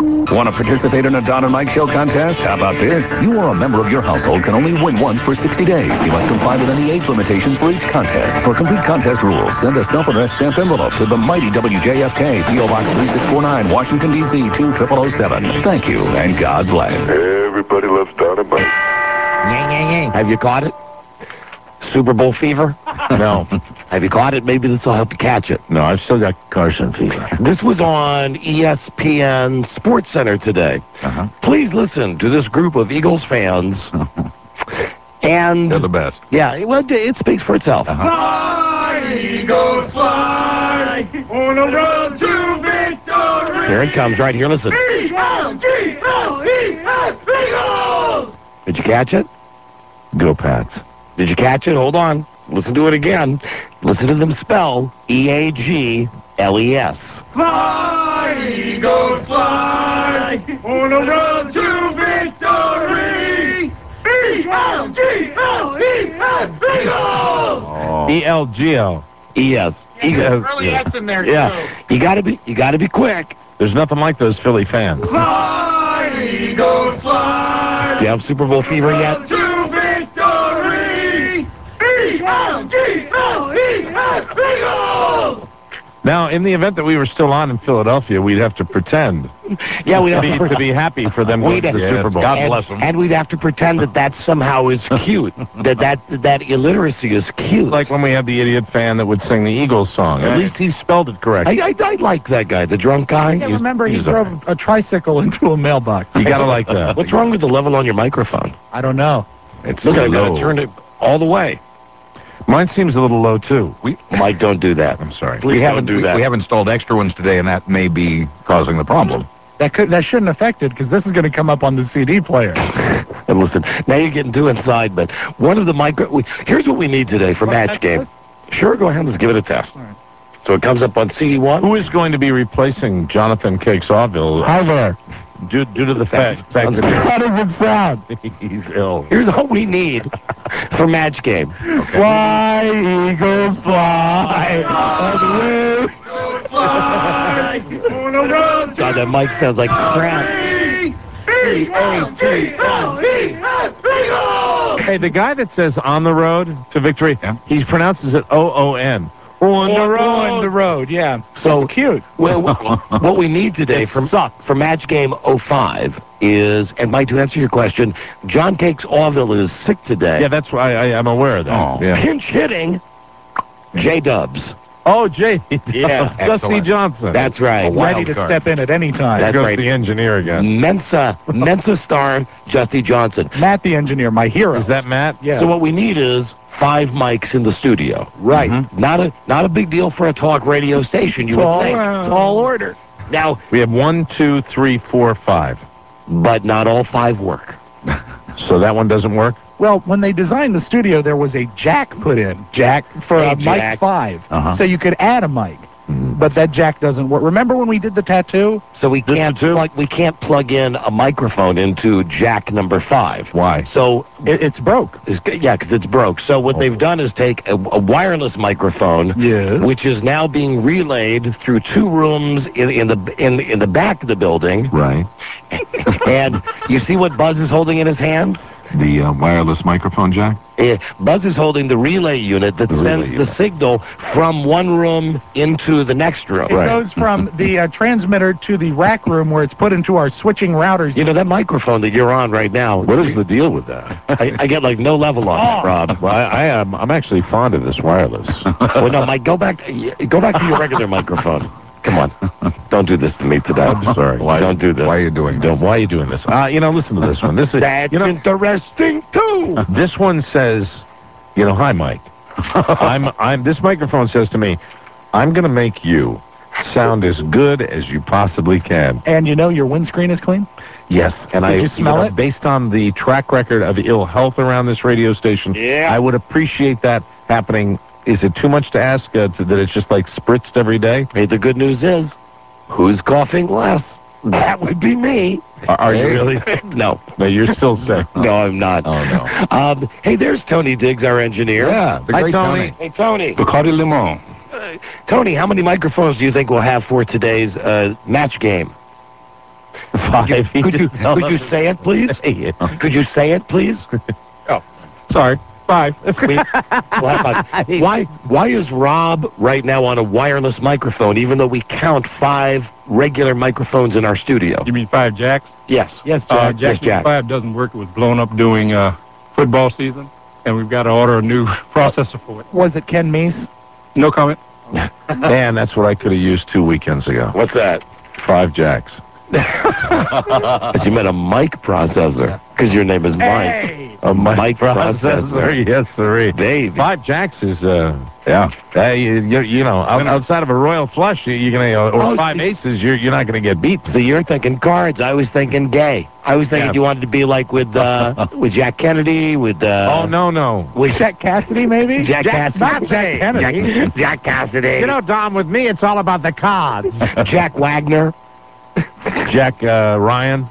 Want to participate in a Don and Mike Show contest? How about this? You or a member of your household can only win once for 60 days. You must comply with any age limitations for each contest. For complete contest rules, send a self-addressed stamped envelope to the mighty WJFK, P.O. Box 3649, Washington, D.C. 20007. Thank you, and God bless. Everybody loves Don and Mike. Have you caught it? Super Bowl fever? No. Have you caught it? Maybe this will help you catch it. No, I've still got Carson fever. This was on ESPN Sports Center today. Please listen to this group of Eagles fans. And They're the best. Yeah, well, it speaks for itself. Fly, Eagles, fly, on the road to victory. Here it comes, right here. Listen. E-L-G-L-E-S, Eagles! Did you catch it? Go Pats. Did you catch it? Hold on. Listen to it again. Listen to them spell E-A-G-L-E-S. Fly, Eagles, fly, on the road to victory. E-L-G-L-E-S, Eagles! E-L-G-O. E-S. Eagles. Really S in there, Yeah. You gotta be quick. There's nothing like those Philly fans. Fly, Eagles, fly. Do you have Super Bowl fever yet? To victory! E-L-G-L-E-S, Eagles! Now, in the event that we were still on in Philadelphia, we'd have to pretend Yeah, we'd have to be happy for them going to the Super Bowl. God bless them. And we'd have to pretend that somehow is cute. that illiteracy is cute. Like when we had the idiot fan that would sing the Eagles song. At least he spelled it correctly. I like that guy, the drunk guy. Yeah, remember, he drove a tricycle into a mailbox. You gotta like that. What's wrong with the level on your microphone? I don't know. It's Look, I low. gotta turn it all the way. Mine seems a little low too. Mike, don't do that. I'm sorry. Please don't do that. We have installed extra ones today, and that may be causing the problem. That shouldn't affect it, because this is going to come up on the CD player. And listen, now you're getting too inside, but one of the here's what we need today for match game. Sure, go ahead, let's give it a test. All right. So it comes up on CD1. Who is going to be replacing Jonathan Cakes Awville? Hi there. Due to the fact How does it sound? he's ill. Here's all we need for match game. Fly, Eagles, fly. On the roof. Fly, on the road God, that mic sounds like crap. E-A-G-L-E-S, Eagles! Hey, the guy that says "on the road to victory," he pronounces it O-O-N. On the road. Yeah. So It's cute. Well, what we need today for match game 05 is, and Mike, to answer your question, John Cakes Awville is sick today. Yeah, that's why I'm aware of that. Oh. Yeah. Pinch hitting J-Dubs. Oh, Jay. Yeah. Dusty Excellent. Johnson. That's right. Ready to step in at any time. That's Goes right. the engineer again. Mensa star Dusty Johnson. Matt the engineer, my hero. Is that Matt? Yeah. So what we need is 5 mics in the studio. Right. Not a big deal for a talk radio station, you would think. Tall order. Now, We have 1, 2, 3, 4, 5. but not all 5 work. So that one doesn't work? Well, when they designed the studio, there was a jack put in. Jack for A a jack. mic 5. Uh-huh. So you could add a mic. But that jack doesn't work. Remember when we did the tattoo? So we can't plug in a microphone into jack number 5. Why? So It's broke. because it's broke. So what they've done is take a wireless microphone, Yes. which is now being relayed through 2 rooms in the back of the building. Right. And you see what Buzz is holding in his hand? The wireless microphone jack? Buzz is holding the relay unit that sends the signal from one room into the next room. It goes from the transmitter to the rack room where it's put into our switching routers. You know, that microphone that you're on right now, What is the deal with that? I get like no level on it, Rob. Well, I'm actually fond of this wireless. Well, no, Mike, go back to your regular microphone. Come on. Don't do this to me today. I'm sorry. Don't do this. Why are you doing that? Why are you doing this? Listen to this one. This is That's interesting, too. This one says, hi, Mike. This microphone says to me, I'm going to make you sound as good as you possibly can. And your windscreen is clean? Yes, and Did you smell it? Based on the track record of ill health around this radio station, I would appreciate that happening. Is it too much to ask that it's just like spritzed every day? Hey, the good news is, who's coughing less? That would be me. Are you really? No. No, you're still sick. No, I'm not. Oh, no. Hey, there's Tony Diggs, our engineer. Yeah, the Hi, great Tony. Hey, Tony. Bacardi Limon. Tony, how many microphones do you think we'll have for today's match game? 5. Could you say it, please? Could you say it, please? Sorry, 5. Why is Rob right now on a wireless microphone, even though we count 5 regular microphones in our studio? You mean 5 jacks? Yes. Yes, Jack. Yes, Jack. 5 doesn't work. It was blown up during football season, and we've got to order a new processor for it. Was it Ken Meese? No comment. Man, that's what I could have used 2 weekends ago. What's that? 5 jacks. You meant a mic processor, because your name is Mike. Hey! A mic processor. Yes, sir. Baby. 5 jacks is, you know, outside of a royal flush, you're gonna, or 5 aces, you're not gonna get beat. So you're thinking cards. I was thinking gay. I was thinking you wanted to be like with Jack Kennedy, with Oh, no. with Jack Cassidy, maybe? Jack Cassidy. Not Jack Kennedy. Jack Cassidy. You know, Dom, with me, it's all about the cards. Jack Wagner. Jack Ryan.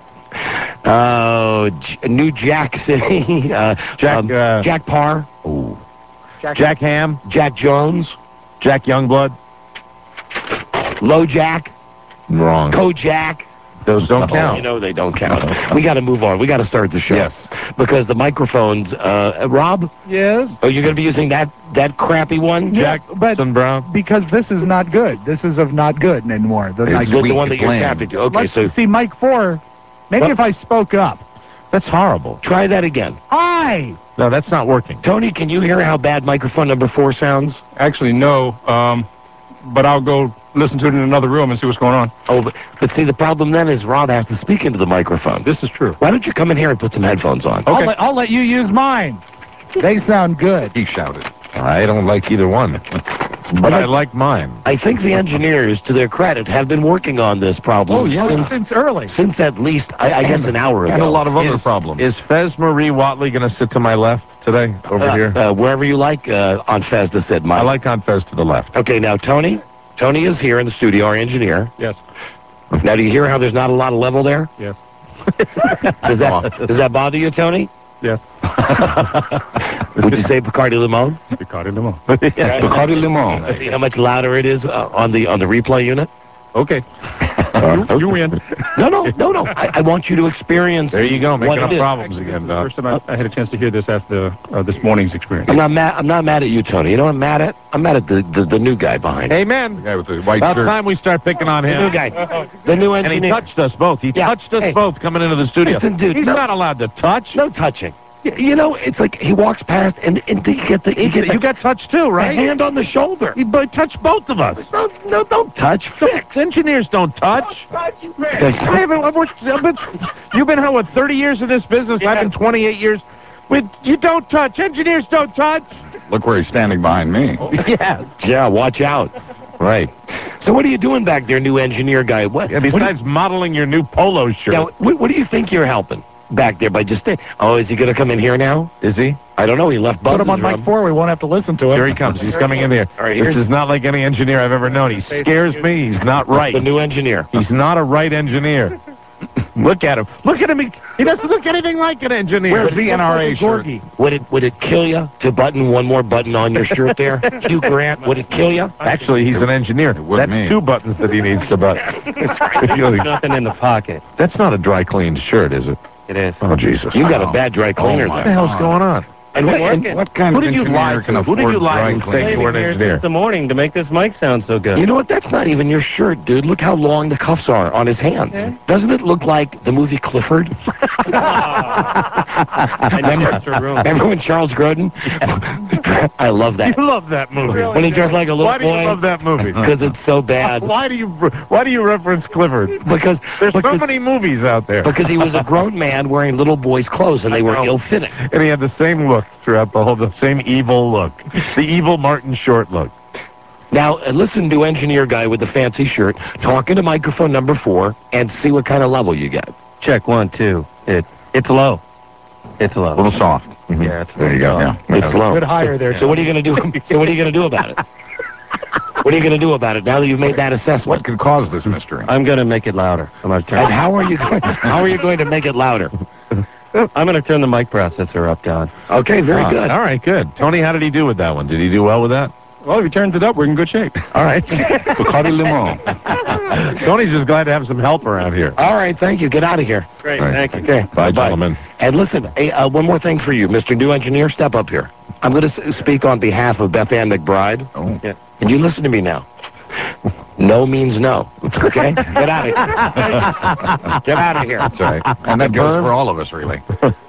New Jack City. Jack Parr. Ooh. Jack Ham. Jack Jones. Jack Youngblood. Low Jack. Wrong. Kojak. Those don't You count. know they don't count. We got to move on. We got to start the show. Yes. Because the microphones, Rob, Yes. are you going to be using that crappy one? Yeah, but Brown. because this is not good. This is of not good anymore. The It's The weak, one that it's you're lame. tapped into. Okay, Let's so see Mike 4. Maybe What? if I spoke up. That's horrible. try that again. Hi! No, that's not working. Tony, can you hear how bad microphone number 4 sounds? Actually, no. But I'll go listen to it in another room and see what's going on. Oh, but see, the problem then is Rob has to speak into the microphone. This is true. Why don't you come in here and put some headphones on? Okay. I'll let you use mine. They sound good. He shouted. I don't like either one. But I like mine. I think the engineers, to their credit, have been working on this problem Since early. since at least, I guess, an hour ago. And a lot of other problems. Is Fez Marie Watley going to sit to my left today, over here? Wherever you like on Fez to sit, Mike. I like on Fez to the left. Okay, now, Tony is here in the studio, our engineer. Yes. Now, do you hear how there's not a lot of level there? Yes. Does that bother you, Tony? Yes. Would you say Bacardi Limon? Bacardi Limon. Bacardi Limon. See how much louder it is on the replay unit? Okay. You win. No. I want you to experience. There you go, what making it up is. problems again, Doc. First time I had a chance to hear this after this morning's experience. I'm not mad at you, Tony. You know what I'm mad at? I'm mad at the new guy behind. Amen. The guy with the white About shirt. time we start picking on The new him. guy. The new And he engineer. touched us both. He Yeah. touched us Hey. both coming into the studio. Listen, dude, He's no- not allowed to touch. No touching. You know, it's like he walks past and you get the You got touched too, a right? hand on the shoulder. He touched both of us. No, don't touch. Fix. Engineers don't touch. You've been how, 30 years in this business? Yeah. I've been 28 years. You don't touch. Engineers don't touch. Look where he's standing behind me. Yes. Yeah, watch out. Right. So what are you doing back there, new engineer guy? What? Yeah, besides modeling your new polo shirt. Now, what do you think you're helping back there by just staying? Oh, is he going to come in here now? Is he? I don't know. He left buzzes. Put him on Mike 4. We won't have to listen to him. Here he comes. He's coming in here. All right, This here's is not like any engineer I've ever known. He scares me. He's not right. the new engineer. He's not a right engineer. Look at him. Look at him. He doesn't look anything like an engineer. Where's the NRA shirt? Would it kill you to button one more button on your shirt there? Hugh Grant, would it kill you? Actually, he's an engineer. would That's me. 2 buttons that he needs to button. Nothing in the pocket. That's not a dry cleaned shirt, is it? It is. Oh, Jesus. You got a bad dry cleaner. my What the there. hell's going on? And What kind Who of did you lie engineer to? can Who did you afford lie dry to and say cleaning? you were an Here engineer? since the morning to make this mic sound so good. You know what? That's not even your shirt, dude. Look how long the cuffs are on his hands. Doesn't it look like the movie Clifford? I never extra room. Remember when Charles Grodin? I love that. You love that movie. When he dressed like a little Why do you boy. love that movie? Because it's so bad. Why do you reference Clifford? Because There's so because, many movies out there. because he was a grown man wearing little boys' clothes and they were know. ill-fitting. And he had the same look throughout the same evil look. The evil Martin Short look. Now, listen to engineer guy with the fancy shirt talking to microphone number 4 and see what kind of level you get. Check 1, 2. It's low. It's low. A little soft. Yeah, it's There you go. Yeah. It's low. Good hire there. So what are you going to do? So what are you going to do about it? What are you going to do about it now that you've made that assessment? What could cause this mystery? I'm going to make it louder. I'm going to turn. And how are you going to make it louder? I'm going to turn the mic processor up, Don. Okay, very good. All right, good. Tony, how did he do with that one? Did he do well with that? Well, if he turns it up, we're in good shape. All right. Bacardi Limon. Tony's just glad to have some help around here. All right, thank you. Get out of here. Great, Right. thank you. Okay, Bye, gentlemen. And listen, hey, one more thing for you, Mr. New Engineer. Step up here. I'm going to speak on behalf of Beth Ann McBride. Oh. Yeah. And you listen to me now. No means no. Okay? Get out of here. Get out of here. That's right. And that goes for all of us, really.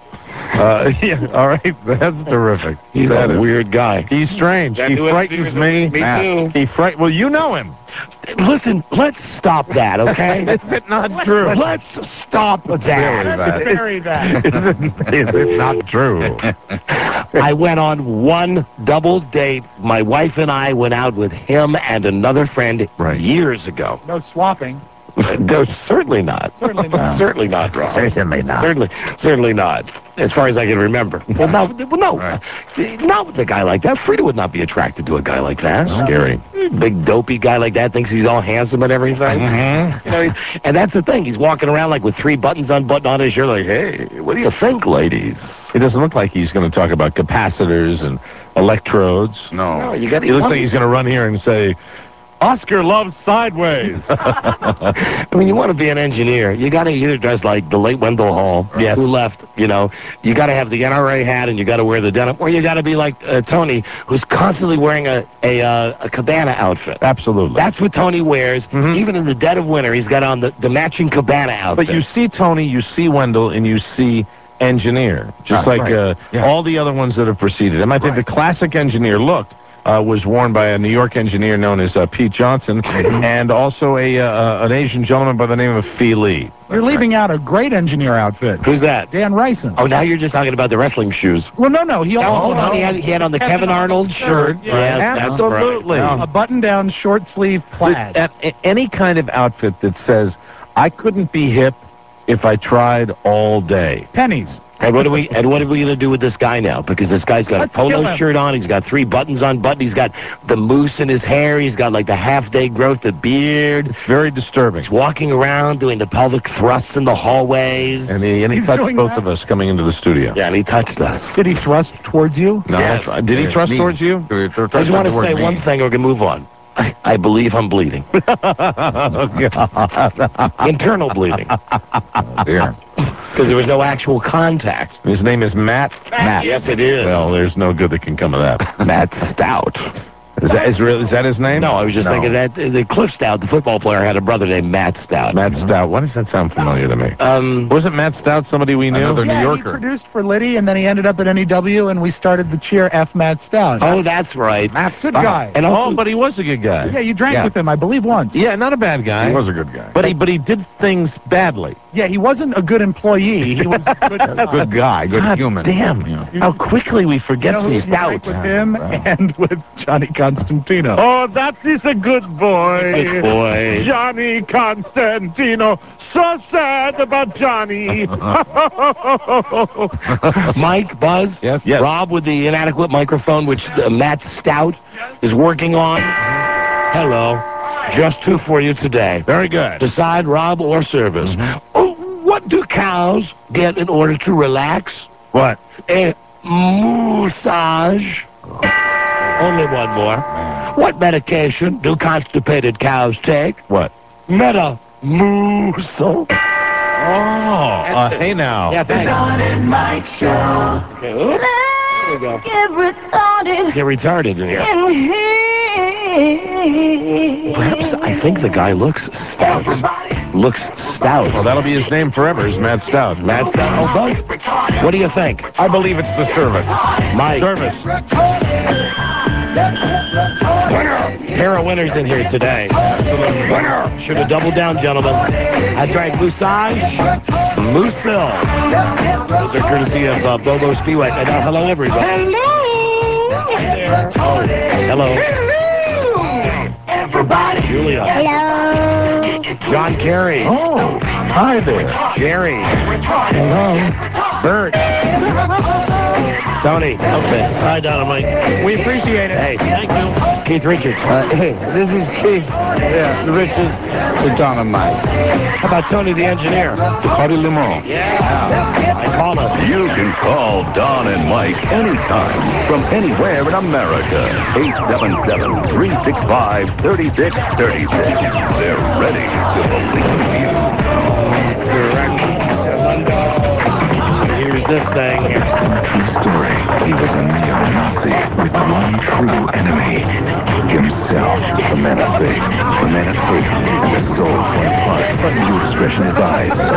Yeah, all right. That's terrific. He's That a is- weird guy. He's strange. He frightens me. Me too. He Well, you know him. Listen, let's stop that, okay? Is it not true? Let's stop that. Really, that. Bury that. Is it not true? I went on one double date. My wife and I went out with him and another friend years ago. No swapping. No, certainly not. Certainly not. Certainly not, Rob. Certainly not. Certainly not. As far as I can remember. Well, no. Not with a guy like that. Frida would not be attracted to a guy like that. Scary. Big dopey guy like that thinks he's all handsome and everything. Mm-hmm. You know, and that's the thing. He's walking around like with 3 buttons unbuttoned on his shirt, like, hey, what do you think, ladies? It doesn't look like he's going to talk about capacitors and electrodes. No, you got. He looks like he's going to run here and say, Oscar loves sideways. I mean, you want to be an engineer, you got to either dress like the late Wendell Hall, Yes. who left, you know, you got to have the NRA hat and you got to wear the denim, or you got to be like Tony, who's constantly wearing a Cabana outfit. Absolutely. That's what Tony wears. Mhm. Even in the dead of winter, he's got on the matching Cabana outfit. But you see Tony, you see Wendell, and you see engineer, just like all the other ones that have preceded him. I think the classic engineer look was worn by a New York engineer known as Pete Johnson, and also an Asian gentleman by the name of Fee Lee. You're leaving out a great engineer outfit. Who's that? Dan Ryson. Oh, now you're just talking about the wrestling shoes. Well, no. He No, also hold on. He had on the Kevin Arnold shirt. Yeah. Yes, that's Absolutely. right. a button-down, short-sleeve plaid. Any kind of outfit that says, I couldn't be hip if I tried all day. Pennies. And what are we going to do with this guy now? Because this guy's got Let's a polo kill him. shirt on. He's got 3 buttons unbuttoned. He's got the mousse in his hair. He's got like the half-day growth of beard. It's very disturbing. He's walking around doing the pelvic thrusts in the hallways. And he He's touched doing both that? of us coming into the studio. Yeah, and he touched us. Did he thrust towards you? No, Yes. did he thrust towards you? I just want to say one thing, or we can move on. I believe I'm bleeding. Internal bleeding. Oh, dear. Because there was no actual contact. His name is Matt. Yes, it is. Well, there's no good that can come of that. Matt Stout. Is that his name? No, I was just No. thinking that the Cliff Stout, the football player, had a brother named Matt Stout. Matt Stout. Why does that sound familiar to me? Um, Wasn't Matt Stout somebody we knew? Another New Yeah, Yorker. he produced for Liddy, and then he ended up at NEW, and we started the cheer F. Matt Stout. oh, that's right. Good guy. And also, But he was a good guy. Yeah, you drank Yeah. with him, I believe, once. Yeah, not a bad guy. He was a good guy. But he did things badly. Yeah, he wasn't a good employee. He was a good Good guy, good God human. damn. Yeah. How quickly we forget You know who these drank Stout. with him and with Johnny Constantino. Oh, that is a good boy. good boy. Johnny Constantino. So sad about Johnny. Mike, Buzz, Yes? Yes. Rob with the inadequate microphone, which Matt Stout is working on. Hello. Just 2 for you today. Very good. Decide Rob or service. Oh, what do cows get in order to relax? What? A massage. Only one more. What medication do constipated cows take? What? Metamucil. Oh, hey now. Yeah, thanks. Don and Mike Show. Okay, oops. There we go. Get retarded Get retarded in here. in here. Perhaps I think the guy looks stout. Looks stout. Well, that'll be his name forever, is Matt Stout. Matt Stout. Oh, Buzz, what do you think? I believe it's the service. Mike. Service. Pair of winners in here today. Winner. Should have doubled down, gentlemen. That's right, Massage. Musil. Those are courtesy of Bobo Speedway. And hello, everybody. Hello. Everybody. Julia. Hello. John Kerry. Oh, hi there. Jerry. Hello. Bert. Tony. Okay. Hi, Dynamite. We appreciate it. Hey, thank you. Keith Richards. Hey, this is Keith. Yeah, Richards, the Don and Mike. How about Tony the engineer? Hardy Limon. Yeah. I call us. You can call Don and Mike anytime from anywhere in America. 877-365-3636. They're ready to believe you. Here's this thing. True story. He was a neo-Nazi with one true enemy. Himself. The man of faith. The man of hope. And the soul torn apart. Viewer discretion advised. How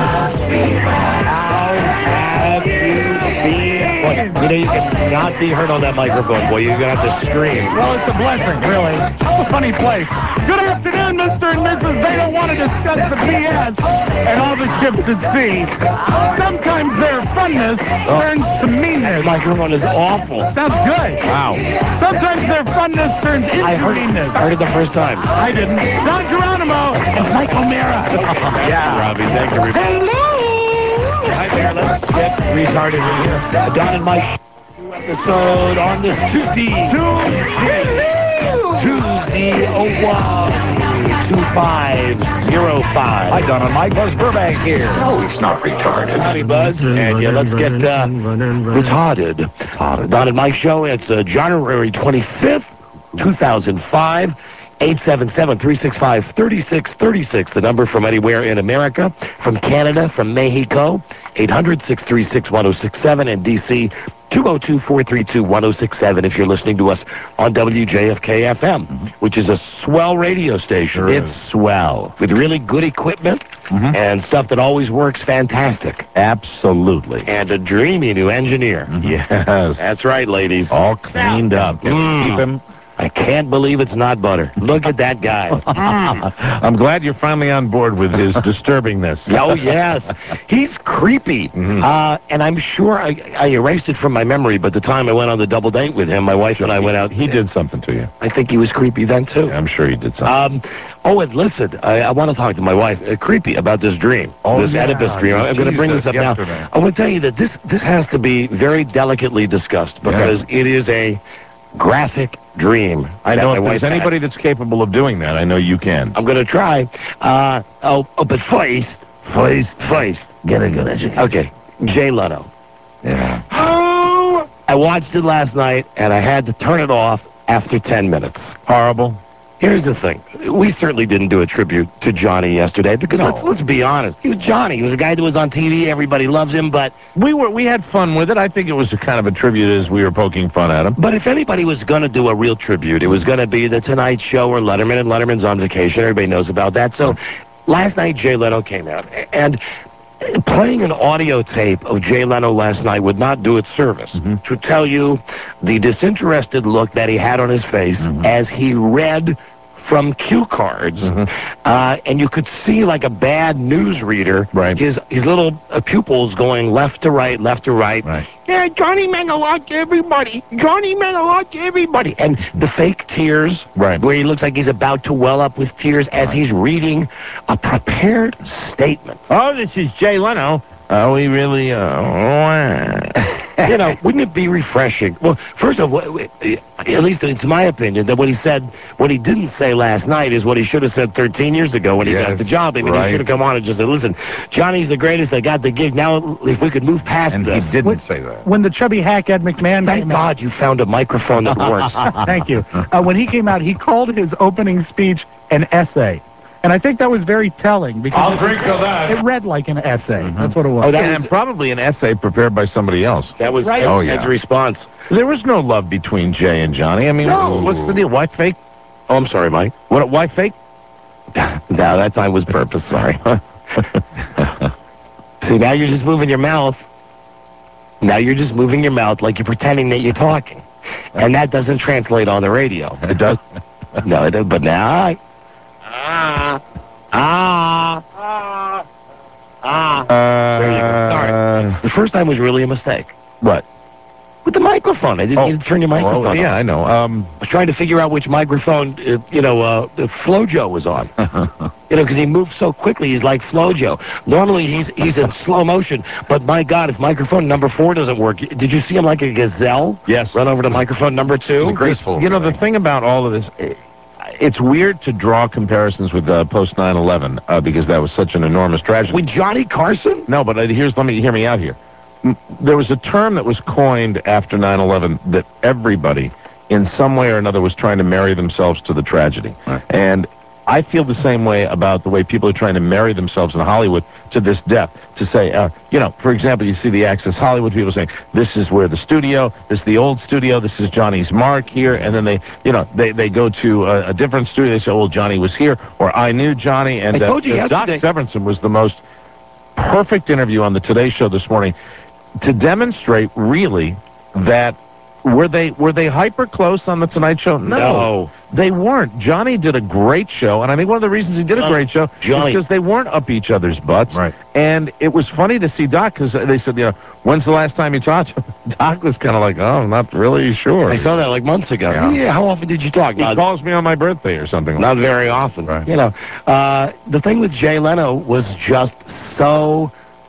have you been? Boy, you know, you cannot be heard on that microphone, boy. You're going to have to scream. Well, it's a blessing, really. It's a funny place. Good afternoon, Mr. and Mrs. They don't want to discuss the BS and all the ships at sea. Sometimes their funness turns to meanness. That microphone is awful. Sounds good. Wow. Sometimes their funness turns into meanness. I heard it the first time. I didn't. Don Geronimo and Mike O'Mara. Yeah. Robbie, thank you. Hello. Hi there. Let's get retarded in here. Don and Mike episode on this Tuesday. Tuesday, 2505. Hi, Don and Mike. Buzz Burbank here. No, it's not retarded. Howdy, Buzz. And yeah, let's get retarded. Don and Mike show. It's January 25th, 2005. 877-365-3636, the number from anywhere in America, from Canada, from Mexico, 800-636-1067, and D.C., 202-432-1067 if you're listening to us on WJFK-FM, which is a swell radio station. It's swell, with really good equipment and stuff that always works fantastic. Absolutely. And a dreamy new engineer. Yes. That's right, ladies. All cleaned up. Keep him. I can't believe it's not butter. Look at that guy. I'm glad you're finally on board with his disturbingness. Oh, yes. He's creepy. And I'm sure I erased it from my memory, but the time I went on the double date with him, my wife and I went out. He did something to you. I think he was creepy then, too. Yeah, I'm sure he did something. And listen, I want to talk to my wife, creepy, about this dream. This Oedipus dream. I'm going to bring this up now. I want to tell you that this has to be very delicately discussed because it is a graphic dream. I know if there's anybody that's capable of doing that, I know you can. I'm going to try. But first, get a good education. Okay, Jay Leno. Yeah. Oh! I watched it last night, and I had to turn it off after 10 minutes. Horrible. Here's the thing. We certainly didn't do a tribute to Johnny yesterday because let's be honest. He was Johnny. He was a guy that was on TV. Everybody loves him, but we had fun with it. I think it was a kind of a tribute as we were poking fun at him. But if anybody was going to do a real tribute, it was going to be The Tonight Show or Letterman, and Letterman's on vacation. Everybody knows about that. So last night, Jay Leno came out, and playing an audio tape of Jay Leno last night would not do it service to tell you the disinterested look that he had on his face as he read from cue cards, and you could see like a bad newsreader, his little pupils going left to right. Yeah, Johnny meant a lot to everybody. Johnny meant a lot to everybody. And the fake tears, where he looks like he's about to well up with tears as he's reading a prepared statement. Oh, this is Jay Leno. We really, you know, wouldn't it be refreshing? Well, first of all, at least it's my opinion, that what he didn't say last night is what he should have said 13 years ago when he got the job. I mean, he should have come on and just said, listen, Johnny's the greatest. I got the gig. Now, if we could move past this. And he didn't say that. When the chubby hack Ed McMahon Thank God you found a microphone that works. Thank you. When he came out, he called his opening speech an essay. And I think that was very telling because I'll drink to that. It read like an essay. That's what it was. Oh, and probably an essay prepared by somebody else. That was Ed's response. There was no love between Jay and Johnny. I mean, what's the deal? Why fake? Oh, I'm sorry, Mike. Why fake? No, that time was purpose. Sorry. See, now you're just moving your mouth. Now you're just moving your mouth like you're pretending that you're talking. And that doesn't translate on the radio. It does? No, it does, but now there you go. Sorry. The first time was really a mistake. What? With the microphone. I didn't need to turn your microphone on. Yeah, I know. I was trying to figure out which microphone, the Flojo was on. Because he moved so quickly, he's like Flojo. Normally, he's in slow motion, but my God, if microphone number 4 doesn't work, did you see him like a gazelle? Yes. Run over to microphone number 2? Graceful. The thing about all of this, it's weird to draw comparisons with post 9/11 because that was such an enormous tragedy. With Johnny Carson? No, but hear me out here. There was a term that was coined after 9/11 that everybody, in some way or another, was trying to marry themselves to the tragedy. Right. And I feel the same way about the way people are trying to marry themselves in Hollywood to this death. To say, for example, you see the Access Hollywood people saying, this is where the studio, this is the old studio, this is Johnny's mark here, and then they go to a different studio, they say, oh, Johnny was here, or I knew Johnny, and Doc Severinsen was the most perfect interview on the Today Show this morning to demonstrate really that were they hyper close on the Tonight Show? No, they weren't. Johnny did a great show, and I think one of the reasons he did a great show is because they weren't up each other's butts. Right. And it was funny to see Doc because they said, when's the last time you talked? Doc was kind of like, oh, I'm not really sure. I saw that like months ago. Yeah, how often did you talk? He calls me on my birthday or something. Not very often. Right. The thing with Jay Leno was just so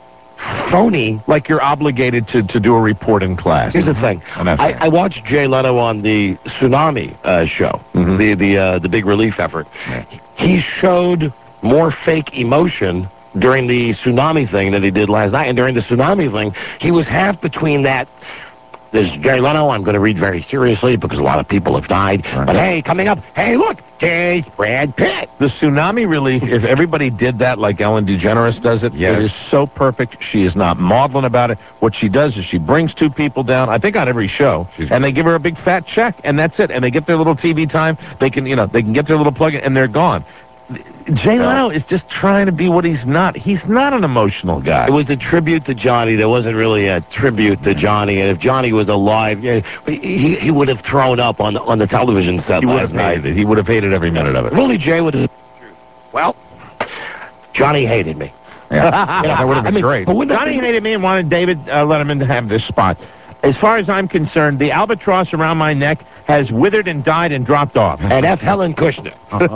phony. Like you're obligated to do a report in class. Here's the thing. I watched Jay Leno on the Tsunami show, the big relief effort. Yeah. He showed more fake emotion during the Tsunami thing than he did last night. And during the Tsunami thing, he was half between that. There's Jay Leno, I'm going to read very seriously because a lot of people have died. Right. But hey, coming up, hey, look, there's Brad Pitt. The Tsunami relief, if everybody did that like Ellen DeGeneres does it, it is so perfect. She is not maudlin about it. What she does is she brings 2 people down, I think on every show, and they give her a big fat check, and that's it. And they get their little TV time. They can, they can get their little plug-in, and they're gone. Jay Leno is just trying to be what he's not. He's not an emotional guy. It was a tribute to Johnny. There wasn't really a tribute to Johnny. And if Johnny was alive, he would have thrown up on the television set last night. He would have hated every minute of it. Really, Jay would have. Well, Johnny hated me. Yeah, that would have been great. Johnny hated me and wanted David Letterman to have this spot. As far as I'm concerned, the albatross around my neck has withered and died and dropped off. And F. Helen Kushner.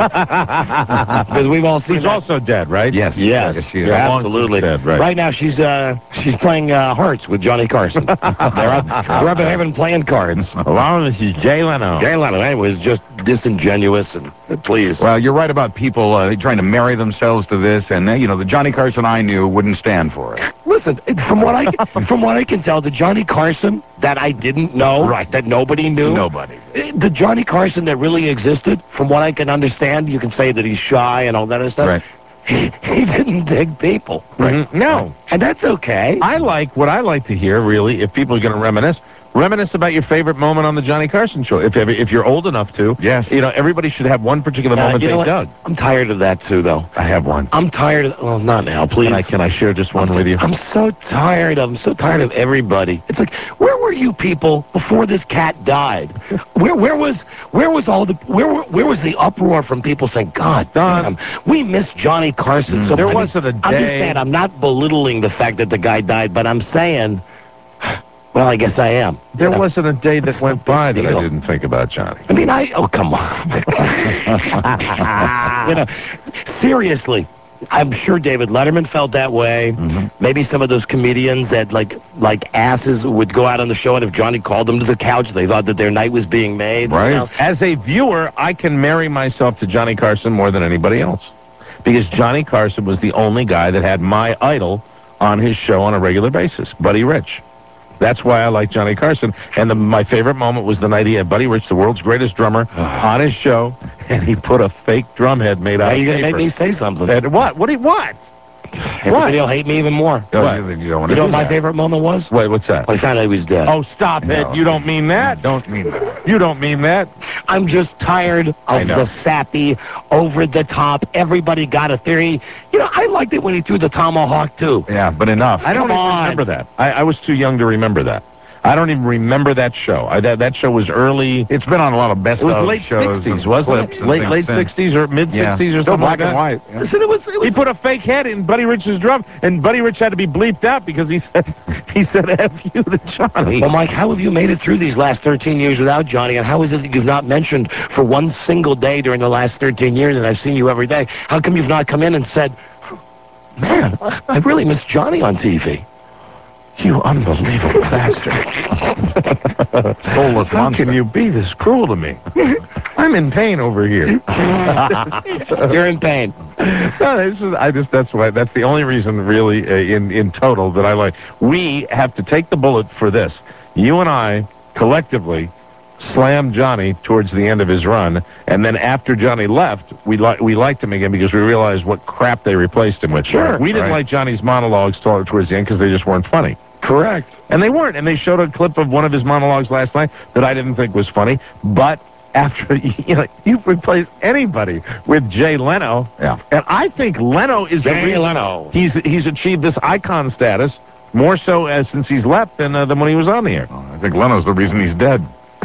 Because we've all seen She's also dead, right? Yes, she is. Absolutely. Dead, right. Right now, she's playing hearts with Johnny Carson. they're up in heaven playing cards. Well, this is Jay Leno. Jay Leno, it was just disingenuous and please. Well, you're right about people trying to marry themselves to this, and the Johnny Carson I knew wouldn't stand for it. Listen, from what I can tell, the Johnny Carson that I didn't know, that nobody knew, the Johnny Carson that really existed, from what I can understand, you can say that he's shy and all that other stuff. Right. He didn't dig people. Right. No, and that's okay. What I like to hear, really, if people are going to reminisce about your favorite moment on the Johnny Carson show. If you're old enough to, yes, everybody should have one particular moment they dug. I'm tired of that too, though. I have one. I'm tired of. Well, not now, please. Can I share just one with you? I'm so tired of everybody. It's like, where were you people before this cat died? Where was the uproar from people saying, God damn, we miss Johnny Carson? So there wasn't a day. Understand? I'm not belittling the fact that the guy died, but I'm saying. Well, I guess I am. There wasn't a day that went by that I didn't think about Johnny. I mean, oh, come on. Seriously, I'm sure David Letterman felt that way. Maybe some of those comedians that, like asses, would go out on the show, and if Johnny called them to the couch, they thought that their night was being made. Right. As a viewer, I can marry myself to Johnny Carson more than anybody else. Because Johnny Carson was the only guy that had my idol on his show on a regular basis, Buddy Rich. That's why I like Johnny Carson. And my favorite moment was the night he had Buddy Rich, the world's greatest drummer, on his show, and he put a fake drum head made out of paper. You're going to make me say something. And what? What? Everybody will hate me even more. You know what my favorite moment was? Wait, what's that? I found out he was dead. Oh, stop it. You don't mean that? Don't mean that. You don't mean that? I'm just tired of the sappy, over-the-top, everybody got a theory. I liked it when he threw the tomahawk, too. Yeah, but enough. I don't even remember that. I was too young to remember that. I don't even remember that show. That show was early. It's been on a lot of best It was of late shows 60s, and wasn't clips it? and Late things since. 60s or mid 60s or Still something black like and that. white. Yeah. Listen, it was He put a fake head in Buddy Rich's drum, and Buddy Rich had to be bleeped out because he said F you to Johnny. Well, Mike, how have you made it through these last 13 years without Johnny, and how is it that you've not mentioned for one single day during the last 13 years, and I've seen you every day, how come you've not come in and said, man, I really miss Johnny on TV? You unbelievable bastard. Soulless How monster. can you be this cruel to me? I'm in pain over here. You're in pain. No, that's the only reason really in total that I like. We have to take the bullet for this. You and I collectively slammed Johnny towards the end of his run, and then after Johnny left, we liked him again because we realized what crap they replaced him with. Sure. We didn't like Johnny's monologues towards the end because they just weren't funny. Correct. And they weren't. And they showed a clip of one of his monologues last night that I didn't think was funny. But after, you replace anybody with Jay Leno. Yeah. And I think Leno is the Jay reason Leno. he's achieved this icon status more so since he's left than when he was on the air. I think Leno's the reason he's dead.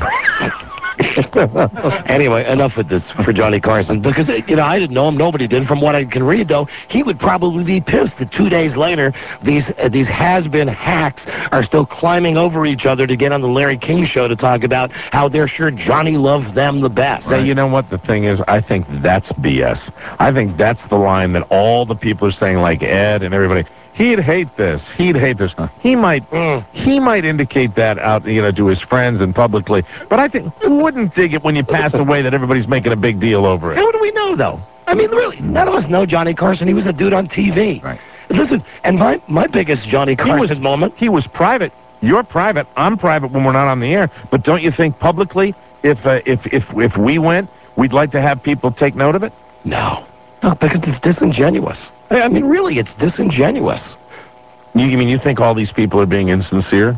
Anyway, enough with this for Johnny Carson, because, I didn't know him. Nobody did. From what I can read, though, he would probably be pissed that 2 days later, these has-been hacks are still climbing over each other to get on the Larry King show to talk about how they're sure Johnny loved them the best. Now, you know what the thing is? I think that's BS. I think that's the line that all the people are saying, like Ed and everybody. He'd hate this. He'd hate this. He might indicate that out, to his friends and publicly. But I think who wouldn't dig it when you pass away that everybody's making a big deal over it? How do we know, though? I mean, really, none of us know Johnny Carson. He was a dude on TV. Right. Listen, and my biggest Johnny Carson moment. He was private. You're private. I'm private when we're not on the air. But don't you think publicly, if we went, we'd like to have people take note of it? No, because it's disingenuous. I mean, really, it's disingenuous. You mean you think all these people are being insincere?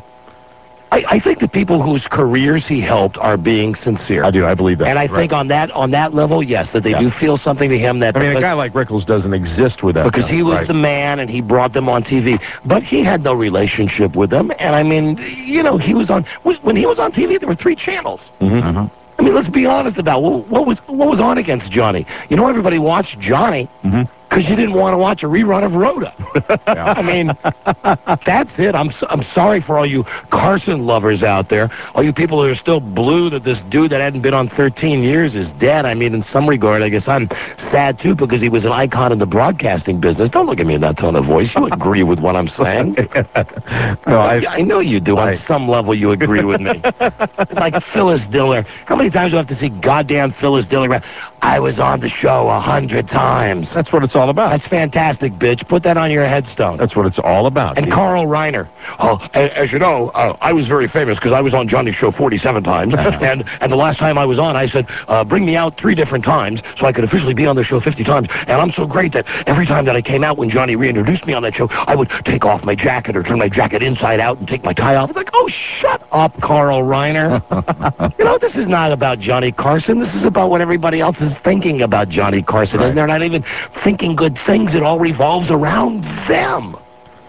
I think the people whose careers he helped are being sincere. I do. I believe that. And I think on that level, yes, that they do feel something to him. That I mean, a guy like Rickles doesn't exist without because he was the man and he brought them on TV. But he had no relationship with them. And I mean, he was on when he was on TV. There were 3 channels. Mm-hmm. I mean, let's be honest about what was on against Johnny. Everybody watched Johnny because you didn't want to watch a rerun of Rhoda. I mean, that's it. I'm sorry for all you Carson lovers out there, all you people that are still blue that this dude that hadn't been on 13 years is dead. I mean, in some regard, I guess I'm sad too because he was an icon in the broadcasting business. Don't look at me in that tone of voice. You agree with what I'm saying? No, I know you do. On some level, you agree with me. Like Phyllis Diller. How many times do I have to see goddamn Phyllis Diller? I was on the show 100 times. That's what it's all about. That's fantastic, bitch. Put that on your headstone. That's what it's all about. And Carl Reiner. Oh, as you know, I was very famous because I was on Johnny's show 47 times. and the last time I was on, I said, bring me out 3 different times so I could officially be on the show 50 times. And I'm so great that every time that I came out when Johnny reintroduced me on that show, I would take off my jacket or turn my jacket inside out and take my tie off. It's like, oh, shut up, Carl Reiner. This is not about Johnny Carson. This is about what everybody else is thinking about Johnny Carson. Right. And they're not even thinking good things. It all revolves around them.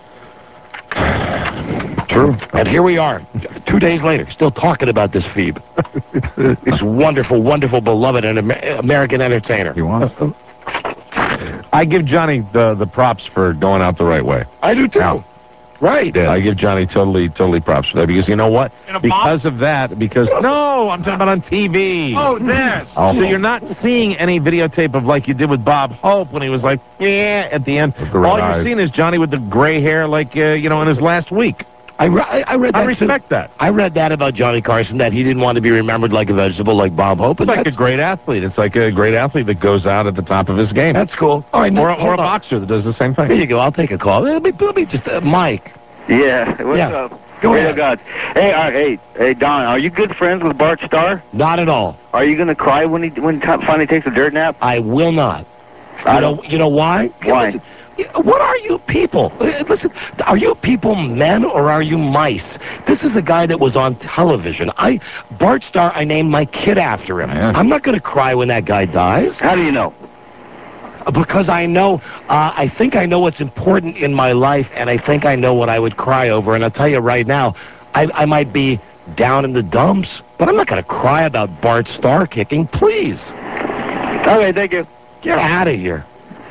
True. And here we are, 2 days later, still talking about this Phoebe. This wonderful, wonderful, beloved and American entertainer. He was. I give Johnny the props for going out the right way. I do too. Right. Yeah, I give Johnny totally props for that because you know what? Because of that, no, I'm talking about on TV. Oh, there. So you're not seeing any videotape of like you did with Bob Hope when he was like, yeah, at the end. All you're seeing is Johnny with the gray hair like, in his last week. I read that. I respect that. I read that about Johnny Carson, that he didn't want to be remembered like a vegetable like Bob Hope. It's like a great athlete. It's like a great athlete that goes out at the top of his game. That's cool. All right, or a boxer that does the same thing. Here you go. I'll take a call. Let me just, Mike. Yeah, what's up? Go ahead. God. Hey, Don, are you good friends with Bart Starr? Not at all. Are you going to cry when he finally takes a dirt nap? I will not. You know why? Why? Listen, what are you people? Listen, are you people men or are you mice? This is a guy that was on television. Bart Starr, I named my kid after him. Yeah. I'm not going to cry when that guy dies. How do you know? Because I know, I think I know what's important in my life, and I think I know what I would cry over. And I'll tell you right now, I might be down in the dumps, but I'm not going to cry about Bart Starr kicking. Please. Okay, thank you. Get out of here.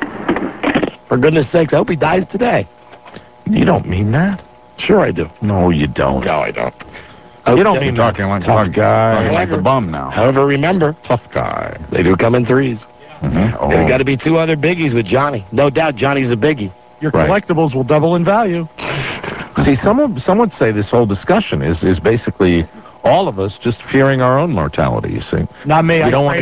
For goodness sakes, I hope he dies today. You don't mean that. Sure I do. No, you don't. No, I don't. You don't mean Talking like tough guy. Talking like the bum now. However, remember, Tough guy. they do come in threes. Oh. There's got to be 2 other biggies with Johnny. No doubt Johnny's a biggie. Your Right. collectibles will double in value. See, some would say this whole discussion is basically all of us just fearing our own mortality. You see, Not me. you don't want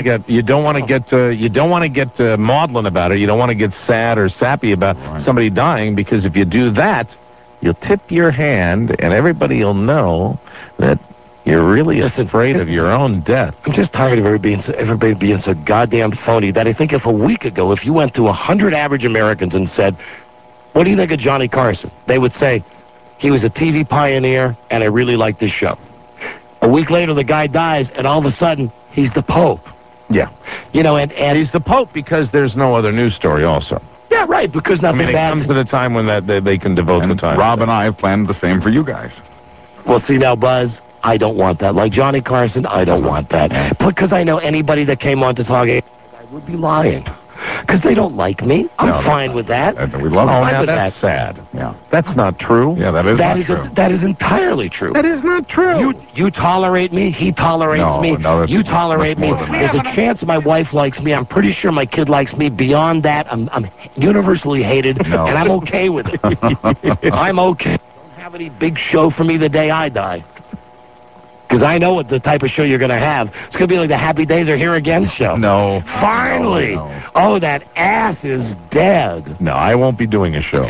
to get maudlin about it. You don't want to get sad or sappy about somebody dying, because if you do that, you'll tip your hand, and everybody will know that you're really afraid of your own death. I'm just tired of everybody being so goddamn phony that I think if a week ago, if you went to 100 average Americans and said, what do you think of Johnny Carson? They would say, he was a TV pioneer, and I really liked this show. A week later, the guy dies, and all of a sudden, he's the Pope. Yeah. You know, and He's the Pope because there's no other news story also. yeah, right, because I nothing mean, it bad. comes to the time when they can devote the And time. Rob and I have planned the same for you guys. Well, see now, Buzz, I don't want that. Like Johnny Carson, I don't want that. Because I know anybody that came on to talk, I would be lying. Because they don't like me. I'm fine with that. We love Oh, it. now with that's sad. Yeah. That's not true. Yeah, that is That not is true. that is entirely true. That is not true. You tolerate me, he tolerates No, me, no, that's you tolerate much me. more than There's a chance my wife likes me. I'm pretty sure my kid likes me. Beyond that, I'm universally hated, No. and I'm okay with it. I'm okay. Don't have any big show for me the day I die. Because I know what the type of show you're going to have. It's going to be like the Happy Days Are Here Again show. No. Finally. No. Oh, that ass is dead. No, I won't be doing a show.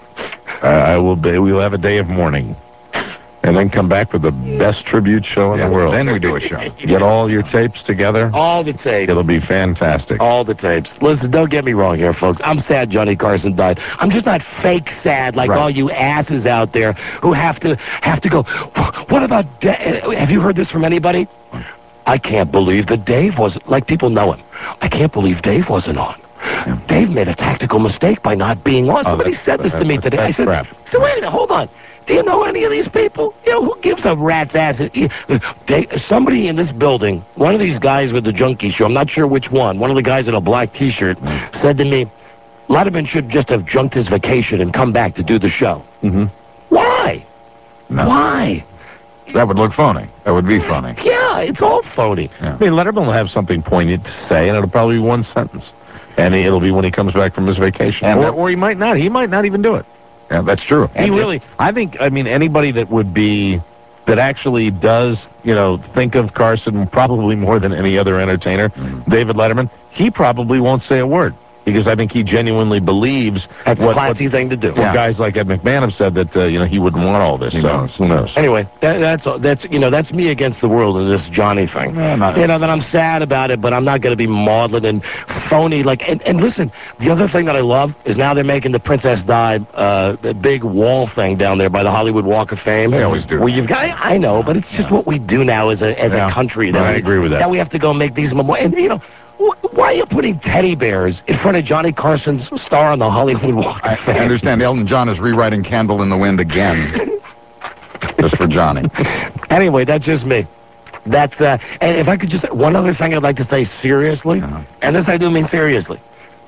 We'll have a day of mourning. And then come back with the best tribute show in the world. Then we do a show. Get all your tapes together. All the tapes. It'll be fantastic. All the tapes. Listen, don't get me wrong here, folks. I'm sad Johnny Carson died. I'm just not fake sad like all you asses out there who have to go, what about have you heard this from anybody? I can't believe that Dave wasn't, like people know him. I can't believe Dave wasn't on. Dave made a tactical mistake by not being on. Somebody said this to me today. I said, so wait a minute, hold on. Do you know any of these people? You know, who gives a rat's ass? Somebody in this building, one of these guys with the junkie show, I'm not sure which one of the guys in a black T-shirt, said to me, Letterman should just have junked his vacation and come back to do the show. Mm-hmm. Why? No. Why? That would look phony. That would be funny. Yeah, it's all phony. I mean, Letterman will have something poignant to say, and it'll probably be one sentence. And it'll be when he comes back from his vacation. Or he might not. He might not even do it. Yeah, that's true. I mean, anybody that actually does, think of Carson probably more than any other entertainer, David Letterman, he probably won't say a word. Because I think he genuinely believes that's a classy thing to do. What guys like Ed McMahon have said that he wouldn't want all this. Who knows? Anyway, that's me against the world in this Johnny thing. That I'm sad about it, but I'm not going to be maudlin and phony. And listen, the other thing that I love is now they're making the Princess Di big wall thing down there by the Hollywood Walk of Fame. They always do. Well, I know, but it's just what we do now as a country. I agree with that. That we have to go make these memorials. And why are you putting teddy bears in front of Johnny Carson's star on the Hollywood Walk of Fame? I understand Elton John is rewriting Candle in the Wind again. Just for Johnny. Anyway, that's just me. That's and if I could just one other thing I'd like to say seriously, and this I do mean seriously.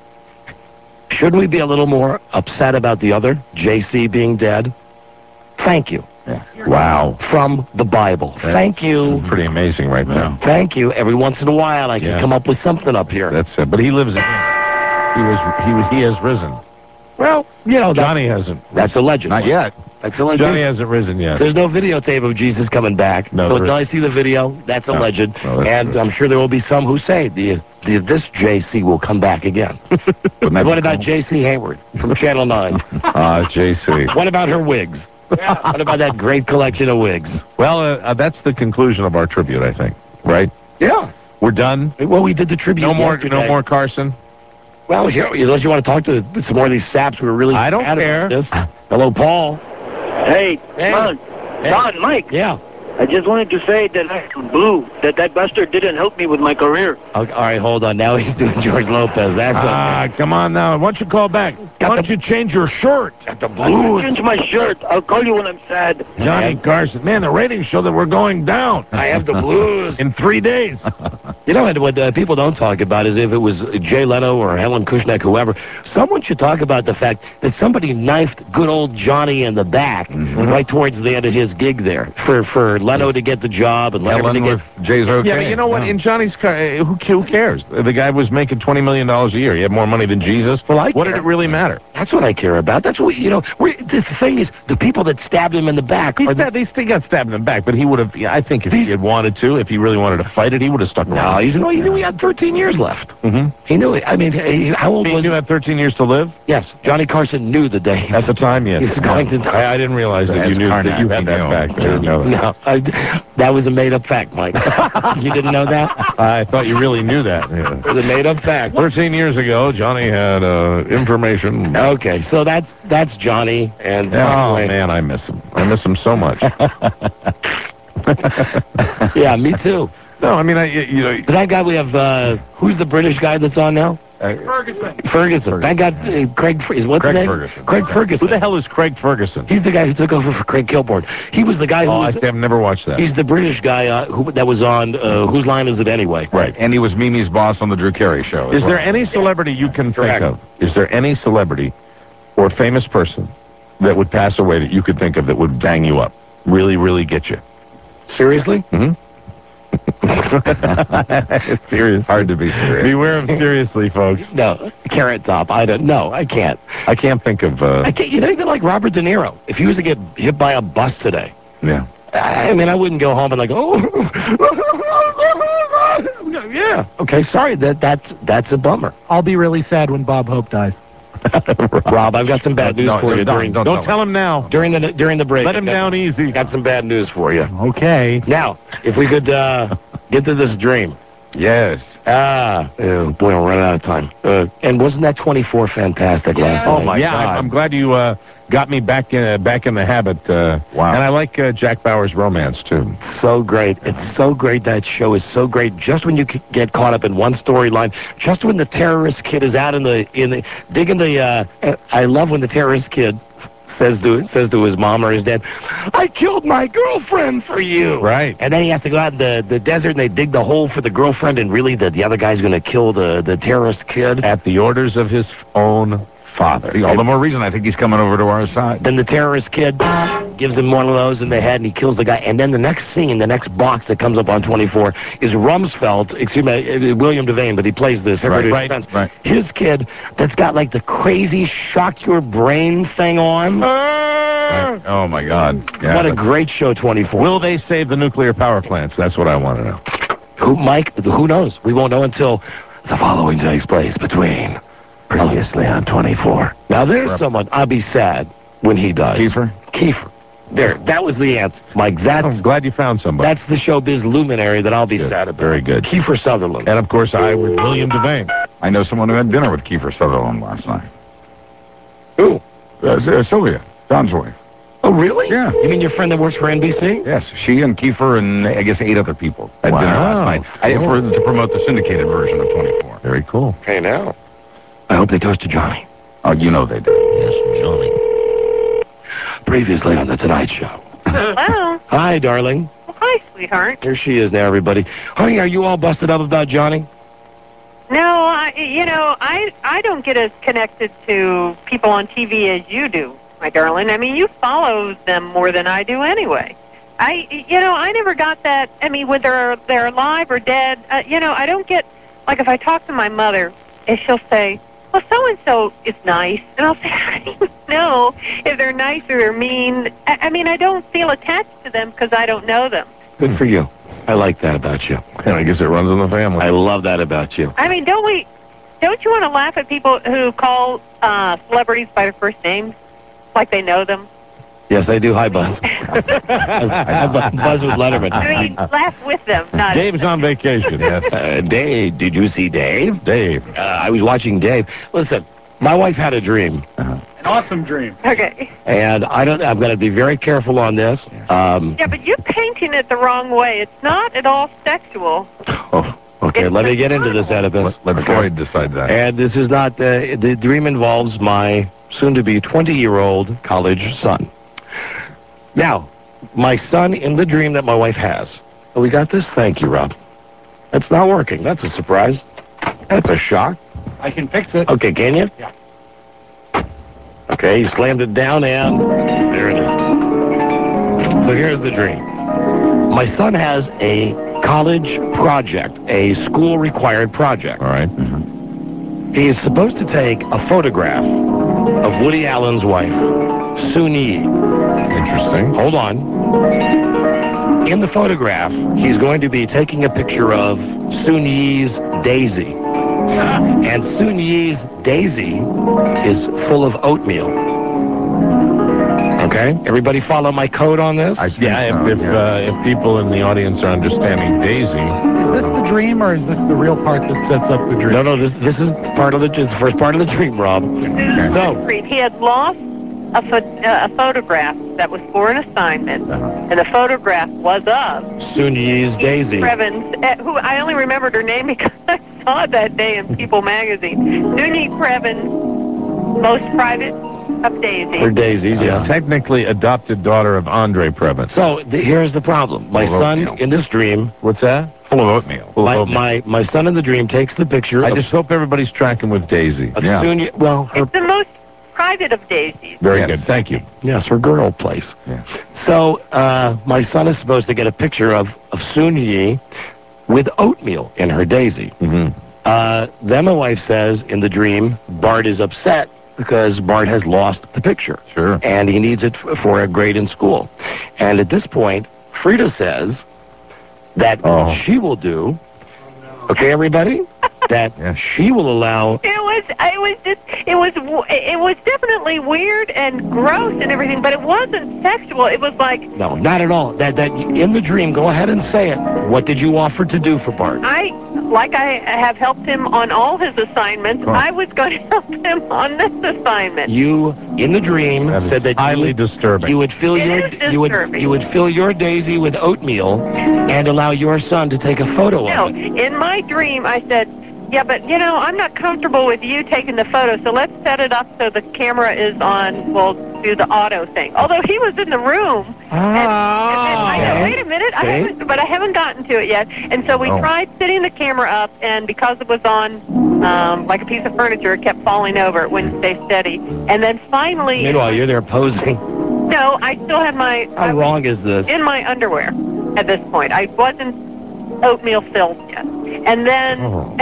Shouldn't we be a little more upset about the other, JC being dead? Thank you. Yeah. Wow. From the Bible. Thank you. Pretty amazing right there. Thank you. Every once in a while I can come up with something up here. That's it. But he lives again. He has risen. Well, Johnny hasn't. That's a legend. Not yet. That's a legend. Johnny hasn't risen yet. There's no videotape of Jesus coming back. No, so until I see the video, that's a legend. And I'm sure there will be some who say this JC will come back again. What about JC Hayward from Channel 9? JC. What about her wigs? What about that great collection of wigs? Well, that's the conclusion of our tribute, I think. Right? Yeah. We're done? Well, we did the tribute No yesterday. more Carson? Well, here, unless you want to talk to some more of these saps who are really I don't mad care. about this. Hello, Paul. Hey, Don, Mike. Yeah. I just wanted to say that I'm blue, that bastard didn't help me with my career. Okay, all right, hold on. Now he's doing George Lopez. That's come on now. Why don't you call back? Why don't you change your shirt? got the I'm blues. gonna change my shirt. I'll call you when I'm sad. Johnny Carson. Man, the ratings show that we're going down. I have the blues. In 3 days. You know what people don't talk about is if it was Jay Leno or Helen Kushnick, whoever, someone should talk about the fact that somebody knifed good old Johnny in the back right towards the end of his gig there for Leno to get the job and Letterman to get... Jay's okay. Yeah, but you know what? In Johnny's car, who cares? The guy was making $20 million a year. He had more money than Jesus. Well, what did it really matter? That's what I care about. That's what, the thing is, the people that stabbed him in the back... They still got stabbed in the back, but he would have, I think if he had wanted to, if he really wanted to fight it, he would have stuck around. No, he knew he had 13 years left. Mm-hmm. He knew it. I mean, how old was he? He had 13 years to live? Yes. Johnny Carson knew the day. At the time, yes. He was going to die. I didn't realize that you knew that you had that fact. I didn't know that. No, that was a made-up fact, Mike. You didn't know that? I thought you really knew that. Yeah. It was a made-up fact. 13 years ago, Johnny had information. Okay, so that's Johnny. And oh, man, I miss him. I miss him so much. Yeah, me too. No, I mean, But that guy we have, who's the British guy that's on now? Ferguson. That guy, Craig his name? Ferguson. Craig Ferguson. Who the hell is Craig Ferguson? He's the guy who took over for Craig Kilborn. He was the guy who I've never watched that. He's the British guy that was on Whose Line Is It Anyway? Right. And he was Mimi's boss on the Drew Carey show. Is there any celebrity you can think of? Is there any celebrity or famous person that would pass away that you could think of that would bang you up? Really, really get you? Seriously? Mm-hmm. Serious. Hard to be serious. Beware of seriously, folks. No, Carrot Top. I can't. I can't think of... I can't. Even like Robert De Niro. If he was to get hit by a bus today... Yeah. I mean, I wouldn't go home and like, oh... yeah. Okay, sorry. That's a bummer. I'll be really sad when Bob Hope dies. Rob, I've got some bad news for you. Don't tell him now. During the break. Let him down easy. Got some bad news for you. Okay. Now, if we could get to this dream. Yes. Boy, I'm running out of time. And wasn't that 24 fantastic last night? Oh, my God. I'm glad you got me back in the habit. Wow. And I like Jack Bauer's romance, too. So great. It's so great. That show is so great. Just when you get caught up in one storyline, just when the terrorist kid is out digging the... I love when the terrorist kid says to his mom or his dad, I killed my girlfriend for you. Right. And then he has to go out in the desert and they dig the hole for the girlfriend and really the other guy's going to kill the terrorist kid. At the orders of his own father. See, all the more reason I think he's coming over to our side. Then the terrorist kid gives him one of those in the head and he kills the guy. And then the next scene, the next box that comes up on 24 is Rumsfeld, William Devane, but he plays this. Right. His kid that's got like the crazy shock your brain thing on. Right. Oh, my God. Yeah, what a great show, 24. Will they save the nuclear power plants? That's what I want to know. Mike, who knows? We won't know until the following takes place between... Previously on 24. Now there's someone I'll be sad when he dies. Kiefer. There. That was the answer. Mike, I'm glad you found somebody. That's the showbiz luminary that I'll be sad about. Very good. Kiefer Sutherland. And, of course, I was William Devane. I know someone who had dinner with Kiefer Sutherland last night. Who? Sylvia, Don's wife. Oh, really? Yeah. You mean your friend that works for NBC? Yes, she and Kiefer and I guess 8 other people had dinner last night. Cool. To promote the syndicated version of 24. Very cool. Hey, now. I hope they toast to Johnny. Oh, you know they do. Yes, Johnny. Previously on The Tonight Show. Hello. Hi, darling. Well, hi, sweetheart. Here she is now, everybody. Honey, are you all busted up about Johnny? No, I don't get as connected to people on TV as you do, my darling. I mean, you follow them more than I do anyway. I never got that. I mean, whether they're alive or dead, I don't get, like if I talk to my mother, and she'll say, well, so-and-so is nice. And I'll say, I don't even know if they're nice or they're mean. I mean, I don't feel attached to them because I don't know them. Good for you. I like that about you. And I guess it runs in the family. I love that about you. I mean, don't you want to laugh at people who call celebrities by their first names? Like they know them? Yes, I do. Hi, Buzz. I Buzz with Letterman. I mean, laugh with them, not... Dave's on vacation, yes. Dave, did you see Dave? Dave. I was watching Dave. Listen, my wife had a dream, An awesome dream. Okay. And I'm going to be very careful on this. Yeah, but you're painting it the wrong way. It's not at all sexual. Oh, okay, let me get into this, Oedipus. Let Freud decide that. And this is not, the dream involves my soon-to-be 20-year-old college son. Now, my son in the dream that my wife has. Oh, we got this? Thank you, Rob. It's not working. That's a surprise. That's a shock. I can fix it. Okay, can you? Yeah. Okay, he slammed it down, and there it is. So here's the dream. My son has a college project, a school-required project. All right. He is supposed to take a photograph of Woody Allen's wife, Soon Yi. Interesting. Hold on. In the photograph, he's going to be taking a picture of Soon Yi's Daisy. And Soon Yi's Daisy is full of oatmeal. Okay? Everybody follow my code on this? If people in the audience are understanding Daisy. Is this the dream, or is this the real part that sets up the dream? No, this is part of the first part of the dream, Rob. So He had lost a photograph that was for an assignment, and the photograph was of Soon Yi's Daisy. Previns, who I only remembered her name because I saw it that day in People magazine. Soon Yi Previns, most private of Daisy. Her Daisies, yeah. Technically adopted daughter of Andre Previn. So here's the problem. My son in this dream. What's that? Full of oatmeal. My son in the dream takes the picture. I just hope everybody's tracking with Daisy. Soon Yi, well, her, It's the most private of Daisies. very good. Thank you. yes, her girl place. Yeah. So my son is supposed to get a picture of Soon Yi with oatmeal in her Daisy. Mm-hmm. Then my wife says in the dream, Bart is upset because Bart has lost the picture. Sure. And he needs it for a grade in school. And at this point, Frida says that she will do, okay, everybody, that she will allow. It was definitely weird and gross and everything, but it wasn't sexual. It was like, No, not at all. That in the dream, go ahead and say it. What did you offer to do for Bart? I have helped him on all his assignments. I was going to help him on this assignment. You, in the dream, said that highly disturbing. You would fill you would fill your Daisy with oatmeal and allow your son to take a photo of it. In my dream, I said, yeah, but, I'm not comfortable with you taking the photo, so let's set it up so the camera is on, we'll do the auto thing. Although he was in the room. I know, wait a minute, I haven't gotten to it yet. And so we tried sitting the camera up, and because it was on like a piece of furniture, it kept falling over. It wouldn't stay steady. And then finally... Meanwhile, you're there posing. No, I still had my... How wrong is this? In my underwear at this point. I wasn't oatmeal filled yet. And then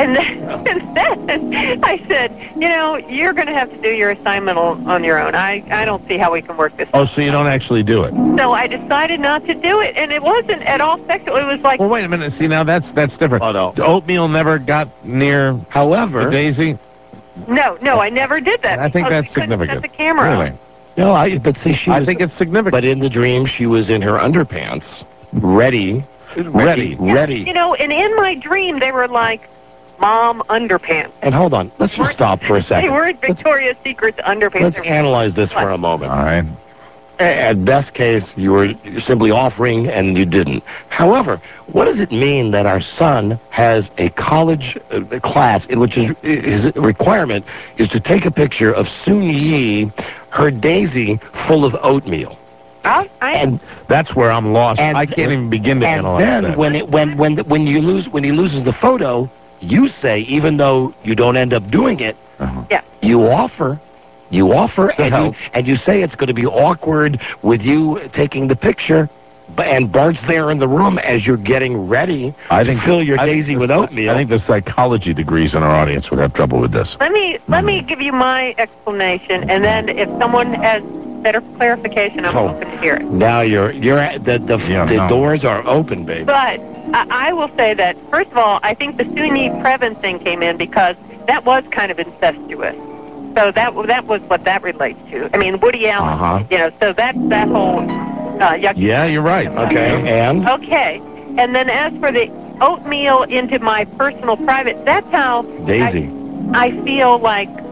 I said, you're going to have to do your assignment on your own. I don't see how we can work this out. Oh, so you don't actually do it? So I decided not to do it, and it wasn't at all sexual. It was like... Well, wait a minute. See, now that's different. Oh, no. Oatmeal never got near However, Daisy? No, I never did that. I think that's significant. Set the camera Really? up. No, I think it's significant. But in the dream, she was in her underpants, ready. And in my dream, they were like mom underpants. And hold on, let's just stop for a second. They weren't Victoria's Secret's underpants. Let's analyze this for a moment. All right. At best case, you were simply offering and you didn't. However, what does it mean that our son has a college class in which his requirement is to take a picture of Soon Yi, her Daisy, full of oatmeal? And that's where I'm lost. I can't even begin to analyze that. And then when he loses the photo, you say, even though you don't end up doing it, you offer, and you say it's going to be awkward with you taking the picture, and Bart's there in the room as you're getting ready to fill your Daisy with oatmeal. I think the psychology degrees in our audience would have trouble with this. Let me give you my explanation, and then if someone has better clarification, I'm open to hear it. Now the doors are open, baby. But I will say that, first of all, I think the Soon Yi Previn thing came in because that was kind of incestuous. So that was what that relates to. I mean, Woody Allen, so that whole yuck. Yeah, you're right. Okay, and? Okay. And then as for the oatmeal into my personal private, that's how Daisy. I feel like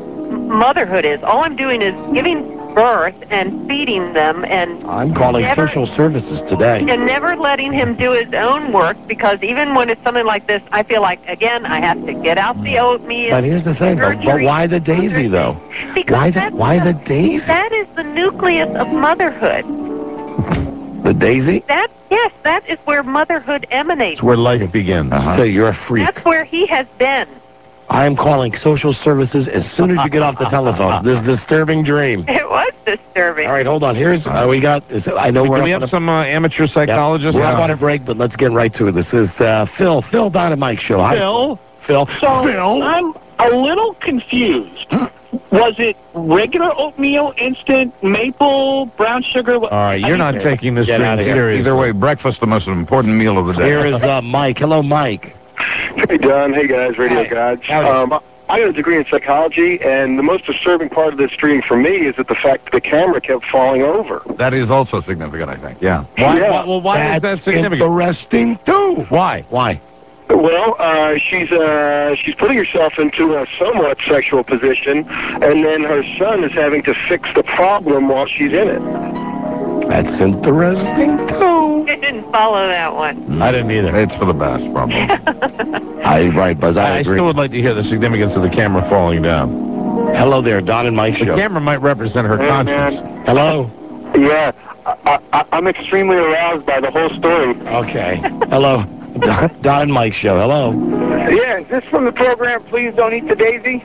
motherhood is. All I'm doing is giving birth and feeding them, and I'm calling social services today. and never letting him do his own work, because even when it's something like this, I feel like, again, I have to get out the oatmeal. But here's the thing, though. But why the daisy, though? Because why the daisy? That is the nucleus of motherhood. The daisy? Yes, that is where motherhood emanates. It's where life begins. So you're a freak. That's where he has been. I am calling social services as soon as you get off the telephone. This disturbing dream. It was disturbing. All right, hold on. Here's we got. I know Do we have some amateur psychologists? We're up on a break, but let's get right to it. This is Phil. Phil, Don and Mike show. Phil? Phil. So Phil. I'm a little confused. Was it regular oatmeal, instant, maple, brown sugar? All right, you're not taking this Get out of here. seriously. Either way, breakfast the most important meal of the day. Here is Mike. Hello, Mike. Hey, Don. Hey, guys. Radio Gods. I got a degree in psychology, and the most disturbing part of this dream for me is that the fact that the camera kept falling over. That is also significant, I think. Yeah. Why is that significant? Interesting, too. Why? Well, she's putting herself into a somewhat sexual position, and then her son is having to fix the problem while she's in it. That's interesting, too. I didn't follow that one. I didn't either. It's for the best, probably. Right, Buzz. I agree. still would like to hear the significance of the camera falling down. Hello there, Don and Mike The show. camera might represent her conscience. Hello. Yeah, I'm extremely aroused by the whole story. Okay. Hello. Don and Mike show. Hello. Yeah, is this from the program Please Don't Eat the Daisy?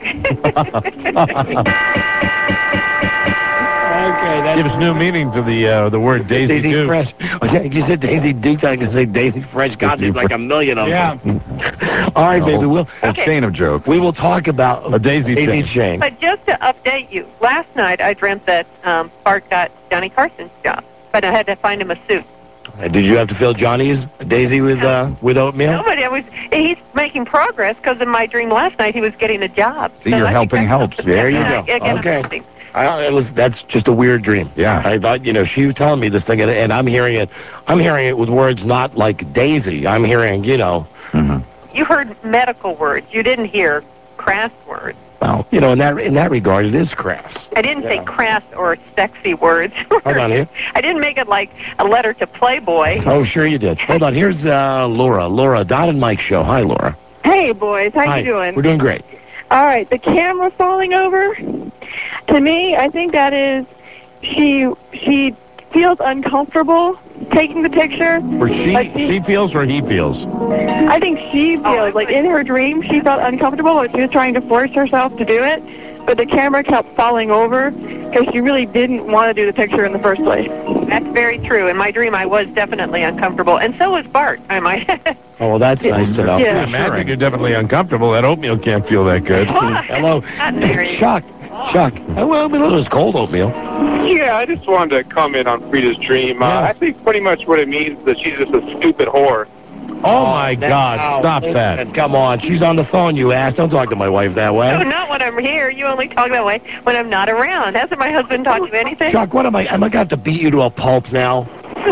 Okay, that gives new meaning to the word Daisy Duke. Fresh. Okay, you said Daisy Duke, I can say Daisy Fresh. God, there's like a million of them. All right, baby, we'll A chain of jokes. we will talk about A daisy chain. But just to update you, last night I dreamt that Bart got Johnny Carson's job, but I had to find him a suit. Did you have to fill Johnny's Daisy with oatmeal? No, but he's making progress, because in my dream last night he was getting a job. See, you're helping helps. There you go. Okay. That's just a weird dream. Yeah. I thought, she was telling me this thing, and I'm hearing it. I'm hearing it with words not like Daisy. I'm hearing, Mm-hmm. You heard medical words. You didn't hear crass words. Well, in that regard, it is crass. I didn't say crass or sexy words. Hold on here. I didn't make it like a letter to Playboy. Oh, sure you did. Hold on. Here's Laura. Laura, Don and Mike show. Hi, Laura. Hey, boys. How you doing? We're doing great. All right. The camera falling over. To me, I think that is she feels uncomfortable taking the picture. Or she feels or he feels? I think she feels like in her dream she felt uncomfortable, but she was trying to force herself to do it. But the camera kept falling over because she really didn't want to do the picture in the first place. That's very true. In my dream, I was definitely uncomfortable, and so was Bart. I might. Oh, well, that's nice to know. Yeah. I imagine you're definitely uncomfortable. That oatmeal can't feel that good. Hello. Chuck. Well, it was cold oatmeal. Yeah, I just wanted to comment on Frida's dream. I think pretty much what it means is that she's just a stupid whore. Oh, my God. Stop that. Come on. She's on the phone, you ass. Don't talk to my wife that way. No, not when I'm here. You only talk that way when I'm not around. Hasn't my husband taught you anything? Chuck, what am I going to have to beat you to a pulp now?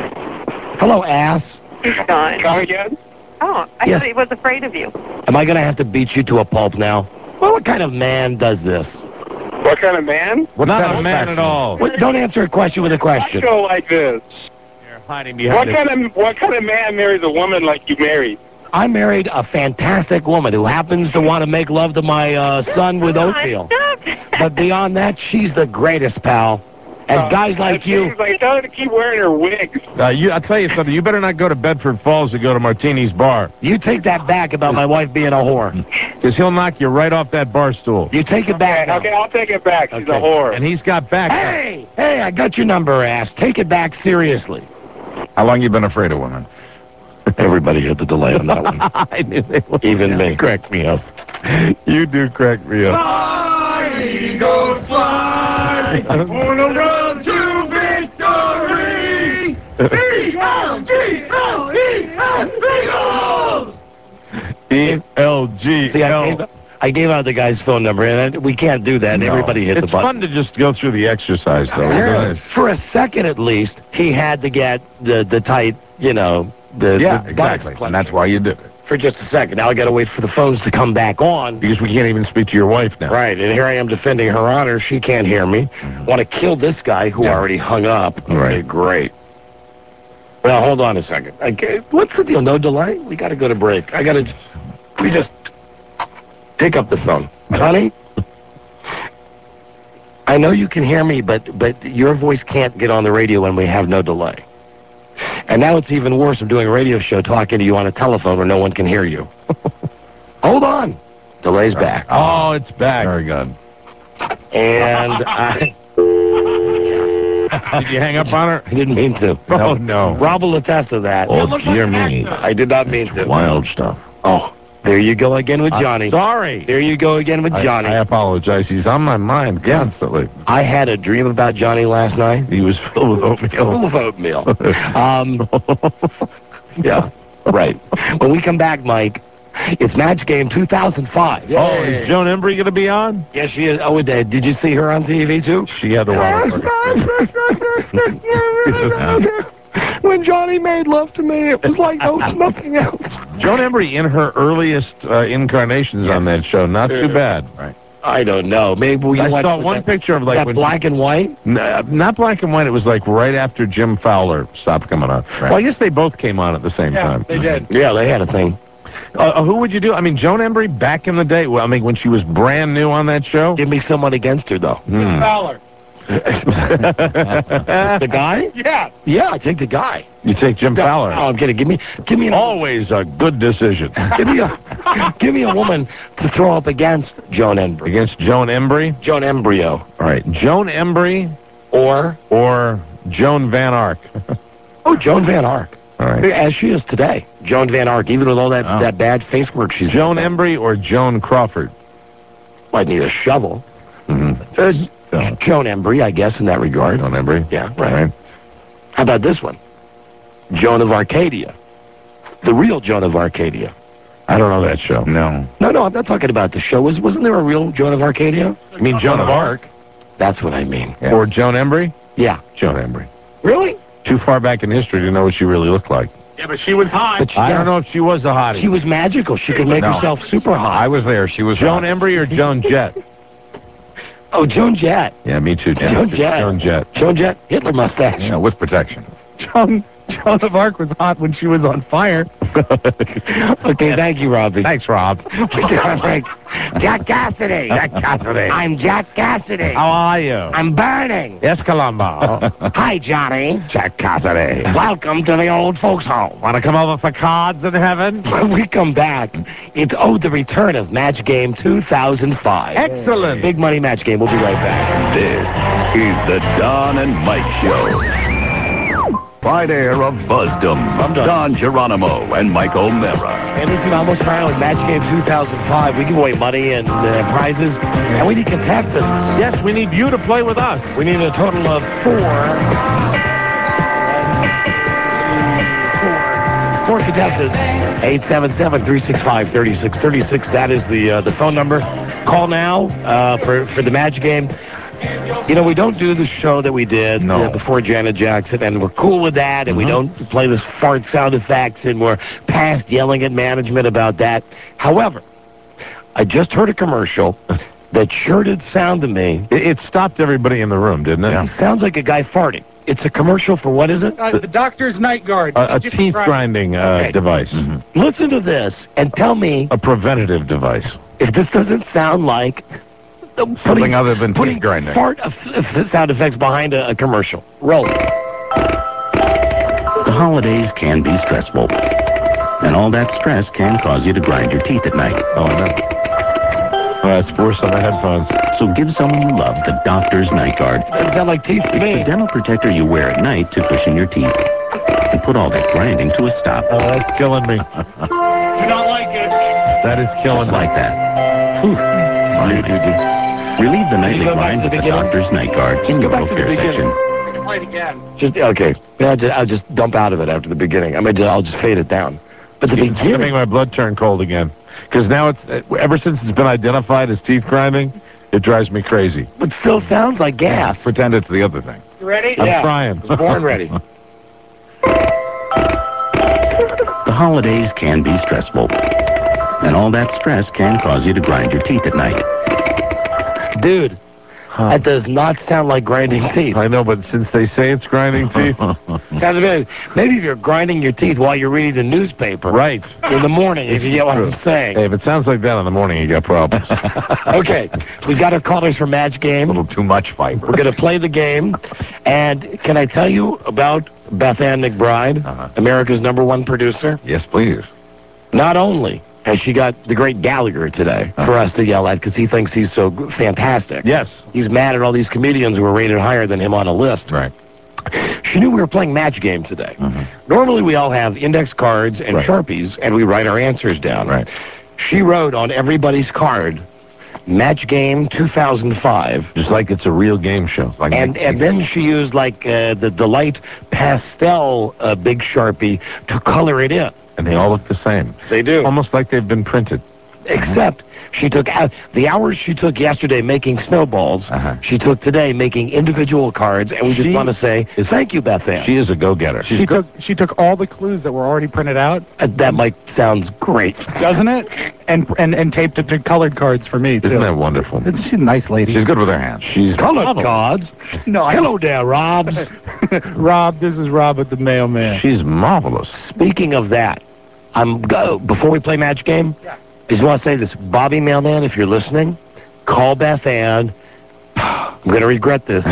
Hello, ass. He's gone. Come again? Oh, I thought he was afraid of you. Am I going to have to beat you to a pulp now? Well, what kind of man does this? What kind of man? Not a man at all. Don't answer a question with a question. I go like this. You're hiding behind What kind of man marries a woman like you married? I married a fantastic woman who happens to want to make love to my son with oatmeal. But beyond that, she's the greatest, pal. And guys like you... Like, tell her to keep wearing her wigs. I'll tell you something. You better not go to Bedford Falls to go to Martini's bar. You take that back about my wife being a whore. Because he'll knock you right off that bar stool. You take it back. Okay, I'll take it back. She's a whore. And he's got back. Hey, I got your number, ass. Take it back seriously. How long you been afraid of women? Everybody had the delay on that one. I knew they would. Even me. Crack me up. You do crack me up. Fly, Eagles, fly, on a road to victory. E-L-G-L-E-S, Eagles! E-L-G-L. See, I gave out the guy's phone number, and we can't do that. And everybody hit the button. It's fun to just go through the exercise, though, isn't it? For a second, at least, he had to get the tight, the exactly. And that's why you did it. for just a second. Now I got to wait for the phones to come back on. Because we can't even speak to your wife now. Right, and here I am defending her honor. She can't hear me. Want to kill this guy who already hung up. Okay, Right. great. Well, hold on a second. Okay, what's the deal? No delay? We got to go to break. We just pick up the phone. Johnny? I know you can hear me, but your voice can't get on the radio when we have no delay. And now it's even worse. I'm doing a radio show talking to you on a telephone where no one can hear you. Hold on. Delay's back. Oh, it's back. Very good. And I... Did you hang up on her? I didn't mean to. Oh, no. Rob will attest to that. Oh, dear me. I did not mean to. Wild stuff. Oh, there you go again with Johnny. Sorry. There you go again with Johnny. I apologize. He's on my mind constantly. I had a dream about Johnny last night. He was filled with oatmeal. Full of oatmeal. Yeah, right. When we come back, Mike, it's Match Game 2005. Yay. Oh, is Joan Embry going to be on? Yes, she is. Oh, did you see her on TV, too? She had the water. When Johnny made love to me, it was like nothing else. Joan Embry in her earliest incarnations on that show. Not too bad. Right. I don't know. Maybe I saw one picture of like that when black and white. Not black and white. It was like right after Jim Fowler stopped coming on. Right. Well, I guess they both came on at the same time. They did. Yeah, they had a thing. Who would you do? I mean, Joan Embry back in the day. Well, I mean, when she was brand new on that show. Give me someone against her, though. Jim Fowler. The guy? Yeah. Yeah, I take the guy. You take Jim Fowler. Oh, I'm kidding. Give me always a good decision. give me a woman to throw up against Joan Embry. Against Joan Embry? Joan Embryo. All right. Joan Embry or Joan Van Ark. Oh, Joan Van Ark. All right. As she is today. Joan Van Ark, even with all that bad face work she's Joan Embry or Joan Crawford? Might need a shovel. Mm-hmm. Joan Embry, I guess, in that regard. Joan Embry? Yeah, right. How about this one? Joan of Arcadia. The real Joan of Arcadia. I don't know that show. No. No, I'm not talking about the show. Wasn't there a real Joan of Arcadia? You mean Joan of Arc? That's what I mean. Yeah. Or Joan Embry? Yeah. Joan Embry. Really? Too far back in history to know what she really looked like. Yeah, but she was hot. I don't know if she was a hottie. She was magical. She could make herself super hot. I was there. She was Joan Embry or Joan Jett? Oh, Joan Jett. Yeah, me too. Joan Jett. Joan Jett. Joan Jett. Hitler mustache. Yeah, with protection. Joan of Arc was hot when she was on fire. Okay, thank you, Robbie. Thanks, Rob. Jack Cassidy. Jack Cassidy. I'm Jack Cassidy. How are you? I'm burning. Yes, Columbo. Hi, Johnny. Jack Cassidy. Welcome to the old folks' home. Want to come over for cards in heaven? When we come back, it's the return of Match Game 2005. Excellent. Big money match game. We'll be right back. This is the Don and Mike Show. By air of Buzdom, Don Geronimo and Mike O'Mara. And listen, almost finally, Match Game 2005. We give away money and prizes, and we need contestants. Yes, we need you to play with us. We need a total of four contestants. 877-365-3636. That is the phone number. Call now for the Match Game. You know, we don't do the show that we did before Janet Jackson, and we're cool with that, and we don't play this fart sound effects, and we're past yelling at management about that. However, I just heard a commercial that sure did sound to me. It stopped everybody in the room, didn't it? It sounds like a guy farting. It's a commercial for what is it? The Doctor's Night Guard. A teeth grinding device. Mm-hmm. Listen to this and tell me. A preventative device. If this doesn't sound like something other than teeth grinding. Fart sound effects behind a commercial. Roll it. The holidays can be stressful, and all that stress can cause you to grind your teeth at night. Oh, I know. That's worse on the headphones. So give someone you love the Doctor's Night Guard. Doesn't sound like teeth to me. The dental protector you wear at night to cushion your teeth and put all that grinding to a stop. Oh, that's killing me. Do not like it. That is killing Just me. like that. Whew. Relieve the nightly grind with the Doctor's Night Guard in your repair section. Play it again. Okay. I'll just dump out of it after the beginning. I'll just fade it down. But the It's beginning. making my blood turn cold again. Because now ever since it's been identified as teeth grinding, it drives me crazy. But still sounds like gas. Pretend it's the other thing. You ready? I'm trying. Born ready. The The holidays can be stressful. And all that stress can cause you to grind your teeth at night. Dude, that does not sound like grinding teeth. I know, but since they say it's grinding teeth. Sounds maybe if you're grinding your teeth while you're reading the newspaper. Right. In the morning, if you get what I'm saying. Hey, if it sounds like that in the morning, you got problems. Okay, we got our callers for Match Game. A little too much fiber. We're going to play the game. And can I tell you about Beth Ann McBride, America's #1 producer? Yes, please. Not only has she got the great Gallagher today for us to yell at because he thinks he's so fantastic. Yes. He's mad at all these comedians who are rated higher than him on a list. Right. She knew we were playing Match Game today. Normally we all have index cards and Sharpies, and we write our answers down. Right. She wrote on everybody's card, Match Game 2005. Just like it's a real game show. Like And then she used like the light pastel big Sharpie to color it in. And they all look the same. They do. Almost like they've been printed. Except she took the hours she took yesterday making snowballs. She took today making individual cards, and we just want to say thank you, Beth Ann. She is a go-getter. She took all the clues that were already printed out. That might sounds great, doesn't it? And taped it to colored cards for me too. Isn't that wonderful? She's a nice lady. She's good with her hands. She's colored cards. No, hello there, Rob. Rob, this is Robert the mailman. She's marvelous. Speaking of that, before we play Match Game, I just want to say this. Bobby Mailman, if you're listening, call Beth Ann. I'm going to regret this.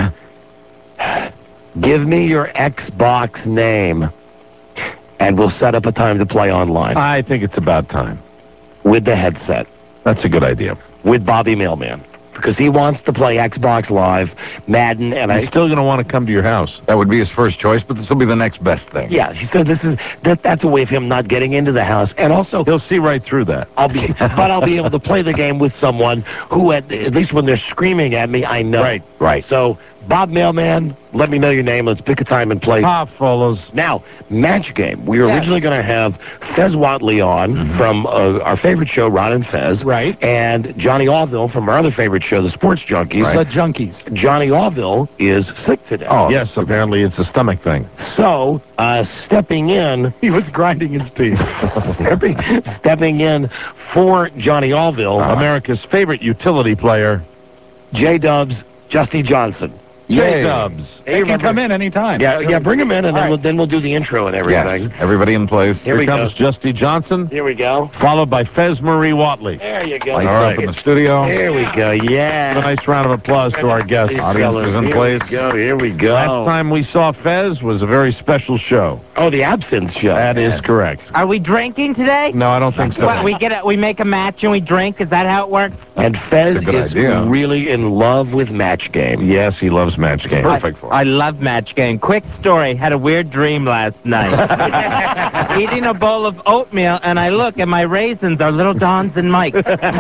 Give me your Xbox name, and we'll set up a time to play online. I think it's about time. With the headset. That's a good idea. With Bobby Mailman. Because he wants to play Xbox Live, Madden, and He's still going to want to come to your house. That would be his first choice, but this will be the next best thing. Yeah, he said that's a way of him not getting into the house, and also he'll see right through that. I'll be able to play the game with someone who, at least when they're screaming at me, I know. Right. So, Bob Mailman, let me know your name. Let's pick a time and play. Follows. Now, Match Game. We were originally going to have Fez Watley on from our favorite show, Ron and Fez. Right. And Johnny Orville from our other favorite show, The Sports Junkies. The Junkies. Johnny Orville is sick today. Oh, yes, apparently it's a stomach thing. So, stepping in... He was grinding his teeth. stepping in for Johnny Orville. America's favorite utility player. J-Dubs, Justy Johnson. J-Dubs. He can come in anytime. Yeah, bring him in, and then we'll do the intro and everything. Yes. Everybody in place. Here comes Justy Johnson. Here we go. Followed by Fez Marie Watley. There you go. Lights up in the studio. Here we go, yeah. A nice round of applause to our guests. Audience is in place. Here we go. Last time we saw Fez was a very special show. Oh, the Absinthe Show. That is correct. Are we drinking today? No, I don't think so. What, we make a match and we drink? Is that how it works? And Fez is idea. really in love with Match Game. Yes, he loves Match Game. Perfect. I love Match Game. Quick story. Had a weird dream last night. Eating a bowl of oatmeal, and I look, and my raisins are little Dons and Mikes.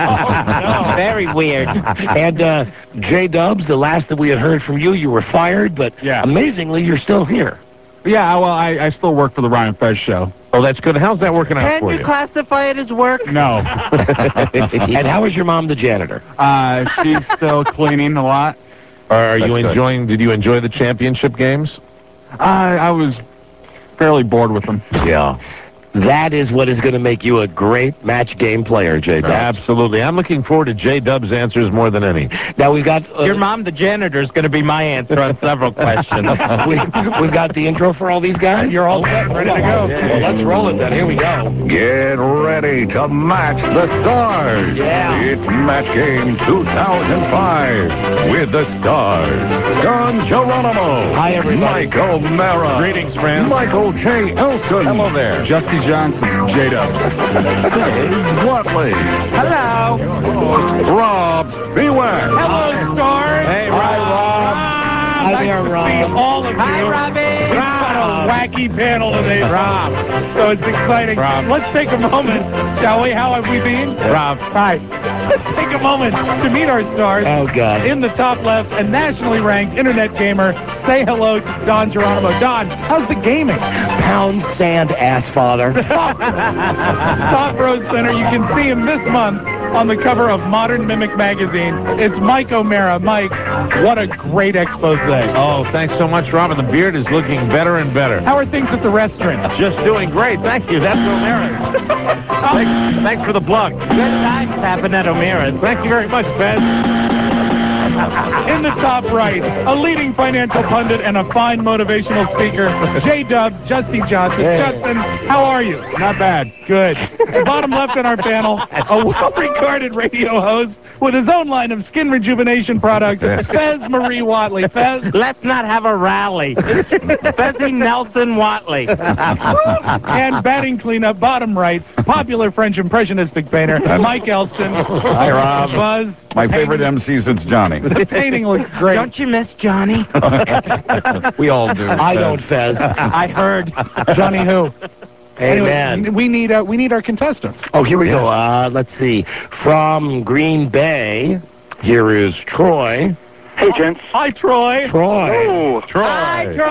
Very weird. And J-Dubs, the last that we had heard from you, you were fired, but amazingly, you're still here. Yeah, well, I still work for the Ryan Fez show. Oh, that's good. How's that working out Can for you you? classify it as work? No. And how is your mom, the janitor? She's still cleaning a lot. Are you enjoying? Did you enjoy the championship games? I was fairly bored with them. Yeah. That is what is going to make you a great Match Game player, J-Dubs. Absolutely. I'm looking forward to J-Dubs' answers more than any. Now, we've got... Your mom, the janitor, is going to be my answer on several questions. We've got the intro for all these guys? You're all set, ready to go. Well, let's roll it then. Here we go. Get ready to match the stars. Yeah. It's Match Game 2005 with the stars. Don Geronimo. Hi, everybody. Mike O'Mara. Greetings, friends. Michael J. Elston. Hello there. Justy Johnson, J-Dubs. Fez Watley. Hello. Rob Spiewak. Hello, stars. Hey, Rob. Hi there, Rob. All of you. Hi, Robbie. We've got a wacky panel today, Rob. So it's exciting. Rob. Let's take a moment, shall we? How have we been? Rob. Hi. Let's take a moment to meet our stars. Oh, God. In the top left, a nationally ranked internet gamer. Say hello to Don Geronimo. Don, how's the gaming? Pound sand, ass father. Top row center. You can see him this month on the cover of Modern Mimic magazine. It's Mike O'Mara. Mike, what a great expose. Oh, thanks so much, Robin. The beard is looking better and better. How are things at the restaurant? Just doing great. Thank you. That's O'Mara. Thanks for the plug. Good times happened at O'Mara's. Thank you very much, Fez. In the top right, a leading financial pundit and a fine motivational speaker, J-Dub, Justy Johnson. Hey. Justin, how are you? Not bad. Good. Bottom left on our panel, a well-regarded radio host with his own line of skin rejuvenation products, Fez Marie Watley. Fez? Let's not have a rally. Fezzy Nelson Watley. And batting cleanup, bottom right, popular French impressionistic painter, Mike Elston. Hi, Rob. Buzz. My favorite MC since Johnny. The painting looks great. Don't you miss Johnny? We all do. I don't, Fez. I heard. Johnny who? Amen. Anyway, we need our contestants. Oh, here we go. Let's see. From Green Bay, here is Troy. Hey, gents. Hi, Troy. Troy. Troy. Hi, Troy.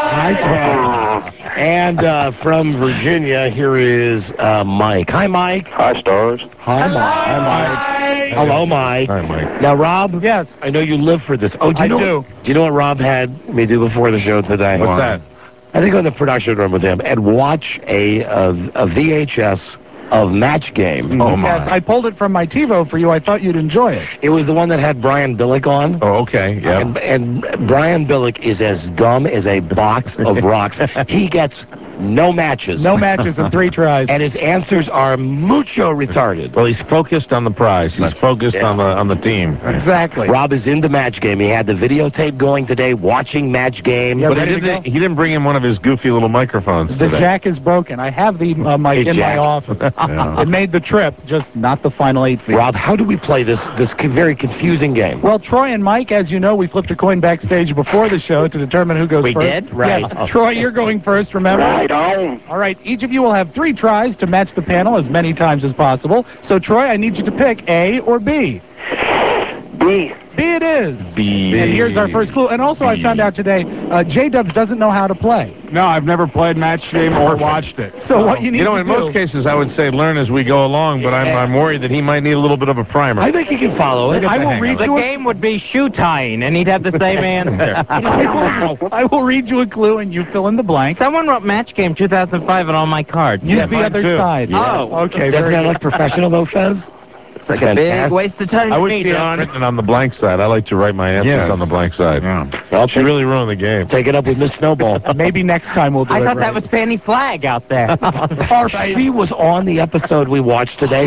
Hi, Troy. And from Virginia, here is Mike. Hi, Mike. Hi, Stars. Hi, Mike. Hi, Mike. Hello, Mike. Hi, Mike. Now, Rob. Yes. I know you live for this. Oh, do you know what Rob had me do before the show today? What's that? I think on the production room with him and watch a VHS of Match Game. Oh, my. Yes, I pulled it from my TiVo for you. I thought you'd enjoy it. It was the one that had Brian Billick on. Oh, okay. Yeah. And Brian Billick is as dumb as a box of rocks. He gets no matches. No matches in 3 tries. And his answers are mucho retarded. Well, he's focused on the prize. He's focused on the team. Exactly. Rob is into Match Game. He had the videotape going today, watching Match Game. Yeah, But ready to go? he didn't bring in one of his goofy little microphones The today. jack is broken. I have the mic in my office. It made the trip, just not the final 8 feet. Rob, how do we play this very confusing game? Well, Troy and Mike, as you know, we flipped a coin backstage before the show to determine who goes We first. did? Right. Yes. Troy, you're going first, remember? Right on. All right, each of you will have 3 tries to match the panel as many times as possible. So, Troy, I need you to pick A or B. B. B it is. B. And here's our first clue. And also, I found out today, J-Dubs doesn't know how to play. No, I've never played Match Game or watched it. So what you need You know, to in do... most cases, I would say learn as we go along, but I'm worried that he might need a little bit of a primer. I think he can follow it. I will read The you game would be shoe tying, and he'd have the same answer. I will read you a clue, and you fill in the blank. Someone wrote Match Game 2005 on all my cards. Use the other side. Oh, okay. Doesn't very that good. look professional, though, Fez? It's like a big waste of time I to would me, see it Don. written on the blank side. I like to write my answers Yes. on the blank side. Yeah. Well, She really ruined the game. take it up with Miss Snowball. Maybe next time we'll do I it thought right. that was Fanny Flag out there. She was on the episode we watched today.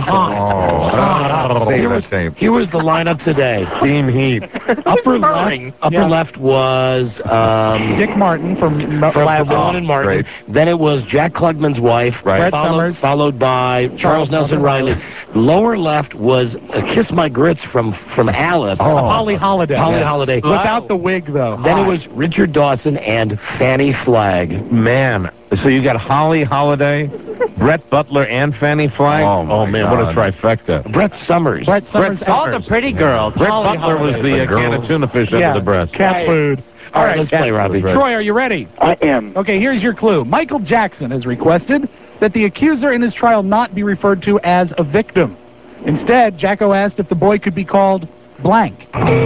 Save that tape. Here was the lineup today. Steam heat. Upper left was Dick Martin from from Owen and Martin. Great. Then it was Jack Klugman's wife, Brett Summers. followed by Charles Nelson Riley. Lower left was Kiss My Grits from Alice. Holly Holiday. Holly Holiday. Without the wig, though. Then it was Richard Dawson and Fanny Flagg. Man, so you got Holly Holiday, Brett Butler, and Fanny Flagg? Oh, my man, what a God. trifecta. Brett Summers. Brett Summers. All the pretty girls. Brett Holly Butler was Holiday. the can of tuna fish Yeah, under the breast. cat food. All right, let's play, Robbie. Troy, are you ready? I am. Okay, here's your clue. Michael Jackson has requested that the accuser in his trial not be referred to as a victim. Instead, Jacko asked if the boy could be called blank.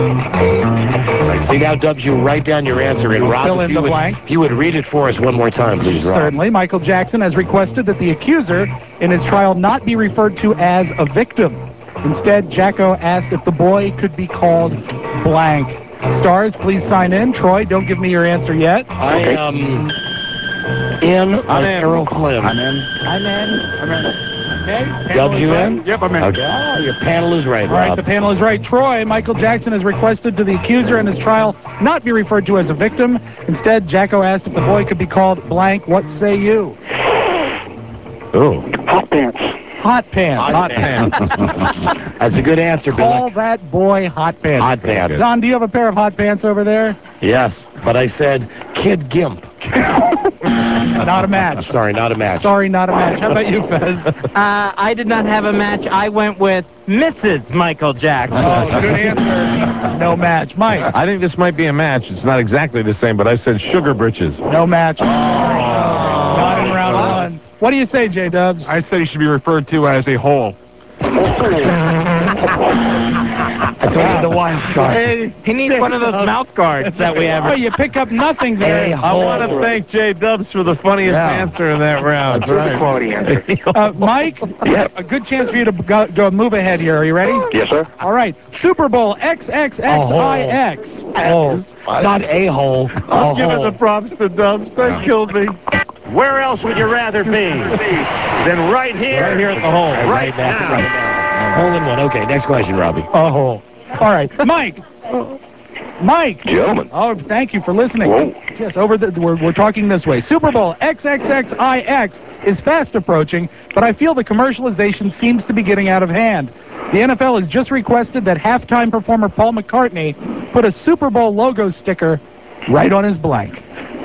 See, now, Dubs, you write down your answer. And Rob, Fill in the blank. if you would read it for us one more time, please, Rob. Certainly, Michael Jackson has requested that the accuser in his trial not be referred to as a victim. Instead, Jacko asked if the boy could be called blank. Stars, please sign in. Troy, don't give me your answer yet. I am in Errol Flynn. I'm in. Okay. Dubs, you in? Yep, I'm in. Okay. Oh, your panel is right, All right, Rob. the panel is right. Troy, Michael Jackson has requested to the accuser in his trial not be referred to as a victim. Instead, Jacko asked if the boy could be called blank. What say you? Oh. Hot pants. Hot pants. Hot pants. That's a good answer, Call Billy. that boy hot pants. Hot pants. Don, do you have a pair of hot pants over there? Yes, but I said Kid Gimp. Not a match. Sorry, not a match. Sorry, not a match. How about you, Fez? I did not have a match. I went with Mrs. Michael Jackson. Oh, good answer. No match. Mike? I think this might be a match. It's not exactly the same, but I said sugar britches. No match. Not in round one. What do you say, J-Dubs? I said he should be referred to as a hole. That's only the wild card. He needs one of those mouth guards that we have. Oh, you pick up nothing there. I want to thank J. Dubs for the funniest answer in that round. That's right. Quality answer. Mike, a good chance for you to go move ahead here. Are you ready? Yes, sir. All right. Super Bowl XXXIX. Oh, not a-hole. I'm giving the props to Dubs. They killed me. Where else would you rather be than right here? Right here at the hole. Right now. Hole in one. Okay, next question, Robbie. A hole. All right. Mike. Mike. Gentlemen. Oh, thank you for listening. Whoa. Yes, we're talking this way. Super Bowl XXXIX is fast approaching, but I feel the commercialization seems to be getting out of hand. The NFL has just requested that halftime performer Paul McCartney put a Super Bowl logo sticker right on his blank.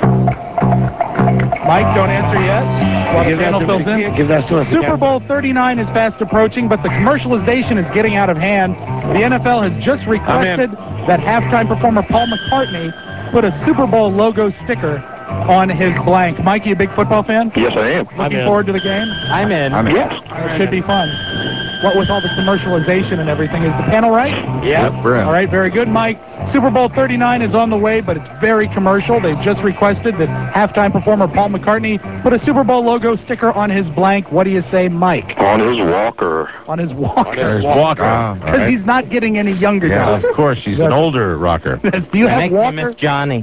Mike, don't answer yet. While the panel fills in. Give that to us Super again. Bowl 39 is fast approaching, but the commercialization is getting out of hand. The NFL has just requested that halftime performer Paul McCartney put a Super Bowl logo sticker on his blank. Mike, you a big football fan? Yes, I am. Looking forward to the game? I'm in. Yes. It should be fun. What with all the commercialization and everything, is the panel right? Yeah. All right, very good, Mike. Super Bowl 39 is on the way, but it's very commercial. They've just requested that halftime performer Paul McCartney put a Super Bowl logo sticker on his blank. What do you say, Mike? On his walker. On his walker. There's Walker. Because he's not getting any younger. Yeah, Doug. of course. She's an older rocker. Do you have Makes me Walker? miss Johnny.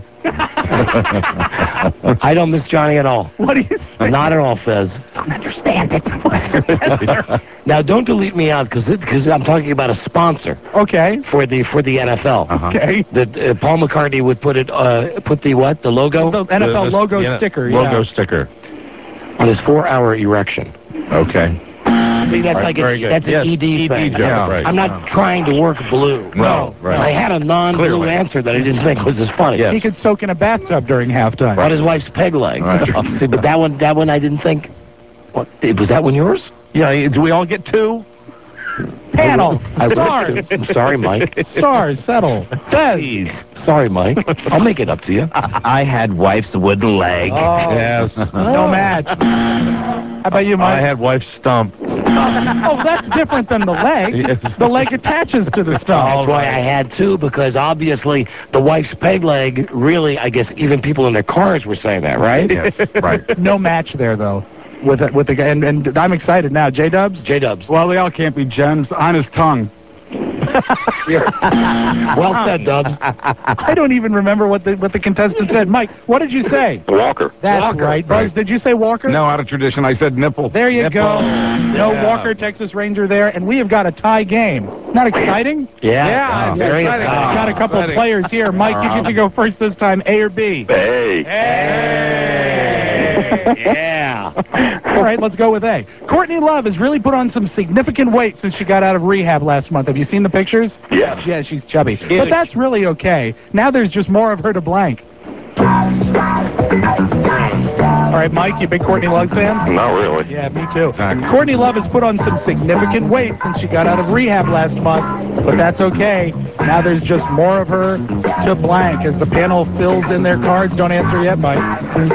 I don't miss Johnny at all. What do you say? Not at all, Fez. I don't understand it. Now, don't delete me out because I'm talking about a sponsor Okay. for the NFL. Okay. That Paul McCartney would put it the what? The logo The NFL logo sticker. Logo sticker. on his 4-hour erection. Okay. See, that's Right, like very good. that's Yes, an ED thing. job, Yeah. right. I'm not trying to work blue. No, right. I had a non-blue Clearly. answer that I didn't think was as funny. He could soak in a bathtub during halftime. On his wife's peg leg. Right. See, but that one I didn't think. What was that one yours? Yeah, do we all get two? Panel. I would Stars. too. I'm sorry, Mike. Stars. Settle. Fez. Sorry, Mike. I'll make it up to you. I had wife's wooden leg. Oh, Yes. no match. How about you, I Mike? had wife's stump. Oh, that's different than the leg. Yes. The leg attaches to the stump. That's why I had two, because obviously the wife's peg leg, really, I guess even people in their cars were saying that, right? Yes, right. No match there, though. With the guy, and I'm excited now. J-Dubs? J-Dubs. Well, they all can't be gems. On his tongue. Well said, Dubs. I don't even remember what the contestant said. Mike, what did you say? Walker. That's Walker. right. Buzz, did you say Walker? No, out of tradition, I said nipple. There you go. No Yeah. Walker, Texas Ranger there, and we have got a tie game. Not exciting? Yeah. it's Very exciting. exciting. I've got a couple of Exciting. players here. Mike, you get to go first this time, A or B? Hey. Yeah. All right, let's go with A. Courtney Love has really put on some significant weight since she got out of rehab last month. Have you seen the pictures? Yes. Yeah, she's chubby. But that's really okay. Now there's just more of her to blank. All right, Mike, you a big Courtney Love fan? Not really. Yeah, me too. Courtney Love has put on some significant weight since she got out of rehab last month, but that's okay. Now there's just more of her to blank as the panel fills in their cards. Don't answer yet, Mike.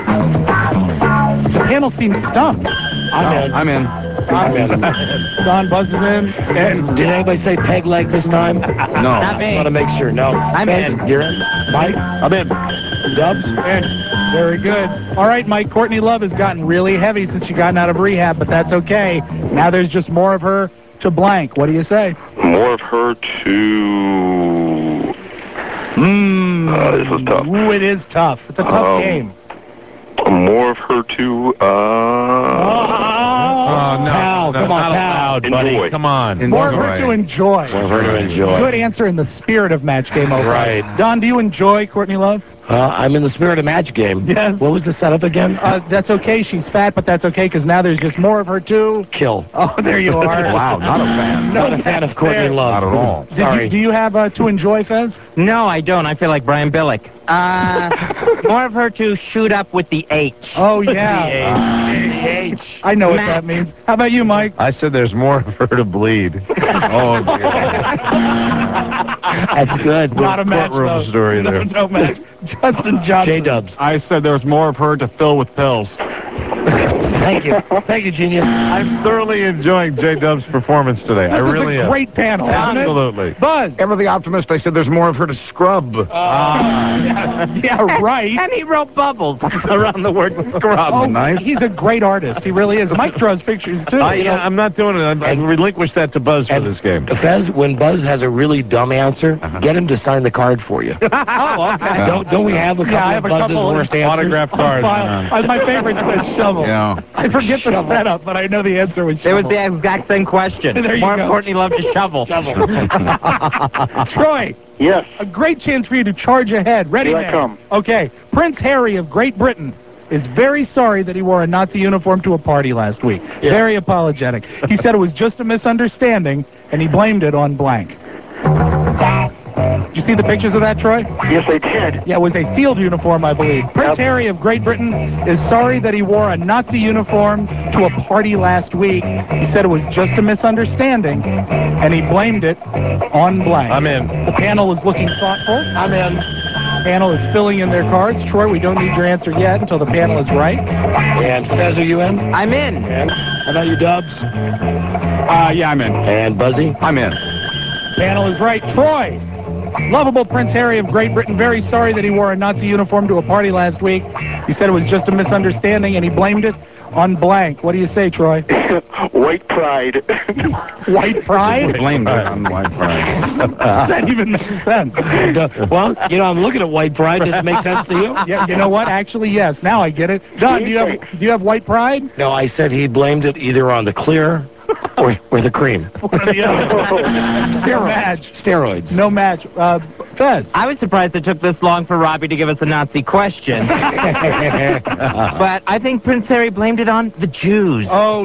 The panel seems stumped. I'm in. Don buzzes in. And did anybody say peg leg this time? No. Not me. I want to make sure. No. I'm Fez, in. You're in. Mike? I'm in. Dubs? In. Very good. All right, Mike, Courtney Love has gotten really heavy since she got out of rehab, but that's okay. Now there's just more of her to blank. What do you say? More of her to... this is tough. Ooh, it is tough. It's a tough game. More of her to, Oh, no. Pal, no, come on, not pal. allowed, buddy. Enjoy. Come on. More of her to enjoy. More of her to enjoy. Good answer in the spirit of match game over. Right. Don, do you enjoy Courtney Love? I'm in the spirit of match game. Yes. What was the setup again? That's okay. She's fat, but that's okay because now there's just more of her to... Kill. Oh, there you are. Wow, not a fan. Not a fan of Courtney Love. Not at all. Do you have to enjoy, Fez? No, I don't. I feel like Brian Billick. More of her to shoot up with the H. Oh, yeah. H. I know what Matt. that means. How about you, Mike? I said there's more of her to bleed. Oh, dear. That's good. Not a match, Courtroom though. story there. No match. Justin Johnson. J-Dubs. I said there was more of her to fill with pills. Thank you. Thank you, genius. I'm thoroughly enjoying J-Dub's performance today. I really This is a am. great panel, isn't it? Absolutely. Buzz. Ever the optimist, I said there's more of her to scrub. Yeah, right. And he wrote bubbles around the word scrub. Oh, nice. He's a great artist. He really is. Mike draws pictures, too. I'm not doing it. I relinquished that to Buzz for this game. Fez, when Buzz has a really dumb answer, get him to sign the card for you. Oh, okay. Don't we have a couple I have of a Buzz's couple of worst answers? Autograph cards. My favorite says shovel. Yeah. I forget the setup, but I know the answer was It shovel. was the exact same question. There you More go. important, he loved to shovel. Troy, Yes. a great chance for you to charge ahead. Ready, Here I man? come. Okay. Prince Harry of Great Britain is very sorry that he wore a Nazi uniform to a party last week. Very apologetic. He said it was just a misunderstanding, and he blamed it on blank. Did you see the pictures of that, Troy? Yes, I did. Yeah, it was a field uniform, I believe. Prince Harry of Great Britain is sorry that he wore a Nazi uniform to a party last week. He said it was just a misunderstanding, and he blamed it on blank. I'm in. The panel is looking thoughtful. I'm in. The panel is filling in their cards. Troy, we don't need your answer yet until the panel is right. And Fez, are you in? I'm in. And how about you, Dubs? Yeah, I'm in. And Buzzy? I'm in. Panel is right. Troy, lovable Prince Harry of Great Britain, very sorry that he wore a Nazi uniform to a party last week. He said it was just a misunderstanding, and he blamed it on blank. What do you say, Troy? White pride. White pride? Blamed it on white pride. That even makes sense. Well, I'm looking at white pride. Does it make sense to you? Yeah, you know what? Actually, yes. Now I get it. Don, do you have white pride? No, I said he blamed it either on the clear or the cream. One or the other. No match. Steroids. No match. Fez. I was surprised it took this long for Robbie to give us a Nazi question. But I think Prince Harry blamed it on the Jews. Oh,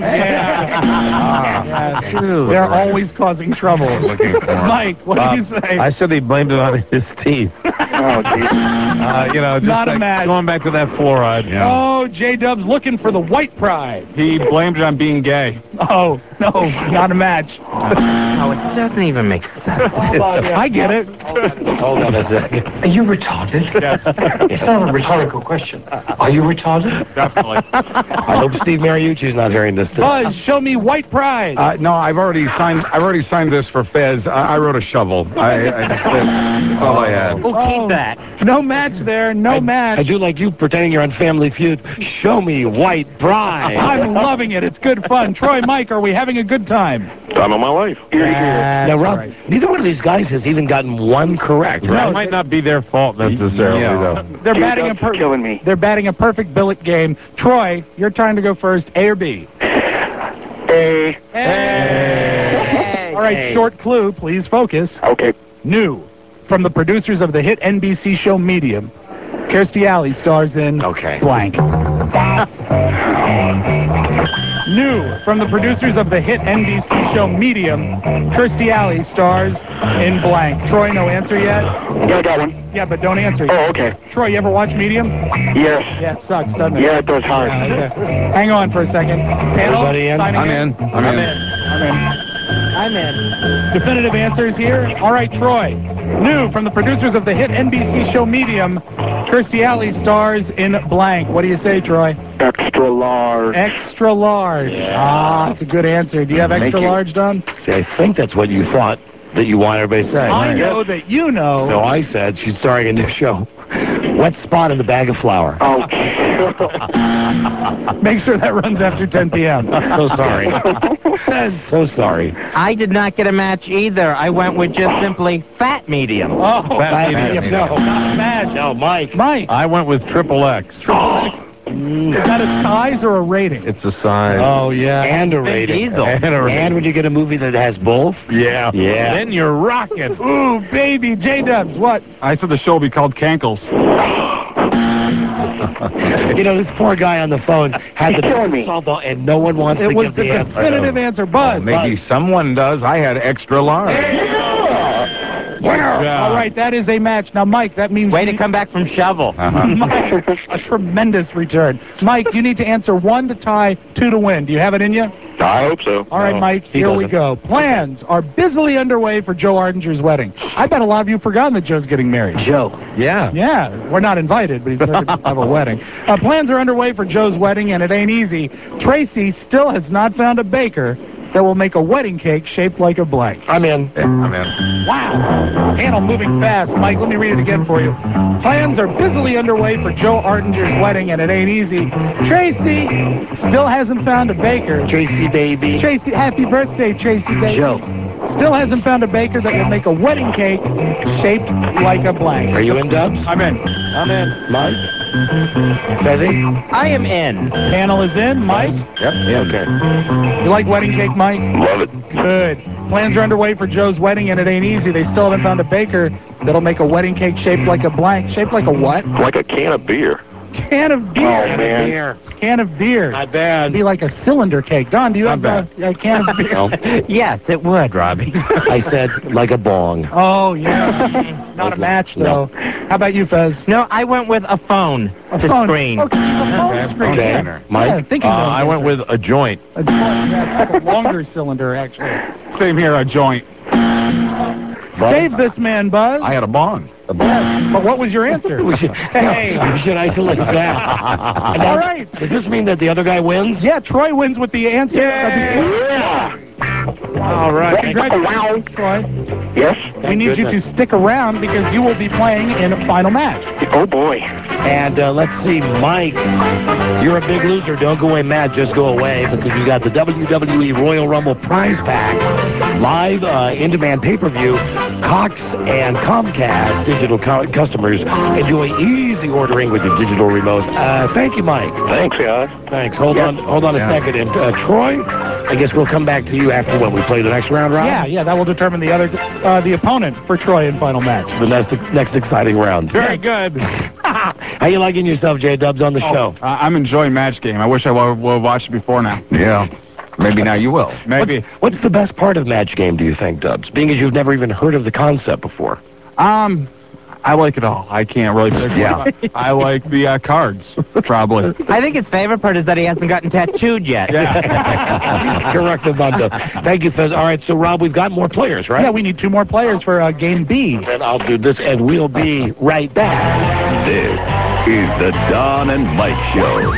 yeah. They're always causing trouble. Mike, what do you say? I said he blamed it on his teeth. Oh, geez. Just Not a like match. going back to that fluoride. Oh, J-Dub's looking for the white pride. He blamed it on being gay. Oh, no, not a match. No, it doesn't even make sense. I get it. Hold on a second. Are you retarded? Yes. It's not a rhetorical question. Are you retarded? Definitely. I hope Steve Mariucci's not hearing this. Buzz, show me white pride. No, I've already signed this for Fez. I wrote a shovel. That's all I had. Oh, keep that. No match there. No match. I do like you pretending you're on Family Feud. Show me white pride. I'm loving it. It's good fun. Troy, Mike, are we having a good time? Time of my life. Now, Rob, right. neither one of these guys has even gotten one correct, right? It might not be their fault necessarily, though. They're batting a killing me. They're batting a perfect billet game. Troy, your time to go first. A or B? A. All right, short clue. Please focus. Okay. New. From the producers of the hit NBC show Medium, Kirstie Alley stars in blank. New. From the producers of the hit NBC show Medium, Kirstie Alley stars in blank. Troy, no answer yet? Yeah, I got one. Yeah, but don't answer yet. Oh, okay. Troy, you ever watch Medium? Yes. Yeah, it sucks, doesn't it? Yeah, it does hard. Yeah, okay. Hang on for a second. Panel, Everybody in? signing I'm in. I'm in. Definitive answers here. All right, Troy. New from the producers of the hit NBC show Medium, Kirstie Alley stars in blank. What do you say, Troy? Extra large. Extra large. Ah, that's a good answer. Do you have extra large, Don? See, I think that's what you thought that you want everybody to say. I know that you know. So I said she's starring in this show. Wet spot in the bag of flour. Oh. Make sure that runs after 10 p.m. So sorry. So sorry. I did not get a match either. I went with just simply fat medium. Oh, Fat medium. no, not a match. No, Mike. Mike. I went with triple X. Is that a size or a rating? It's a sign. Oh, yeah. And a rating. Diesel. And when you get a movie that has both. Yeah. Yeah. Then you're rocking. Ooh, baby. J-Dubs, what? I said the show will be called Cankles. This poor guy on the phone had the softball, and no one wants to It was give the the answer. definitive answer. Buzz. Maybe someone does. I had extra large. Winner! All right, that is a match. Now, Mike, that means... Way to come back from shovel. Mike, a tremendous return. Mike, you need to answer 1 to tie, 2 to win. Do you have it in you? I hope so. All right, Mike, here we go. Plans are busily underway for Joe Ardinger's wedding. I bet a lot of you have forgotten that Joe's getting married. Joe. Yeah. Yeah, we're not invited, but he's going to have a wedding. Plans are underway for Joe's wedding, and it ain't easy. Tracy still has not found a baker that will make a wedding cake shaped like a blank. I'm in. I'm in. Wow. Panel moving fast. Mike, let me read it again for you. Plans are busily underway for Joe Ardinger's wedding, and it ain't easy. Tracy still hasn't found a baker. Tracy, baby. Tracy, happy birthday, Tracy, baby. Joe. Still hasn't found a baker that will make a wedding cake shaped like a blank. Are you in, Dubs? I'm in. I'm in. Mike? Bezzy? I am in. Panel is in. Mike? Yep. Okay. You like wedding cake, Mike? Love it. Good. Plans are underway for Joe's wedding, and it ain't easy. They still haven't found a baker that'll make a wedding cake shaped like a blank. Shaped like a what? Like a can of beer. Can of beer. Oh, man. Can of beer. Not bad. It'd be like a cylinder cake. Don, do you have a can of beer? Yes, it would, Robbie. I said like a bong. Oh, yeah. Not a match, though. How about you, Fez? No, I went with a phone to phone. screen. Okay, a phone screen. Okay. Yeah. Mike? Yeah, thinking I went with a joint. a joint. Yeah, it's like a longer cylinder, actually. Same here, a joint. Save this man, Buzz. I had a bong. But what was your answer? Hey, we should isolate that. All right. Does this mean that the other guy wins? Yeah, Troy wins with the answer. Yeah. All right. Congratulations, Troy. Yes? We need you to stick around because you will be playing in a final match. Oh, boy. And let's see, Mike, you're a big loser. Don't go away mad. Just go away because you got the WWE Royal Rumble prize pack, live in-demand pay-per-view. Cox and Comcast digital customers enjoy easy ordering with your digital remote. Thank you, Mike. Thanks, guys. Thanks. Hold on a second. And Troy, I guess we'll come back to you after when we play the next round, right? Yeah, that will determine the opponent for Troy in final match. The next exciting round. Very good. How you liking yourself, J-Dubs, on the show? I'm enjoying Match Game. I wish I would have watched it before now. Yeah. Maybe now you will. Maybe. What's the best part of Match Game, do you think, Dubs? Being as you've never even heard of the concept before. I like it all. I can't really pick one. I like the cards, probably. I think his favorite part is that he hasn't gotten tattooed yet. Yeah. Correct, Abando. Thank you, Fez. All right, so, Rob, we've got more players, right? Yeah, we need 2 more players for Game B. And I'll do this, and we'll be right back. This is the Don and Mike Show.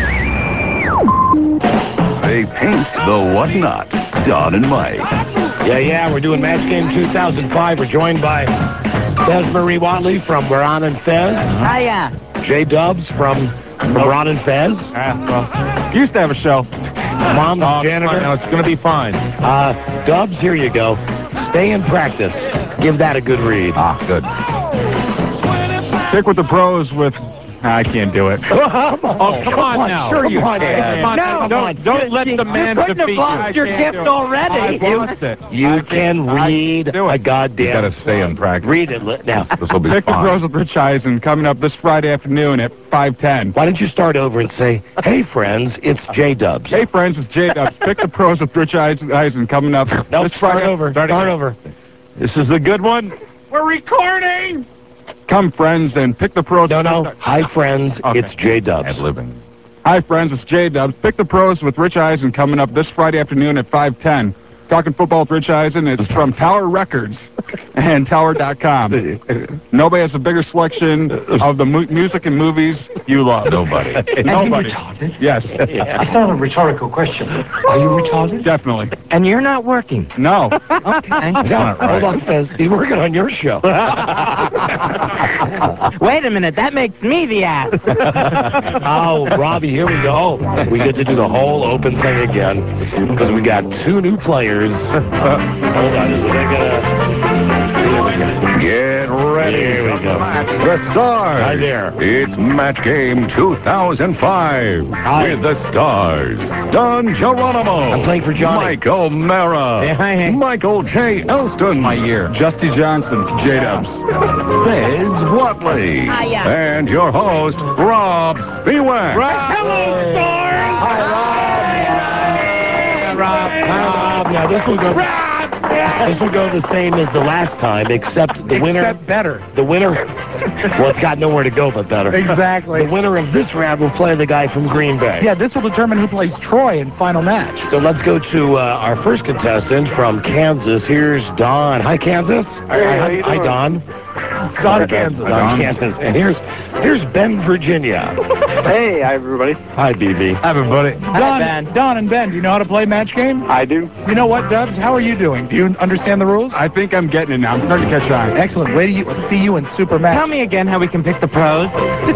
They paint the whatnot, Don and Mike. Yeah, we're doing Match Game 2005. We're joined by Fez Marie Watley from Ron and Fez. Hiya. J-Dubs from Ron and Fez. Well, used to have a show. Mom's janitor. No, it's going to be fine. Dubs, here you go. Stay in practice. Give that a good read. Good. Stick with the pros with... I can't do it. Come on now. Sure you Come can. on. Don't let the man couldn't have defeat lost you. your gift already. I lost it. You can read a goddamn... You got to stay in practice. Read it now. This will be Pick the fun. pros with Rich Eisen coming up this Friday afternoon at 5:10. Why don't you start over and say, hey, friends, it's J-Dubs. Hey, friends, it's J-Dubs. Pick the pros with Rich Eisen coming up this Friday. Start over. This is the good one. We're recording! Come, friends, and pick the pros. No. Hi, friends, Okay. it's J-Dubs. Ad living. Hi, friends, it's J-Dubs. Pick the pros with Rich Eisen coming up this Friday afternoon at 5:10. Talking football with Rich Eisen. It's from Tower Records and Tower.com. Nobody has a bigger selection of the music and movies you love. Nobody. Nobody. retarded? Yes, That's not a rhetorical question. Are you retarded? definitely. And you're not working. No. Okay. No, hold on, Fez. He's working on your show. Wait a minute. That makes me the ass. Oh, Robbie, here we go. We get to do the whole open thing again because we got 2 new players. Hold on, is it gonna... Here we go. Get ready. Here we go. The Stars. Hi there. It's Match Game 2005. Hi. With the Stars. Don Geronimo. I'm playing for Johnny. Mike O'Mara. Yeah, hi. Michael J. Elston. My year. Justy Johnson, J-Dubs. Fez Watley. Hiya. And your host, Rob Spiewak. Hello, Stars! Hi, Rob. Hi, Rob. Now, this will go... Rob! This will go the same as the last time, except the winner. Except better. The winner. Well, it's got nowhere to go but better. Exactly. The winner of this round will play the guy from Green Bay. Yeah, this will determine who plays Troy in final match. So let's go to our first contestant from Kansas. Here's Don. Hi, Kansas. Hi, Don. Don, Kansas. Don, Kansas. And here's Ben, Virginia. Hey, everybody. Hi, BB. Hi, everybody. Don and Ben, do you know how to play match game? I do. You know what, Dubs? How are you doing? Do you understand the rules? I think I'm getting it now. I'm starting to catch on. Excellent. Wait till you see you in Super Match. Tell me again how we can pick the pros.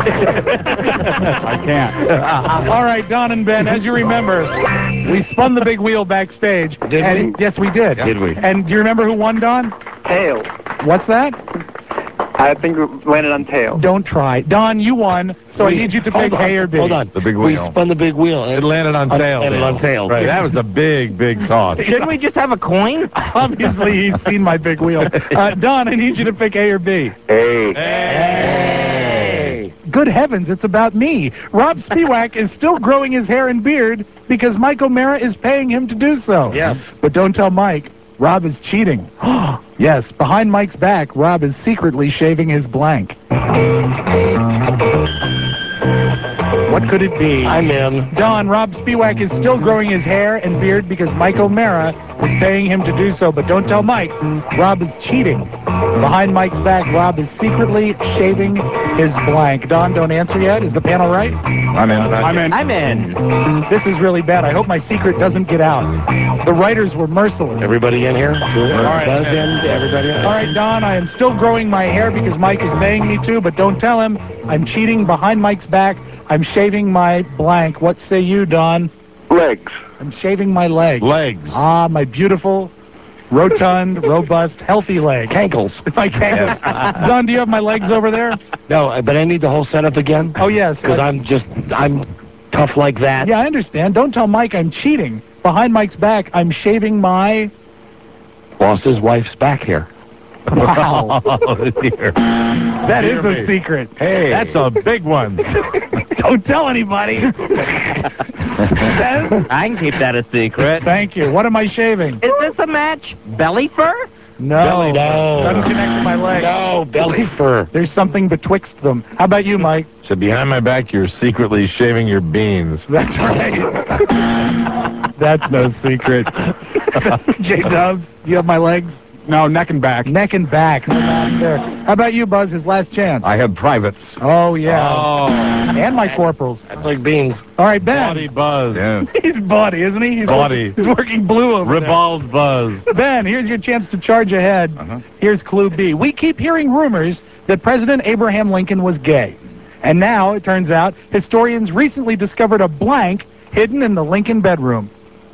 I can't. All right, Don and Ben, as you remember, we spun the big wheel backstage. Did we? Yes, we did. Did we? And do you remember who won, Don? Tail. What's that? I think we landed on tail. Don't try. Don, you won, so I need you to pick A or B. Hold on. The big We wheel. spun the big wheel. It landed on tail. Landed on tail. Right, that was a big, big toss. Shouldn't we just have a coin? Obviously, he's seen my big wheel. Don, I need you to pick A or B. Hey. Hey. Good heavens, it's about me. Rob Spiewak is still growing his hair and beard because Mike O'Mara is paying him to do so. Yes. But don't tell Mike. Rob is cheating. Yes, behind Mike's back, Rob is secretly shaving his blank. What could it be? I'm in. Don, Rob Spiewak is still growing his hair and beard because Mike O'Mara is paying him to do so. But don't tell Mike. Rob is cheating. Behind Mike's back, Rob is secretly shaving his blank. Don, don't answer yet. Is the panel right? I'm in. I'm in. This is really bad. I hope my secret doesn't get out. The writers were merciless. Everybody in here? All right. Buzz in. Everybody in. All right, Don, I am still growing my hair because Mike is paying me to, but don't tell him. I'm cheating behind Mike's back. I'm shaving my blank. What say you, Don? Legs. I'm shaving my leg. Legs. Ah, my beautiful, rotund, robust, healthy leg. Cankles. My cankles. Don, do you have my legs over there? No, but I need the whole setup again. Oh, yes. Because I'm tough like that. Yeah, I understand. Don't tell Mike I'm cheating. Behind Mike's back, I'm shaving my... Boss's wife's back here. Wow. Oh, dear. That is a secret. Hey. That's a big one. Don't tell anybody. I can keep that a secret. Thank you. What am I shaving? Is this a match? Belly fur? No. No. Doesn't connect to my leg. No, belly fur. There's something betwixt them. How about you, Mike? So behind my back, you're secretly shaving your beans. That's right. That's no secret. J-Dubs, do you have my legs? No, neck and back. Neck and back. No back there. How about you, Buzz? His last chance. I had privates. Oh, yeah. Oh. And my corporals. That's like beans. All right, Ben. Body buzz. Yeah. He's body, isn't he? He's Body. He's working blue over Revolved buzz. there. Ben, here's your chance to charge ahead. Here's clue B. We keep hearing rumors that President Abraham Lincoln was gay. And now, it turns out, historians recently discovered a blank hidden in the Lincoln bedroom.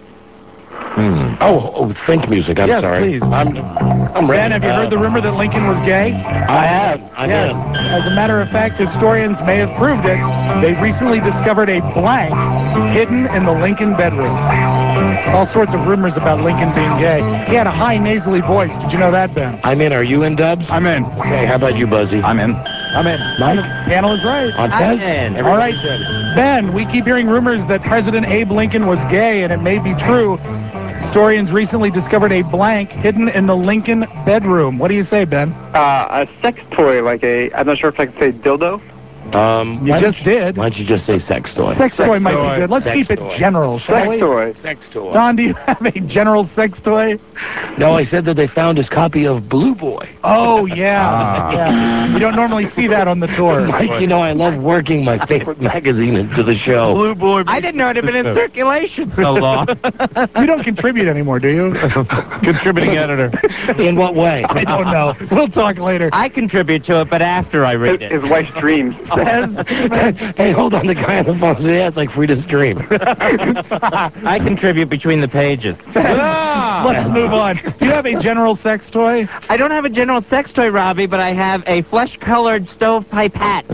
Oh, think music. I'm yes, sorry. Please. I'm ready. Ben, have you heard the rumor that Lincoln was gay? I have. I'm yes. in. As a matter of fact, historians may have proved it. They recently discovered a blank hidden in the Lincoln bedroom. All sorts of rumors about Lincoln being gay. He had a high nasally voice. Did you know that, Ben? I'm in. Are you in, Dubs? I'm in. Okay, how about you, Buzzy? I'm in. I'm in. Mike? The panel is right. On I'm Fez? in. All right, Ben, we keep hearing rumors that President Abe Lincoln was gay, and it may be true. Historians recently discovered a blank hidden in the Lincoln bedroom. What do you say, Ben? A sex toy, like I'm not sure if I can say dildo. You just did. Why don't you just say sex toy? Sex toy might be good. Let's Sex keep it toy. general, shall Sex we? toy. Sex toy. Don, do you have a general sex toy? No, I said that they found his copy of Blue Boy. Oh, yeah. Yeah. We don't normally see that on the tour. Mike, you know I love working my favorite magazine into the show. Blue Boy. I didn't know it had been in circulation so long. You don't contribute anymore, do you? Contributing editor. In what way? I don't know. We'll talk later. I contribute to it, but after I read it. His wife's dreams. Hey, hold on. The guy on the phone said, yeah, it's like Frida's dream. I contribute between the pages. Let's move on. Do you have a general sex toy? I don't have a general sex toy, Robbie, but I have a flesh-colored stovepipe hat.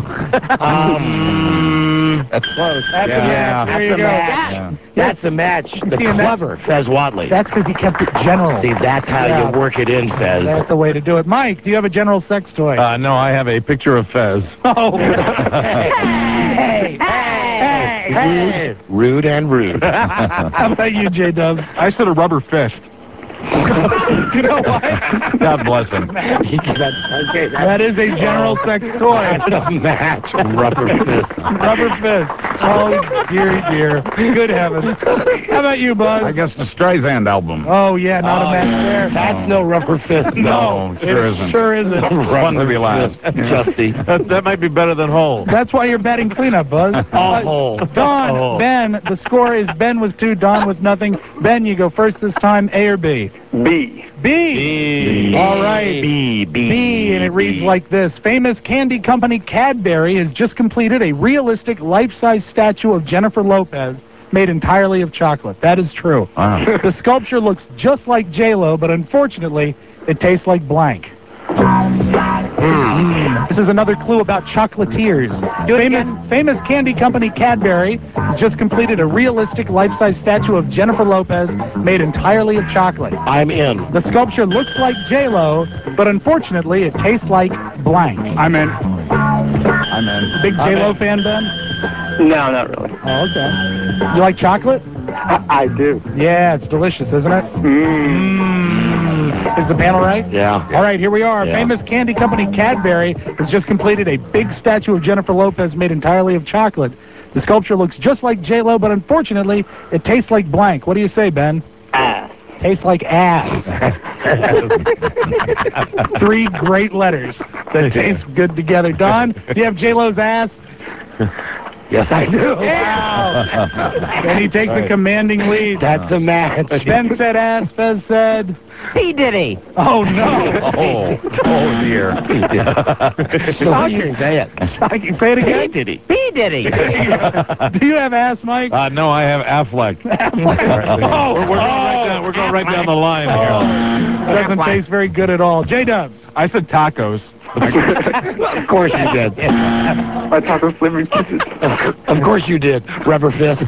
That's close. That's a match. There you go. Yeah. That's a match. The see, and clever Fez Watley. That's because he kept it general. See, that's how Yeah. you work it in, Fez. That's the way to do it. Mike, do you have a general sex toy? No, I have a picture of Fez. Oh. Rude and rude. How about you, J-Dubs? I said a rubber fist. You know what? God bless him. That is a general sex toy. That doesn't match. Rubber fist. Rubber fist. Oh, dear. Good heavens. How about you, Buzz? I guess the Streisand album. Oh, yeah, not a match there. That's no rubber fist. No, sure it isn't. Sure isn't. Fun to be last. Justy. That might be better than whole. That's why you're betting cleanup, Buzz. Hole. Don, Ben, the score is Ben with 2, Don with nothing. Ben, you go first this time, A or B? B. B. All right. B, and it reads like this. Famous candy company Cadbury has just completed a realistic life-size statue of Jennifer Lopez made entirely of chocolate. That is true. Wow. The sculpture looks just like J-Lo, but unfortunately, it tastes like blank. This is another clue about chocolatiers. Famous candy company Cadbury has just completed a realistic life-size statue of Jennifer Lopez made entirely of chocolate. I'm in. The sculpture looks like J-Lo, but unfortunately, it tastes like blank. I'm in. Big J-Lo fan, Ben? No, not really. Oh, okay. You like chocolate? I do. Yeah, it's delicious, isn't it? Is the panel right? Yeah. All right, here we are. Yeah. Famous candy company Cadbury has just completed a big statue of Jennifer Lopez made entirely of chocolate. The sculpture looks just like J-Lo, but unfortunately, it tastes like blank. What do you say, Ben? Ass. Tastes like ass. 3 great letters that taste good together. Don, do you have J-Lo's ass? Yes, I do. Wow. And he takes a commanding lead. That's a match. Ben said ass, Fez said... P. Diddy. Oh, no. Oh, dear. Shocking. Say it. Shocking. Say it again. P. Diddy. P. Diddy. Do you have ass, Mike? No, I have Affleck. We're going right down the line here. Doesn't taste very good at all. J-Dubs. I said tacos. Of course you did. My taco flavored kisses. Of course you did. Rubber fist.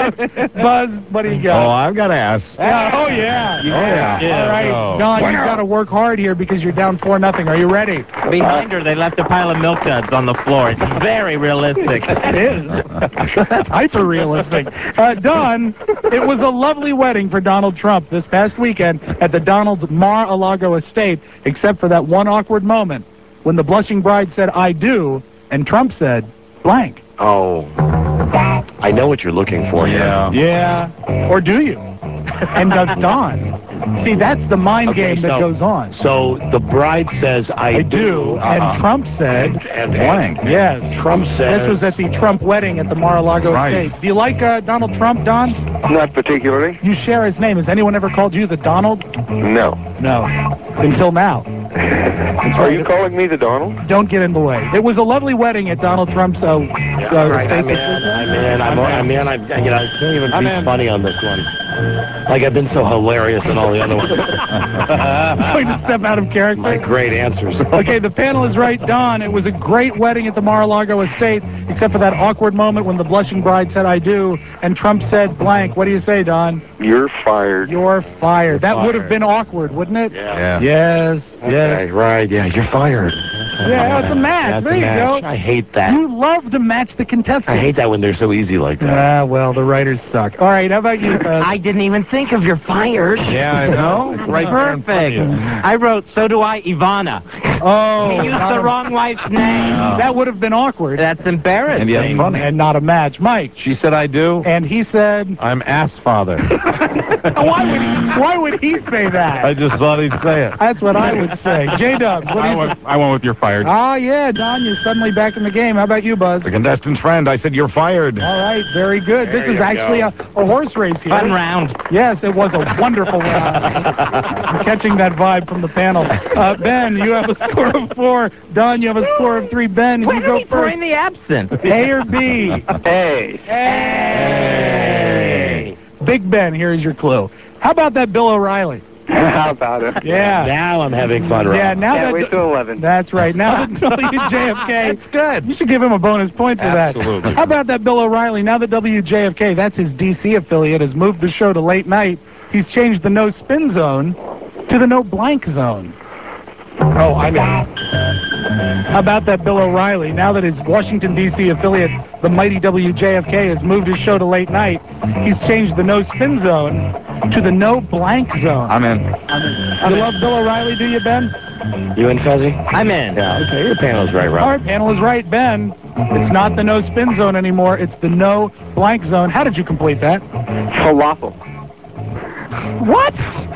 Buzz, what do you got? Oh, I've got ass. Oh, yeah. Yeah. All right, Don, you've got to work hard here because you're down 4-0. Are you ready? Behind her, they left a pile of milk duds on the floor. It's very realistic. It is. That's hyper-realistic. Don, it was a lovely wedding for Donald Trump this past weekend at the Donald's Mar-a-Lago estate, except for that one awkward moment when the blushing bride said, I do, and Trump said, blank. Oh. I know what you're looking for here. Yeah. Or do you? And does Don? See, that's the mind game that goes on. So the bride says, I do. And Trump said, And blank. Yes. Trump says... This was at the Trump wedding at the Mar-a-Lago estate. Do you like Donald Trump, Don? Not particularly. You share his name. Has anyone ever called you the Donald? No. No. Until now. Are you calling me the Donald? Don't get in the way. It was a lovely wedding at Donald Trump's estate. I'm in. I can't even be funny on this one. Like I've been so hilarious in all the other ones. Going to step out of character. My great answers. Okay, the panel is right, Don. It was a great wedding at the Mar-a-Lago estate, except for that awkward moment when the blushing bride said, I do, and Trump said blank. What do you say, Don? You're fired. You're fired. That would have been awkward, wouldn't it? Yeah. Yes. Okay, right. Yeah, you're fired. Yeah, it's a match. There you go. I hate that. You love to match the contestants. I hate that when they're so easy like that. Well, the writers suck. All right, how about you, I didn't even think of you're fired. Yeah, I know. Right there in front of you. I wrote, so do I, Ivana. Oh. You used the wrong wife's name. That would have been awkward. That's embarrassing. And yet funny. And not a match. Mike. She said, I do. And he said... I'm ass father. Why would he say that? I just thought he'd say it. That's what I would say. J-Dubs, what do you think? I went with you're fired. Ah, yeah, Don, you're suddenly back in the game. How about you, Buzz? The contestant's friend. I said you're fired. All right, very good. There This is you actually a horse race here. Fun round. Yes, it was a wonderful round. I'm catching that vibe from the panel. Ben, you have a score of 4. Don, you have a score of 3. Ben, When you are go we pouring first. the absinthe? A or B? Hey. Hey. Big Ben, here is your clue. How about that Bill O'Reilly? How about it? Yeah. Now I'm having fun, Rob. Yeah, now Can't that... wait till 11. That's right. Now that WJFK... It's good. You should give him a bonus point for that. Absolutely. How about that Bill O'Reilly? Now that WJFK, that's his D.C. affiliate, has moved the show to late night, he's changed the no spin zone to the no blank zone. Oh, I'm in. How about that Bill O'Reilly? Now that his Washington, D.C. affiliate, the mighty WJFK, has moved his show to late night, he's changed the no spin zone to the no blank zone. I'm in. You love Bill O'Reilly, do you, Ben? You in, Fezzi? I'm in. Yeah, okay, your panel's right, Rob. All right, panel is right, Ben. It's not the no spin zone anymore. It's the no blank zone. How did you complete that? Falafel. What?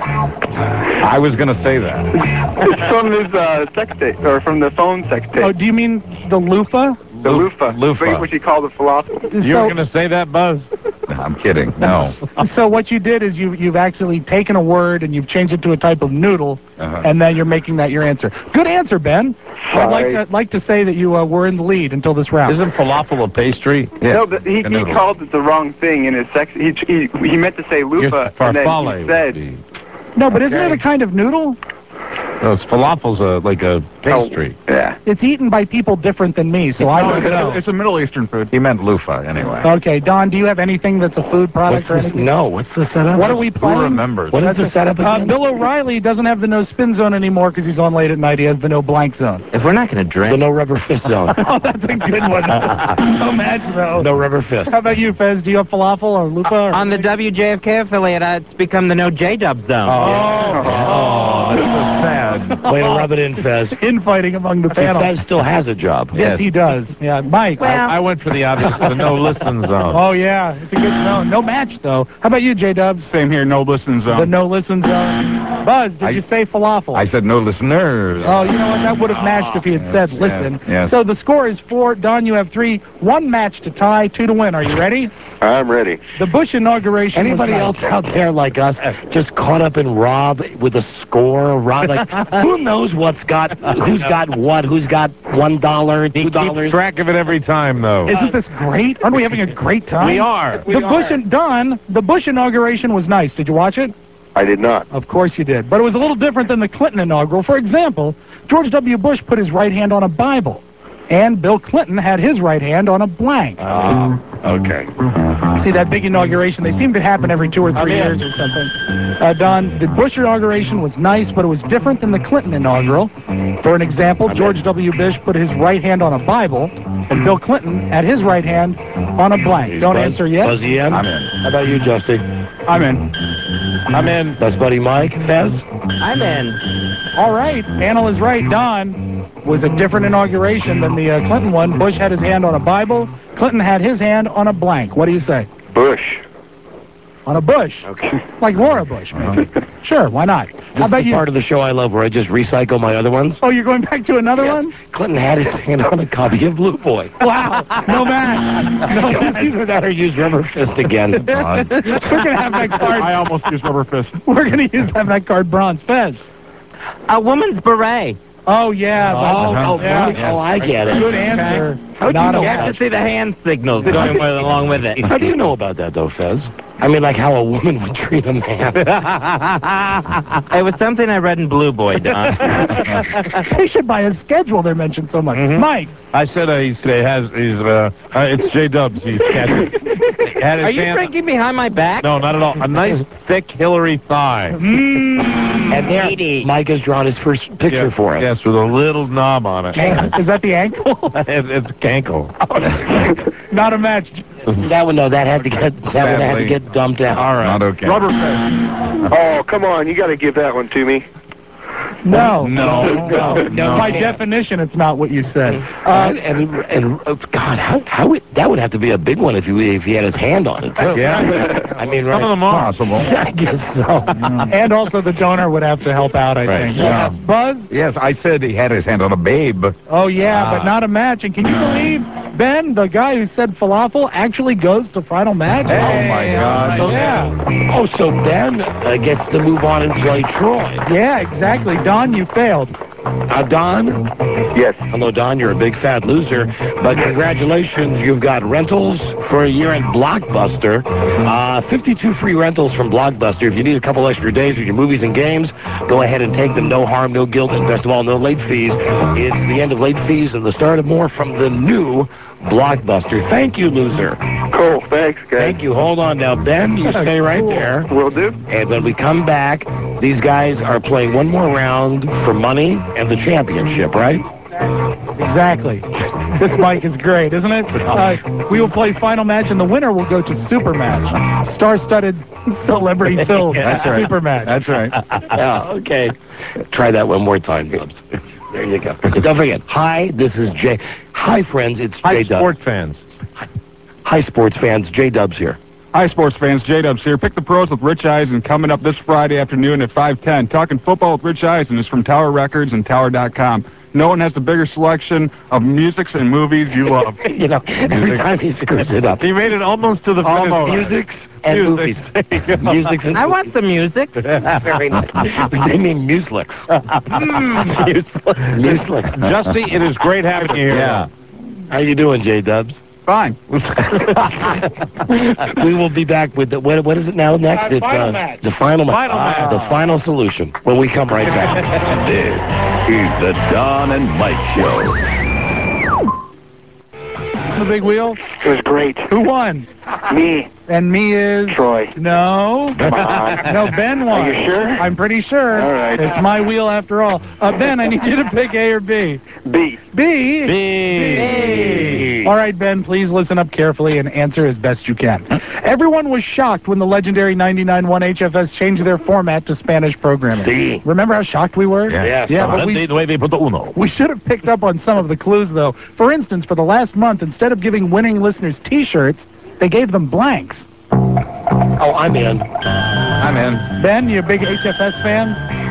I was going to say that. It's from his sex tape, or from the phone sex tape. Oh, do you mean the loofah? The loofah. Loofah. Which he called the falafel. You were going to say that, Buzz? I'm kidding. No. So what you did is you've actually taken a word and you've changed it to a type of noodle, and then you're making that your answer. Good answer, Ben. I'd like to say that you were in the lead until this round. Isn't falafel a pastry? No, but he called it the wrong thing in his sex. He meant to say loofah, and then he said. No, but isn't it a kind of noodle? No, falafel's like a pastry. Yeah. It's eaten by people different than me, so I don't know. It's a Middle Eastern food. He meant loofah, anyway. Okay, Don, do you have anything that's a food product or anything? No, what's the setup? What are we playing? Who remembers? What is the setup again? Bill O'Reilly doesn't have the no spin zone anymore because he's on late at night. He has the no blank zone. If we're not going to The drink... no rubber fist zone. Oh, that's a good one. No match, though. No rubber fist. How about you, Fez? Do you have falafel or loofah? Or On the WJFK affiliate, it's become the no J-Dub zone. Oh, that's so sad. Way to rub it in, Fez. Infighting among the panel. Fez still has a job. Yes, he does. Yeah, Mike. I went for the obvious, the no listen zone. Oh, yeah. It's a good zone. No match, though. How about you, J-Dubs? Same here, no listen zone. The no listen zone. Buzz, did you say falafel? I said no listeners. Oh, you know what? That would have matched if he had said listen. Yes. So the score is 4. Don, you have 3. 1 match to tie, 2 to win. Are you ready? I'm ready. The Bush inauguration. Anybody else out there like us just caught up in Rob with a score? Rob, like, who knows who's got what, who's got $1, $2? He keeps track of it every time, though. Isn't this great? Aren't we having a great time? We are. The Bush inauguration was nice. Did you watch it? I did not. Of course you did. But it was a little different than the Clinton inaugural. For example, George W. Bush put his right hand on a Bible, and Bill Clinton had his right hand on a blank. Okay. See, that big inauguration, they seem to happen every 2 or 3 years or something. Don, the Bush inauguration was nice, but it was different than the Clinton inaugural. For an example, George W. Bush put his right hand on a Bible, and Bill Clinton had his right hand on a blank. Don't answer yet. Buzzy in? I'm in. How about you, Justy? I'm in. I'm in. Best buddy Mike? Fez? I'm in. All right, panel is right. Don was a different inauguration than the Clinton one. Bush had his hand on a Bible. Clinton had his hand on a blank. What do you say? Bush. On a bush. Okay. Like Laura Bush, maybe. Sure, why not? How about the you? part of the show I love where I just recycle my other ones. Oh, you're going back to another one? Clinton had his hand on a copy of Blue Boy. Wow. No match. No match. Either that or use Rubber Fist again. We're going to have that card. I almost used rubber fist. We're going to have that card bronze. Fez. A woman's beret. Oh, yeah. I get it. Good answer. How do you know? You have to see the hand signals going along with it. How do you know about that, though, Fez? I mean, like how a woman would treat a man. It was something I read in Blue Boy, Don. They should buy a schedule. They're mentioned so much. Mike. I said it's J-Dubs. He's catching. Are you drinking behind my back? No, not at all. A nice, thick Hillary thigh. And there, Mike has drawn his first picture for us. Yes, with a little knob on it. Is that the ankle? It's cankle. Not a match. That one, no, that would have to get dumped out. All right. Not okay. Rubber fist. Oh, come on. You got to give that one to me. No. By man. definition, it's not what you said. God, how that would have to be a big one if he had his hand on it, too. Yeah. I mean, Some of them are. Possible. I guess so. And also the donor would have to help out, I think. Yeah. Buzz? Yes, I said he had his hand on a babe. Oh, yeah, but not a match. And can you believe Ben, the guy who said falafel, actually goes to final match? Oh, my God. So, yeah. Oh, so Ben gets to move on and play Troy. Yeah, exactly. Don, you failed. Don? Yes. Hello, Don. You're a big fat loser. But congratulations. You've got rentals for a year at Blockbuster. 52 free rentals from Blockbuster. If you need a couple extra days with your movies and games, go ahead and take them. No harm, no guilt, and best of all, no late fees. It's the end of late fees and the start of more from the new Blockbuster. Thank you, loser. Cool. Thanks, guys. Thank you. Hold on now, Ben. You stay right there. Will do. And when we come back, these guys are playing one more round for money and the championship, right? Exactly. This mic is great, isn't it? We will play final match, and the winner will go to super match. Star-studded, celebrity-filled super match. That's right. Yeah, okay. Try that one more time, Dubs. There you go. Don't forget. Hi, this is Jay. Hi, friends. It's J-Dubs. Hi, sport fans. Hi, sports fans. J-Dubs here. Hi, sports fans. J-Dubs here. Pick the Pros with Rich Eisen coming up this Friday afternoon at 5:10. Talking Football with Rich Eisen is from Tower Records and Tower.com. No one has the bigger selection of musics and movies you love. You know, every time he screws it up. He made it almost to the finish line. Musics and movies. Musics and I want some music. Very nice. They mean Muslix. Muslix. Justy, it is great having you here. Yeah. How you doing, J-Dubs? Fine. We will be back with the, what is it now next? It's final match. The final match. Final match. The final solution when we come right back. This is the Don and Mike Show. The big wheel? It was great. Who won? Me. And me is... Troy. No. Come on. No, Ben won. Are you sure? I'm pretty sure. All right. It's my wheel after all. Ben, I need you to pick A or B. B. B? B. All right, Ben, please listen up carefully and answer as best you can. Everyone was shocked when the legendary 99.1 HFS changed their format to Spanish programming. C. Remember how shocked we were? Yes. Yeah, but we should have picked up on some of the clues, though. For instance, for the last month, instead of giving winning listeners T-shirts, they gave them blanks. Oh, I'm in. I'm in. Ben, you a big HFS fan?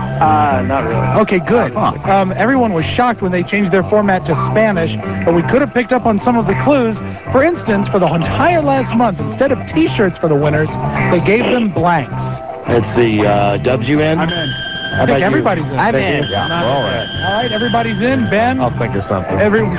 Not really. Okay, good. Everyone was shocked when they changed their format to Spanish, but we could have picked up on some of the clues. For instance, for the entire last month, instead of T-shirts for the winners, they gave them blanks. Let's see. Dubs, you in? I'm in. I think everybody's in. I'm in. Yeah, all right. All right, everybody's in. Ben? I'll think of something.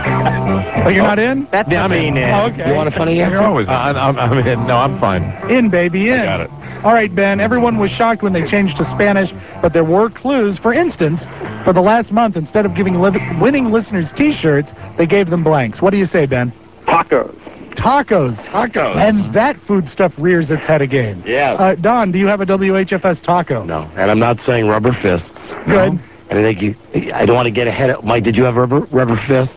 Oh, you're not in? That's Yeah, I'm in. Oh, okay. You want a funny answer? You're always in. I'm in. No, I'm fine. In, baby, in. I got it. All right, Ben, everyone was shocked when they changed to Spanish, but there were clues. For instance, for the last month, instead of giving winning listeners T-shirts, they gave them blanks. What do you say, Ben? Tacos. Tacos. Tacos. And that food stuff rears its head again. Yeah. Don, do you have a WHFS taco? No, and I'm not saying rubber fists. Good. And I think I don't want to get ahead of Mike. Did you have rubber fists?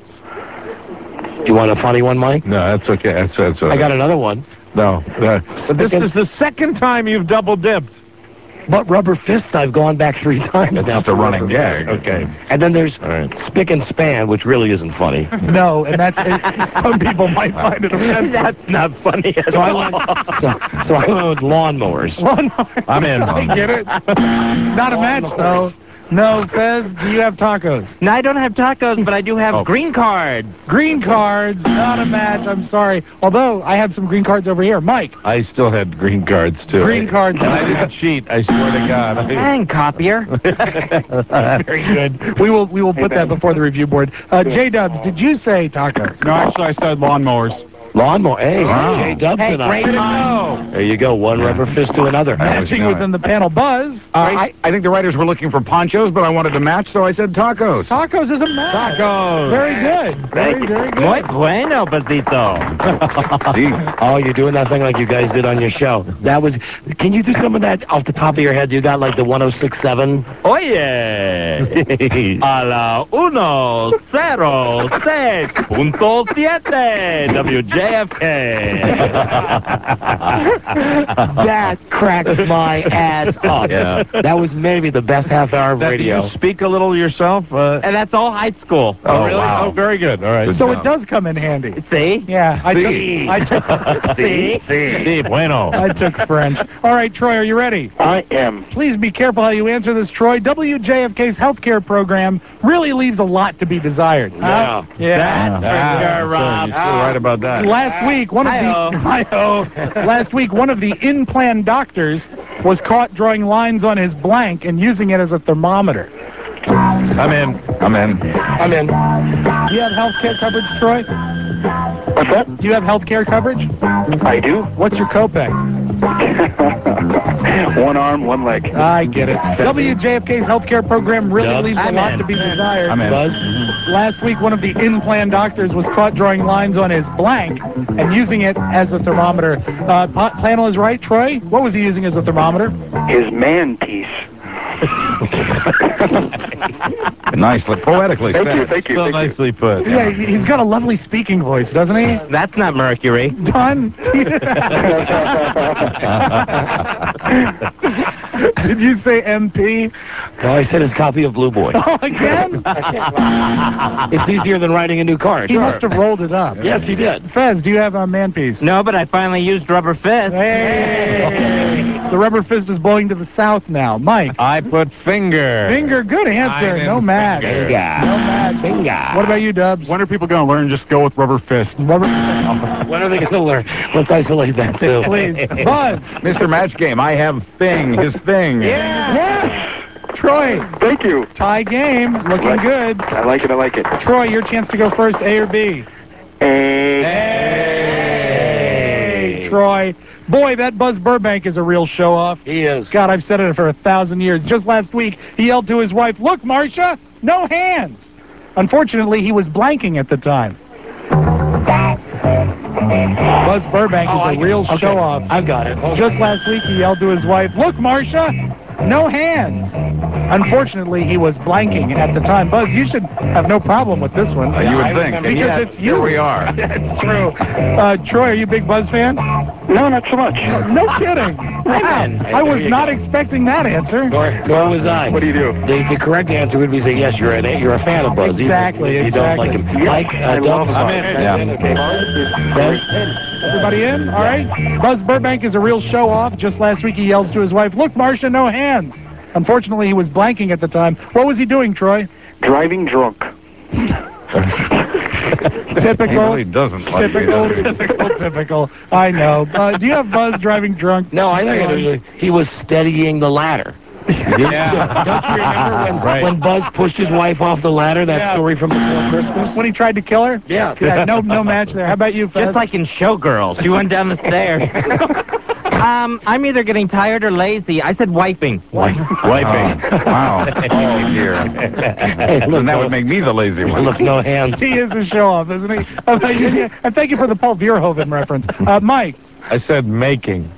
Do you want a funny one, Mike? No, that's okay. That's all I right. got another one. No. But this is the second time you've double dipped. But rubber fists, I've gone back 3 times That's now. just a running gag. Okay. And then there's All right. spick and span, which really isn't funny. No, and that's some people might find it offensive. That's not funny at So I all. went, so I went with lawnmowers. I'm in. I get it. Not a match, though. No, Fez, do you have tacos? No, I don't have tacos, but I do have green cards. Green cards, not a match, I'm sorry. Although, I have some green cards over here. Mike. I still had green cards, too. Green cards. And I didn't cheat, I swear to God. And copier. Very good. We will put that before the review board. J-Dubs, did you say tacos? No, actually, I said lawnmowers. Lawnmower. Hey, J-Dubs Hey, tonight. great mind. There you go. One rubber fist to another. Matching within the panel buzz. I think the writers were looking for ponchos, but I wanted to match, so I said tacos. Tacos is a match. Tacos. Very good. Very good. Muy bueno, Pasito. See? Oh, you're doing that thing like you guys did on your show. That was. Can you do some of that off the top of your head? You got like the 106.7? Oye, a la 106.7 WJFK. That cracked my ass up. Yeah. That was maybe the best half hour of radio. Did you speak a little yourself? And that's all high school. Oh, really? wow. Oh, very good. All right. So it does come in handy. See? Yeah. I took See? Sí, bueno. I took French. All right, Troy, are you ready? I am. Please be careful how you answer this, Troy. WJFK's healthcare program really leaves a lot to be desired. Yeah. Yeah. That's for sure, Rob. You're still right about that. Last week, one of the in-plan doctors was caught drawing lines on his blank and using it as a thermometer. I'm in. I'm in. I'm in. Do you have health care coverage, Troy? What's that? Do you have health care coverage? I do. What's your copay? One arm, one leg. I get it. WJFK's healthcare program really Dubs? leaves a I'm lot in. to be desired. I'm in. Buzz? Last week, one of the in-plan doctors was caught drawing lines on his blank and using it as a thermometer. Panel is right, Troy? What was he using as a thermometer? His man piece. Nicely, poetically Thank said. you, thank you, So thank you. nicely put. Yeah, he's got a lovely speaking voice, doesn't he? That's not Mercury. Don? Did you say MP? No, I said his copy of Blue Boy. Oh, again? It's easier than writing a new card. He must have rolled it up. Yes, he did. Fez, do you have a man piece? No, but I finally used rubber fist. Hey! The rubber fist is blowing to the south now. Mike? I put finger. Finger, good answer. No match. Finger. No match. Finger. What about you, Dubs? When are people going to learn just go with rubber fist? Rubber When are they going to learn? Let's isolate that, too. Please. Buzz. Mr. Match Game, I have thing, his thing. Yeah. Troy. Thank you. Tie game. Looking good. I like it, I like it. Troy, your chance to go first, A or B? Hey. Troy. Boy, that Buzz Burbank is a real show-off. He is. God, I've said it for 1,000 years. Just last week, he yelled to his wife, "Look, Marcia, no hands." Unfortunately, he was blanking at the time. Buzz Burbank is a real show-off. I've got it. Just last week, he yelled to his wife, "Look, Marcia, no hands." Unfortunately, he was blanking at the time. Buzz, you should have no problem with this one. You would think. Because And yet, it's you. Here we are. It's true. Troy, are you a big Buzz fan? No, not so much. No kidding. Wow. I was not expecting that answer. Nor was I. What do you do? The correct answer would be say, yes, you're a fan of Buzz. Exactly, You don't like him. Mike, love Dubs. Buzz. Yeah. Everybody in? All right. Buzz Burbank is a real show-off. Just last week, he yells to his wife, "Look, Marcia, no hands." Unfortunately, he was blanking at the time. What was he doing, Troy? Driving drunk. Typical. He really doesn't like Typical. I know. Do you have Buzz driving drunk? No, I think he was steadying the ladder. Yeah. Don't you remember Right. when Buzz pushed his wife off the ladder? That story from before Christmas? When he tried to kill her? Yeah. No match there. How about you, Fez? Just like in Showgirls. She went down the stairs. I'm either getting tired or lazy. I said wiping. Wiping. Wow. Oh, dear. And that would make me the lazy one. Look, no hands. He is a show-off, isn't he? And thank you for the Paul Verhoeven reference. Mike. I said making.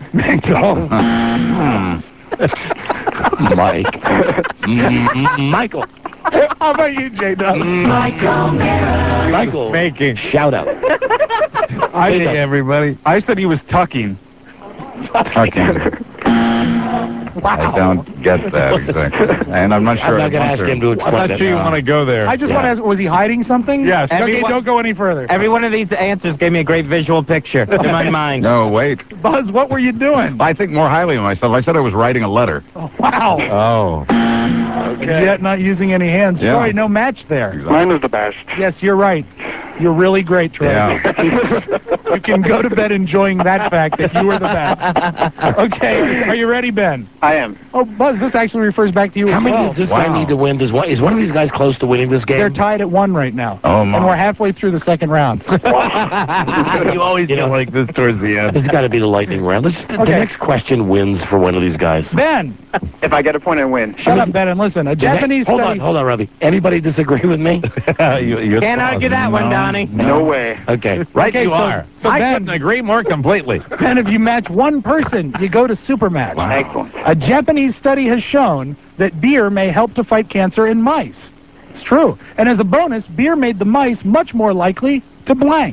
Mike. Michael. How about you, J-Dub? Michael. Making. Shout out. Hey, everybody. I said he was tucking. Tucking. I don't get that exactly. And I'm not sure. I'm not going to ask him to explain I'm not sure you want to go there. I just want to ask, was he hiding something? Yes. Okay, don't go any further. Every one of these answers gave me a great visual picture in my mind. No, wait. Buzz, what were you doing? I think more highly of myself. I said I was writing a letter. Oh, wow. Oh. Okay. Yet not using any hands. Yeah. Troy, no match there. Mine was the best. Yes, you're right. You're really great, Troy. Yeah. You can go to bed enjoying that fact that you were the best. Okay, are you ready, Ben? I am. Oh, Buzz, this actually refers back to you How as many well. does this guy need to win? Is one of these guys close to winning this game? They're tied at 1 right now. Oh, And my. we're halfway through the second round. You always get like this towards the end. This has got to be the lightning round. The next question wins for one of these guys. Ben, If I get a point, I win. shut up, Ben, and listen. A Japanese Hold study... on, Robbie. Anybody disagree with me? Can't argue that one, Donnie. No way. Okay. Right, Okay, you so- are. so I Ben- couldn't agree more completely. Ben, if you match one person, you go to Supermatch. Excellent. A Japanese study has shown that beer may help to fight cancer in mice. It's true. And as a bonus, beer made the mice much more likely to blank.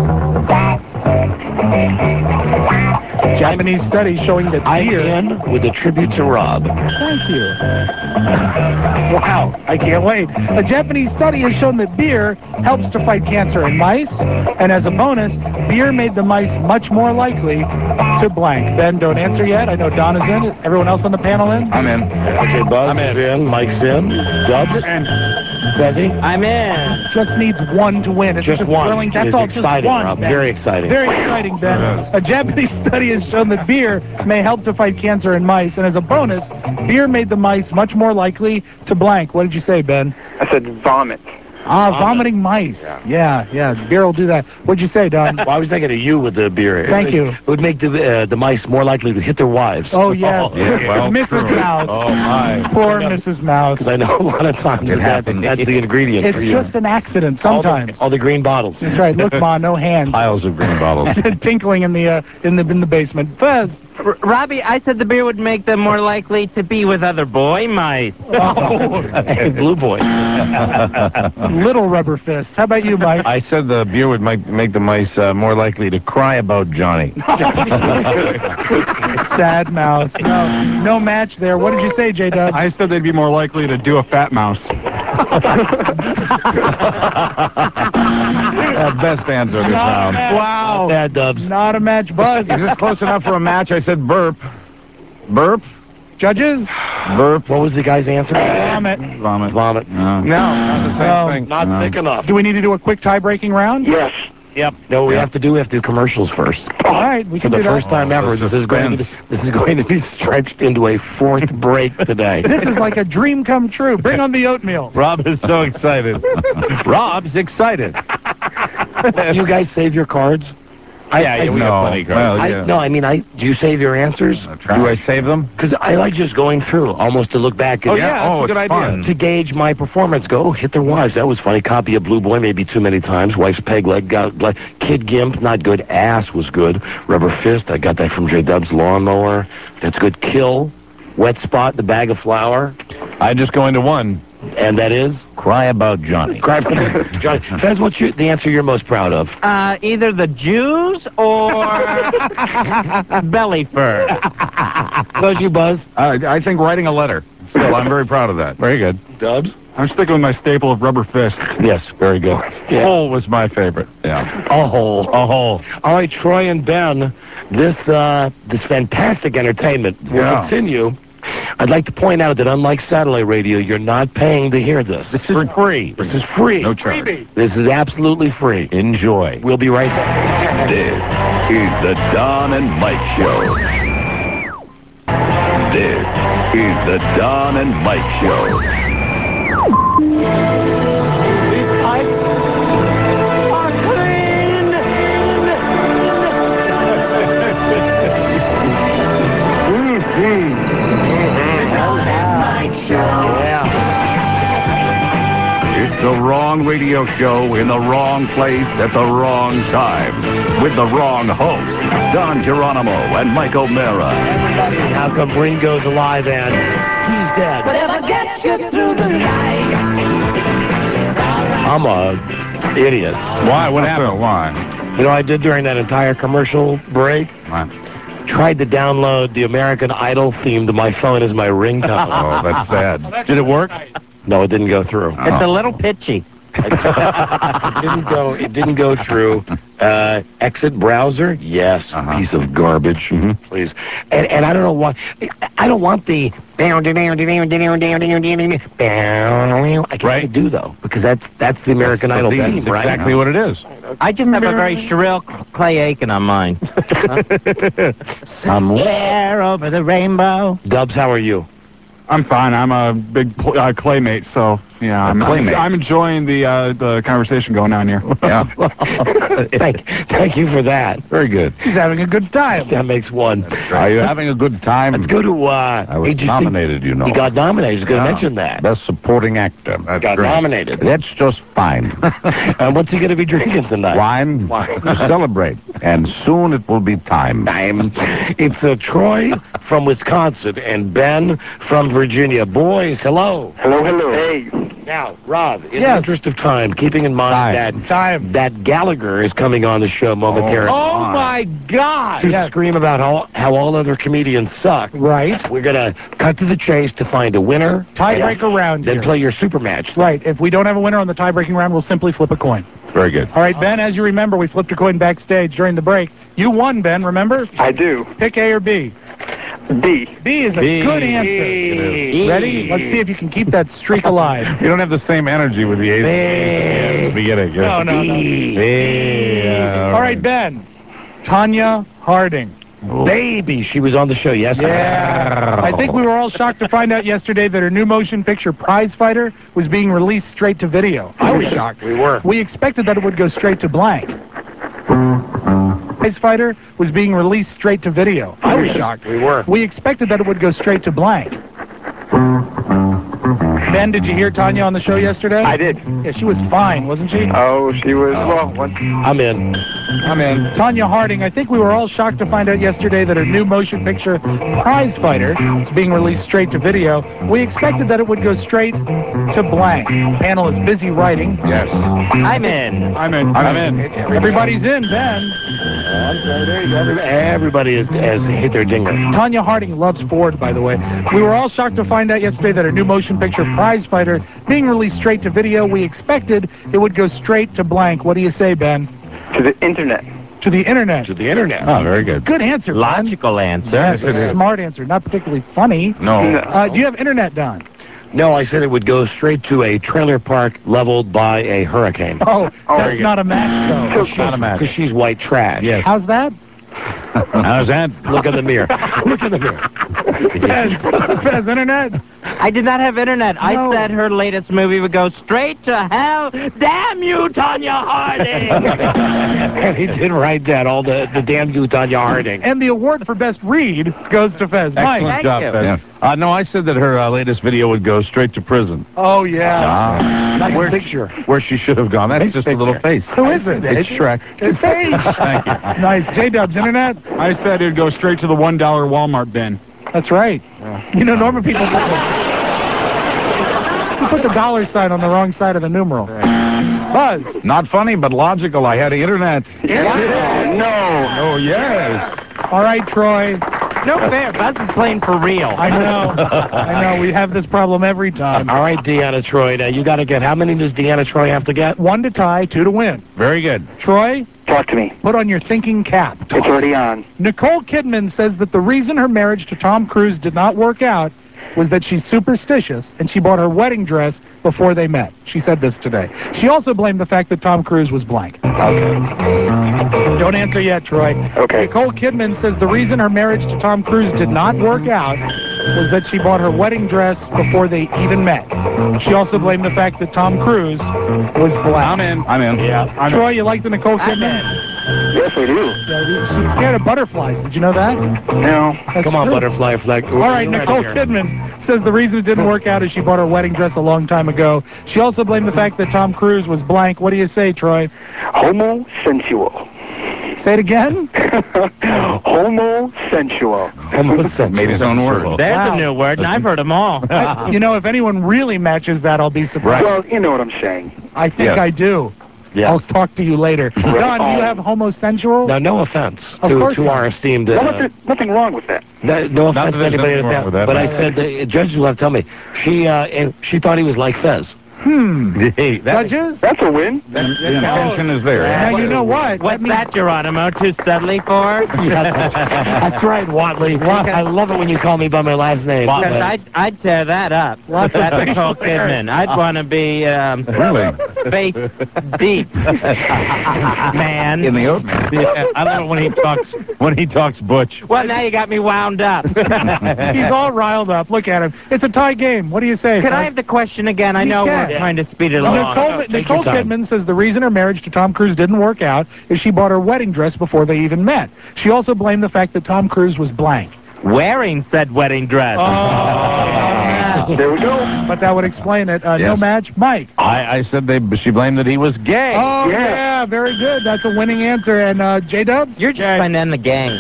Japanese study showing that beer... I'm in with a tribute to Rob. Thank you. Wow, I can't wait. A Japanese study has shown that beer helps to fight cancer in mice, and as a bonus, beer made the mice much more likely to blank. Ben, don't answer yet. I know Don is in. Everyone else on the panel in? I'm in. Okay, Buzz is in. Mike's in. Dubs? Bezzy? I'm in. Just needs one to win. It's Just one. thrilling. That's It is all. exciting, just one. Rob. Ben. Very exciting. Very exciting, Ben. A Japanese study has shown that beer may help to fight cancer in mice, and as a bonus, beer made the mice much more likely to blank. What did you say, Ben? I said vomit. Vomiting mice. Yeah. Beer will do that. What'd you say, Don? Well, I was thinking of you with the beer. Thank you. It would make the mice more likely to hit their wives. Oh, yes. Yeah, well, Mrs. true. Mouse. Oh, my. Poor Mrs. Mouse. Because I know a lot of times that's the ingredient It's for you. just an accident sometimes. All the green bottles. That's right. Look, Ma, no hands. Piles of green bottles. Tinkling in the basement. Fez, Robbie, I said the beer would make them more likely to be with other boy mice. Hey, blue boy. Little rubber fist. How about you, Mike? I said the beer would make the mice more likely to cry about Johnny. Sad mouse. No match there. What did you say, J-Dub? I said they'd be more likely to do a fat mouse. Best answer this round. Wow. Bad Dubs. Not a match, Buzz. Is this close enough for a match? I said burp. Burp? Judges? Burp. What was the guy's answer? Vomit. Vomit. No, not the same thing. Not thick enough. Do we need to do a quick tie-breaking round? Yes. Yep. No, we have to do commercials first. All right, we For can the do that. first time ever, this is going to be stretched into a fourth break today. This is like a dream come true. Bring on the oatmeal. Rob is so excited. Rob's excited. You guys save your cards? We have plenty of cards. Do you save your answers? Do I save them? Because I like just going through, almost to look back. And that's a good idea. Fun. To gauge my performance. Go, hit their wives. That was funny. Copy of Blue Boy, maybe too many times. Wife's peg leg, Kid Gimp, not good. Ass was good. Rubber fist, I got that from J-Dub's lawnmower. That's good. Kill. Wet spot, the bag of flour. I just go into one. And that is? Cry about Johnny. Cry about Johnny. Fez, what's the answer you're most proud of? Either the Jews or belly fur. How's you, Buzz? I think writing a letter. Still, I'm very proud of that. Very good. Dubs? I'm sticking with my staple of rubber fist. Yes, very good. Yeah. Hole was my favorite. Yeah. A hole. A hole. All right, Troy and Ben, this fantastic entertainment will continue. I'd like to point out that unlike satellite radio, you're not paying to hear this. This is free. This is free. No charge. This is absolutely free. Enjoy. We'll be right back. This is the Don and Mike Show. This is the Don and Mike Show. These pipes are clean. It's the wrong radio show in the wrong place at the wrong time with the wrong host, Don Geronimo and Mike O'Mara. How come Ringo's alive and he's dead? Whatever gets you through the night. I'm a idiot. Why? What happened? Why? You know what I did during that entire commercial break? What? Tried to download the American Idol theme to my phone as my ringtone. Oh, that's sad. Did it work? No, it didn't go through. It's a little pitchy. It didn't go through. Exit browser? Yes. Piece of garbage. Please. And I don't know why. I don't want the I can't do though, because that's the American Idol theme, That's right? exactly what it is. I just have a very shrill Clay Aiken on mine. Somewhere over the rainbow. Dubs, how are you? I'm fine. I'm a big claymate, so yeah. I'm enjoying the conversation going on here. Yeah. Thank you for that. Very good. He's having a good time. That makes one. Are you having a good time? Let's go to. I was nominated, you know. He got nominated. I was going to mention that. Best supporting actor. That's Got great. nominated. That's just fine. And what's he going to be drinking tonight? Wine. To celebrate. And soon it will be time. It's Troy from Wisconsin and Ben from Virginia. Boys, hello. Hello, hello. Hey. Now, Rob, in the interest of time, keeping in mind that Gallagher is coming on the show momentarily. Oh my God! To scream about how all other comedians suck. Right. We're going to cut to the chase to find a winner. Tiebreaker round Then here. play your super match. Right. If we don't have a winner on the tie-breaking round, we'll simply flip a coin. Very good. All right, Ben, as you remember, we flipped a coin backstage during the break. You won, Ben, remember? I do. Pick A or B. B. B is a good answer. Ready? Let's see if you can keep that streak alive. You don't have the same energy with the A's at the beginning. No. All right, Ben. Tanya Harding. Baby, she was on the show yesterday. Yeah. I think we were all shocked to find out yesterday that her new motion picture, Prize Fighter, was being released straight to video. I was shocked. We were. We expected that it would go straight to blank. Prize Fighter was being released straight to video. I was shocked. We were. We expected that it would go straight to blank. Ben, did you hear Tanya on the show yesterday? I did. Yeah, she was fine, wasn't she? Oh, she was, well, I'm in. Tanya Harding, I think we were all shocked to find out yesterday that her new motion picture, Prize Fighter, is being released straight to video. We expected that it would go straight to blank. The panel is busy writing. Yes. I'm in. I'm in. Everybody's in, Ben. There you go. Everybody has hit their dinger. Tanya Harding loves Ford, by the way. We were all shocked to find out yesterday that her new motion picture, Prize Fighter, being released straight to video. We expected it would go straight to blank. What do you say, Ben? To the internet. To the internet. To the internet. Oh, very good. Good answer, Ben. Logical answer. Yes, a smart answer. Not particularly funny. No. Do you have internet, Don? No, I said it would go straight to a trailer park leveled by a hurricane. Oh, that's not a match, though. It's not a match. Because she's white trash. Yes. How's that? How's that? Look in the mirror. Look in the mirror. Fez, internet? I did not have internet. No. I said her latest movie would go straight to hell. Damn you, Tanya Harding! And he did write that, all the damn you, Tanya Harding. And the award for best read goes to Fez. Mike. Excellent job, Fez. No, I said that her latest video would go straight to prison. Oh, yeah. Nice picture. Where she should have gone. That's just a little face. Who is it? It's Shrek. It's Paige. Thank you. Nice. J-Dubs, internet? I said it'd go straight to the $1 Walmart bin. That's right. You know, normal people put the dollar sign on the wrong side of the numeral. Buzz. Not funny, but logical. I had internet. No. Oh, yes. All right, Troy. No fair. Buzz is playing for real. I know. We have this problem every time. All right, Deanna Troy. Now, you got to get, how many does Deanna Troy have to get? 1 to tie, 2 to win. Very good. Troy? Talk to me. Put on your thinking cap. It's already on. Nicole Kidman says that the reason her marriage to Tom Cruise did not work out was that she's superstitious and she bought her wedding dress before they met. She said this today. She also blamed the fact that Tom Cruise was blank. Okay. Don't answer yet, Troy. Okay. Nicole Kidman says the reason her marriage to Tom Cruise did not work out was that she bought her wedding dress before they even met. She also blamed the fact that Tom Cruise was blank. I'm in. Yeah. Troy, you like the Nicole Kidman? Yes, I do. Yeah, she's scared of butterflies. Did you know that? No. Come on, butterfly flag. All right, Nicole Kidman says the reason it didn't work out is she bought her wedding dress a long time ago. She also blamed the fact that Tom Cruise was blank. What do you say, Troy? Homosexual. Say it again? Homosexual. Made his own word. There's a new word, and I've heard them all. You know, if anyone really matches that, I'll be surprised. Well, you know what I'm saying. I think I do. Yes. I'll talk to you later. Don, do you have homosexual? Now, no offense Of course to not. our esteemed... Well, nothing wrong with that. No offense to anybody nothing wrong with that, but I no. said the judges will have to tell me. She thought he was like Fez. Hey, Judges? That's a win. The intention is there. Now, you know what? What's that, Geronimo? Too studly for? That's right, Watley. I love it when you call me by my last name. Because I'd tear that up. That's Nicole Kidman. I'd want to be Really? face deep, man. In the oatmeal. Yeah, I love it when he talks butch. Well, now you got me wound up. He's all riled up. Look at him. It's a tie game. What do you say? Could I have the question again? I know we're trying to speed it along. Nicole Kidman says the reason her marriage to Tom Cruise didn't work out is she bought her wedding dress before they even met. She also blamed the fact that Tom Cruise was blank. Wearing said wedding dress. There we go. But that would explain it. No Yes. match. Mike. I said she blamed that he was gay. Oh, yeah. Very good. That's a winning answer. And J-Dubs? You're just trying to end the gang.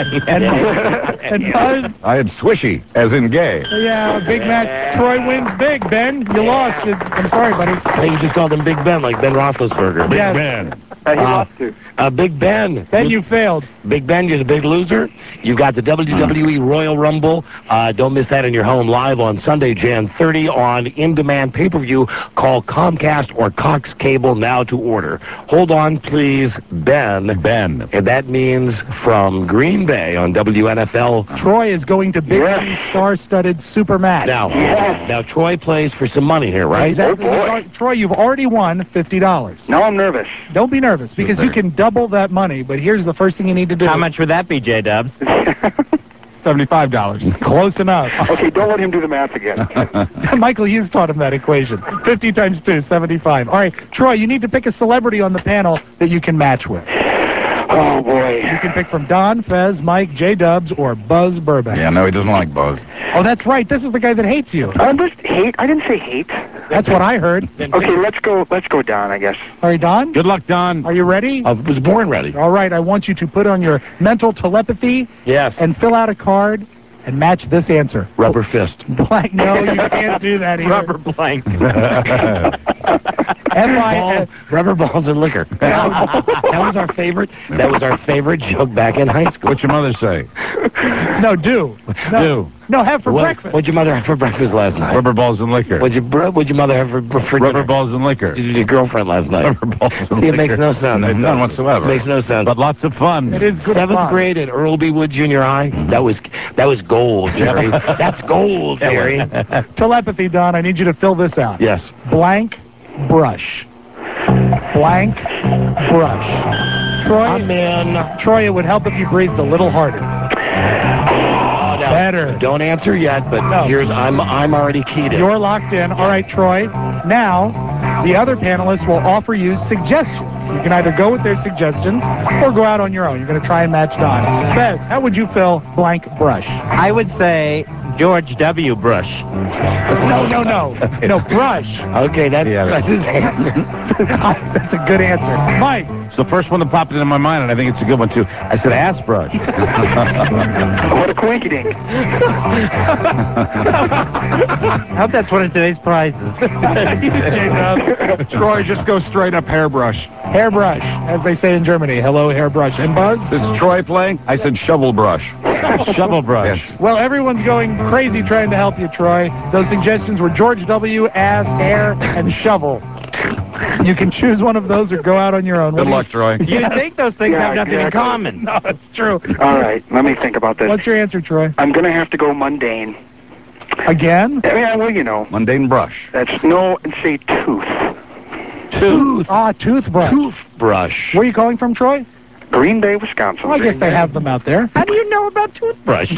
And Buzz? I had swishy, as in gay. Yeah, big match. Troy wins big. Ben, you lost. I'm sorry, buddy. Hey, you just called him Big Ben, like Ben Roethlisberger. Big Yes. Ben. He lost too. Big Ben. Ben, you failed. Big Ben, you're the big loser. You got the WWE Royal Rumble. Don't miss that in your home live on Sunday, Jan 30 on in-demand pay-per-view. Call Comcast or Cox Cable now to order. Hold on, please, Ben. Ben. And that means from Green Bay on WNFL. Troy is going to Big Ben's star-studded super match. Now, Troy plays for some money here, right? Exactly. Troy, you've already won $50. Now I'm nervous. Don't be nervous, because you can double that money, but here's the first thing you need to do. How much would that be, J-Dubs? $75. Close enough. Okay, don't let him do the math again. Michael Hughes taught him that equation. 50 times 2, 75. All right, Troy, you need to pick a celebrity on the panel that you can match with. Oh, boy. You can pick from Don, Fez, Mike, J-Dubs, or Buzz Burbank. Yeah, no, he doesn't like Buzz. Oh, that's right. This is the guy that hates you. I didn't say hate. That's what I heard. Okay, let's go Don, I guess. All right, Don? Good luck, Don. Are you ready? I was born ready. All right, I want you to put on your mental telepathy. Yes. And fill out a card and match this answer. Rubber fist. Blank. No, you can't do that either. Rubber blank. Rubber balls and liquor. That was our favorite. That was our favorite joke back in high school. What'd your mother say? No, do. No. No, have for breakfast. What'd your mother have for breakfast last night? Rubber balls and liquor. What'd your mother have for Rubber dinner? balls and liquor. What did your girlfriend last night? Rubber balls and See, liquor. it makes no sense. None whatsoever. It makes no sense. But lots of fun. It is good 7th fun. grade at Earl B. Wood Junior High. That was gold, Jerry. That's gold, Jerry. Telepathy, Don. I need you to fill this out. Yes. Blank brush. Blank brush. Troy, Troy, it would help if you breathed a little harder. Better. Don't answer yet, but I'm already keyed in. You're locked in. All right, Troy. Now, the other panelists will offer you suggestions. You can either go with their suggestions or go out on your own. You're going to try and match Don. Fez, how would you fill blank brush? I would say George W. Bush. No, brush. Okay, that's his answer. That's a good answer. Mike. It's the first one that popped into my mind, and I think it's a good one, too. I said ass brush. What a coinkydink. I hope that's one of today's prizes. Troy, just go straight up hairbrush. Hairbrush, as they say in Germany. Hello, hairbrush. And Buzz? This is Troy playing. I said shovel brush. Shovel brush. Yes. Well, everyone's going crazy trying to help you, Troy. Those suggestions were George W., ass, hair, and shovel. You can choose one of those or go out on your own. Good luck, Troy. You think those things have nothing in common. No, it's true. All right, let me think about this. What's your answer, Troy? I'm going to have to go mundane. Again? Yeah, well, you know. Mundane brush. That's say tooth. Tooth. Ah, toothbrush. Toothbrush. Where are you calling from, Troy? Green Bay, Wisconsin. Well, I guess they have them out there. How do you know about toothbrushes?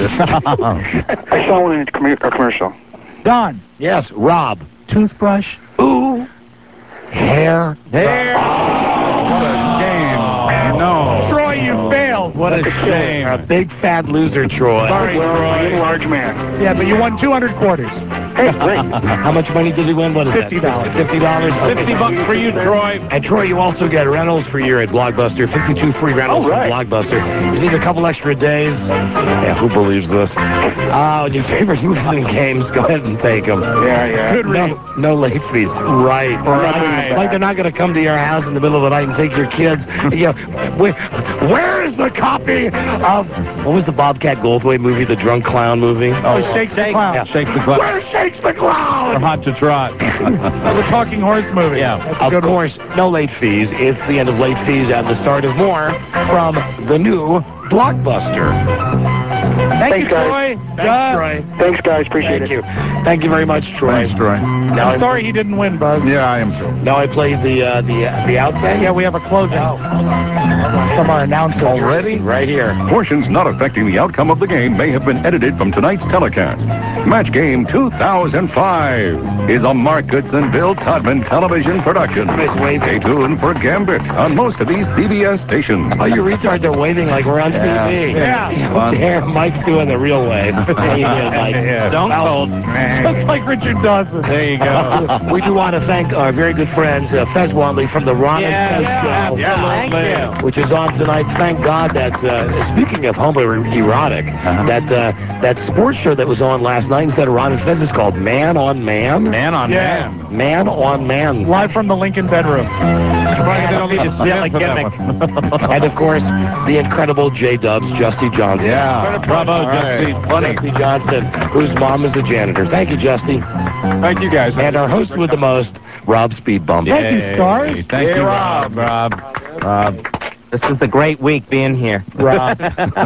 I saw one in a commercial. Don. Yes, Rob. Toothbrush. Ooh. Hair. What a shame. No. Troy, you failed. What a shame. A big fat loser, Troy. Sorry, Troy. Large man. Yeah, but you won 200 quarters. Hey, great. How much money did he win? What is $50. that? $50. $50 for you, Troy. And Troy, you also get rentals for you at Blockbuster. 52 free rentals from Blockbuster. You need a couple extra days. Yeah, who believes this? And your favorite movies and games, go ahead and take them. Yeah. Good read. No late fees. Right. Like they're not going to come to your house in the middle of the night and take your kids. Where is the copy of, what was the Bobcat Goldthwait movie, the drunk clown movie? Oh, Shakes the Clown. Yeah. Shakes the clown. Where's Shakes the Clown? Or Hot to Trot. The Talking Horse movie. Yeah, That's a of good one. course, no late fees. It's the end of late fees and the start of more from the new Blockbuster. Thank you, guys. Troy. Thanks, Troy. Thanks, guys. Appreciate Thank you. Thank you very much, Troy. Thanks, Troy. I'm sorry he didn't win, Buzz. Yeah, I am too. Now I played the out thing. Yeah, we have a closeout from our announcer. Already? Right here. Portions not affecting the outcome of the game may have been edited from tonight's telecast. Match Game 2005 is a Mark Goodson, Bill Todman television production. Stay tuned for Gambit on most of these CBS stations. Oh, you retards are waving like we're on TV. Yeah. There, Mike's doing the real wave. How you doing, Mike? Don't hold. Just like Richard Dawson. There you go. We do want to thank our very good friends, Fez Wantley from the Ron and Fez Show. Thank you. Which is on tonight. Thank God that, speaking of homoerotic, that sports show that was on last night instead of Ron and Fez is called Man on Man. Man on Yeah. man. Man on Man. Live from the Lincoln bedroom. And of course, the incredible J-Dubs, Justy Johnson. Yeah. Bravo, Justy. Funny. Justy Johnson, whose mom is a janitor. Thank you, Justy. Thank you, guys. And our host with the most, Rob Speedbump. Thank you, Stars. Thank you, Rob. Rob. This was a great week being here. Rob.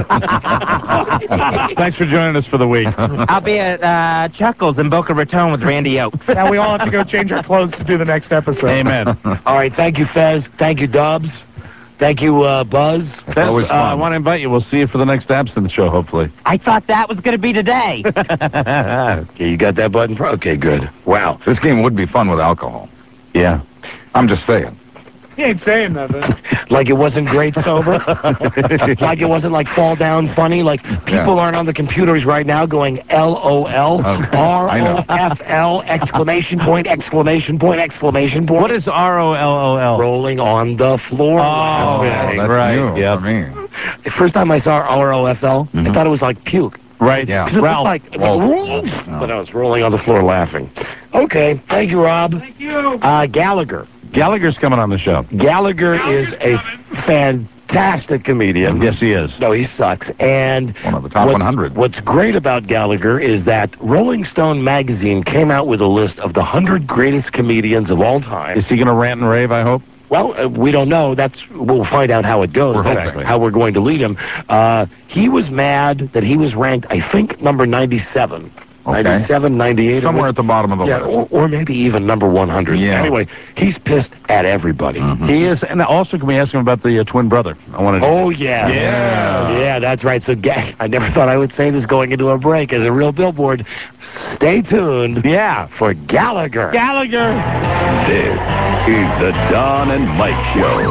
Thanks for joining us for the week. I'll be at Chuckles in Boca Raton with Randy Oakes. Now we all have to go change our clothes to do the next episode. Amen. All right, thank you, Fez. Thank you, Dubs. Thank you, Buzz. Always fun. I want to invite you. We'll see you for the next Absinthe show, hopefully. I thought that was going to be today. Okay, you got that button? Okay, good. Wow. This game would be fun with alcohol. Yeah. I'm just saying. He ain't saying nothing. Like it wasn't great sober? Like it wasn't like fall down funny? Like people aren't on the computers right now going LOL, ROFL, exclamation point, exclamation point, exclamation point. What is ROLOL? Rolling on the floor. Oh, that's right. new. Yep. I mean, The first time I saw ROFL, I thought it was like puke. Right. Yeah. 'Cause it looked like, Whoa. but I was rolling on the floor laughing. Okay, thank you, Rob. Thank you. Gallagher. Gallagher's coming on the show. Gallagher is a fantastic comedian. Yes, he is. No, he sucks. And one of the top 100. What's great about Gallagher is that Rolling Stone magazine came out with a list of the 100 greatest comedians of all time. Is he going to rant and rave, I hope? Well, we don't know. We'll find out how it goes. That's how we're going to lead him. He was mad that he was ranked, I think, number 97. Okay. 97, 98. Somewhere at the bottom of the list. Or maybe even number 100. Yeah. Anyway, he's pissed at everybody. He is. And also, can we ask him about the twin brother? I wanted to... Oh, yeah. Yeah, that's right. So, I never thought I would say this going into a break as a real billboard. Stay tuned. Yeah. For Gallagher. Gallagher. This is the Don and Mike Show.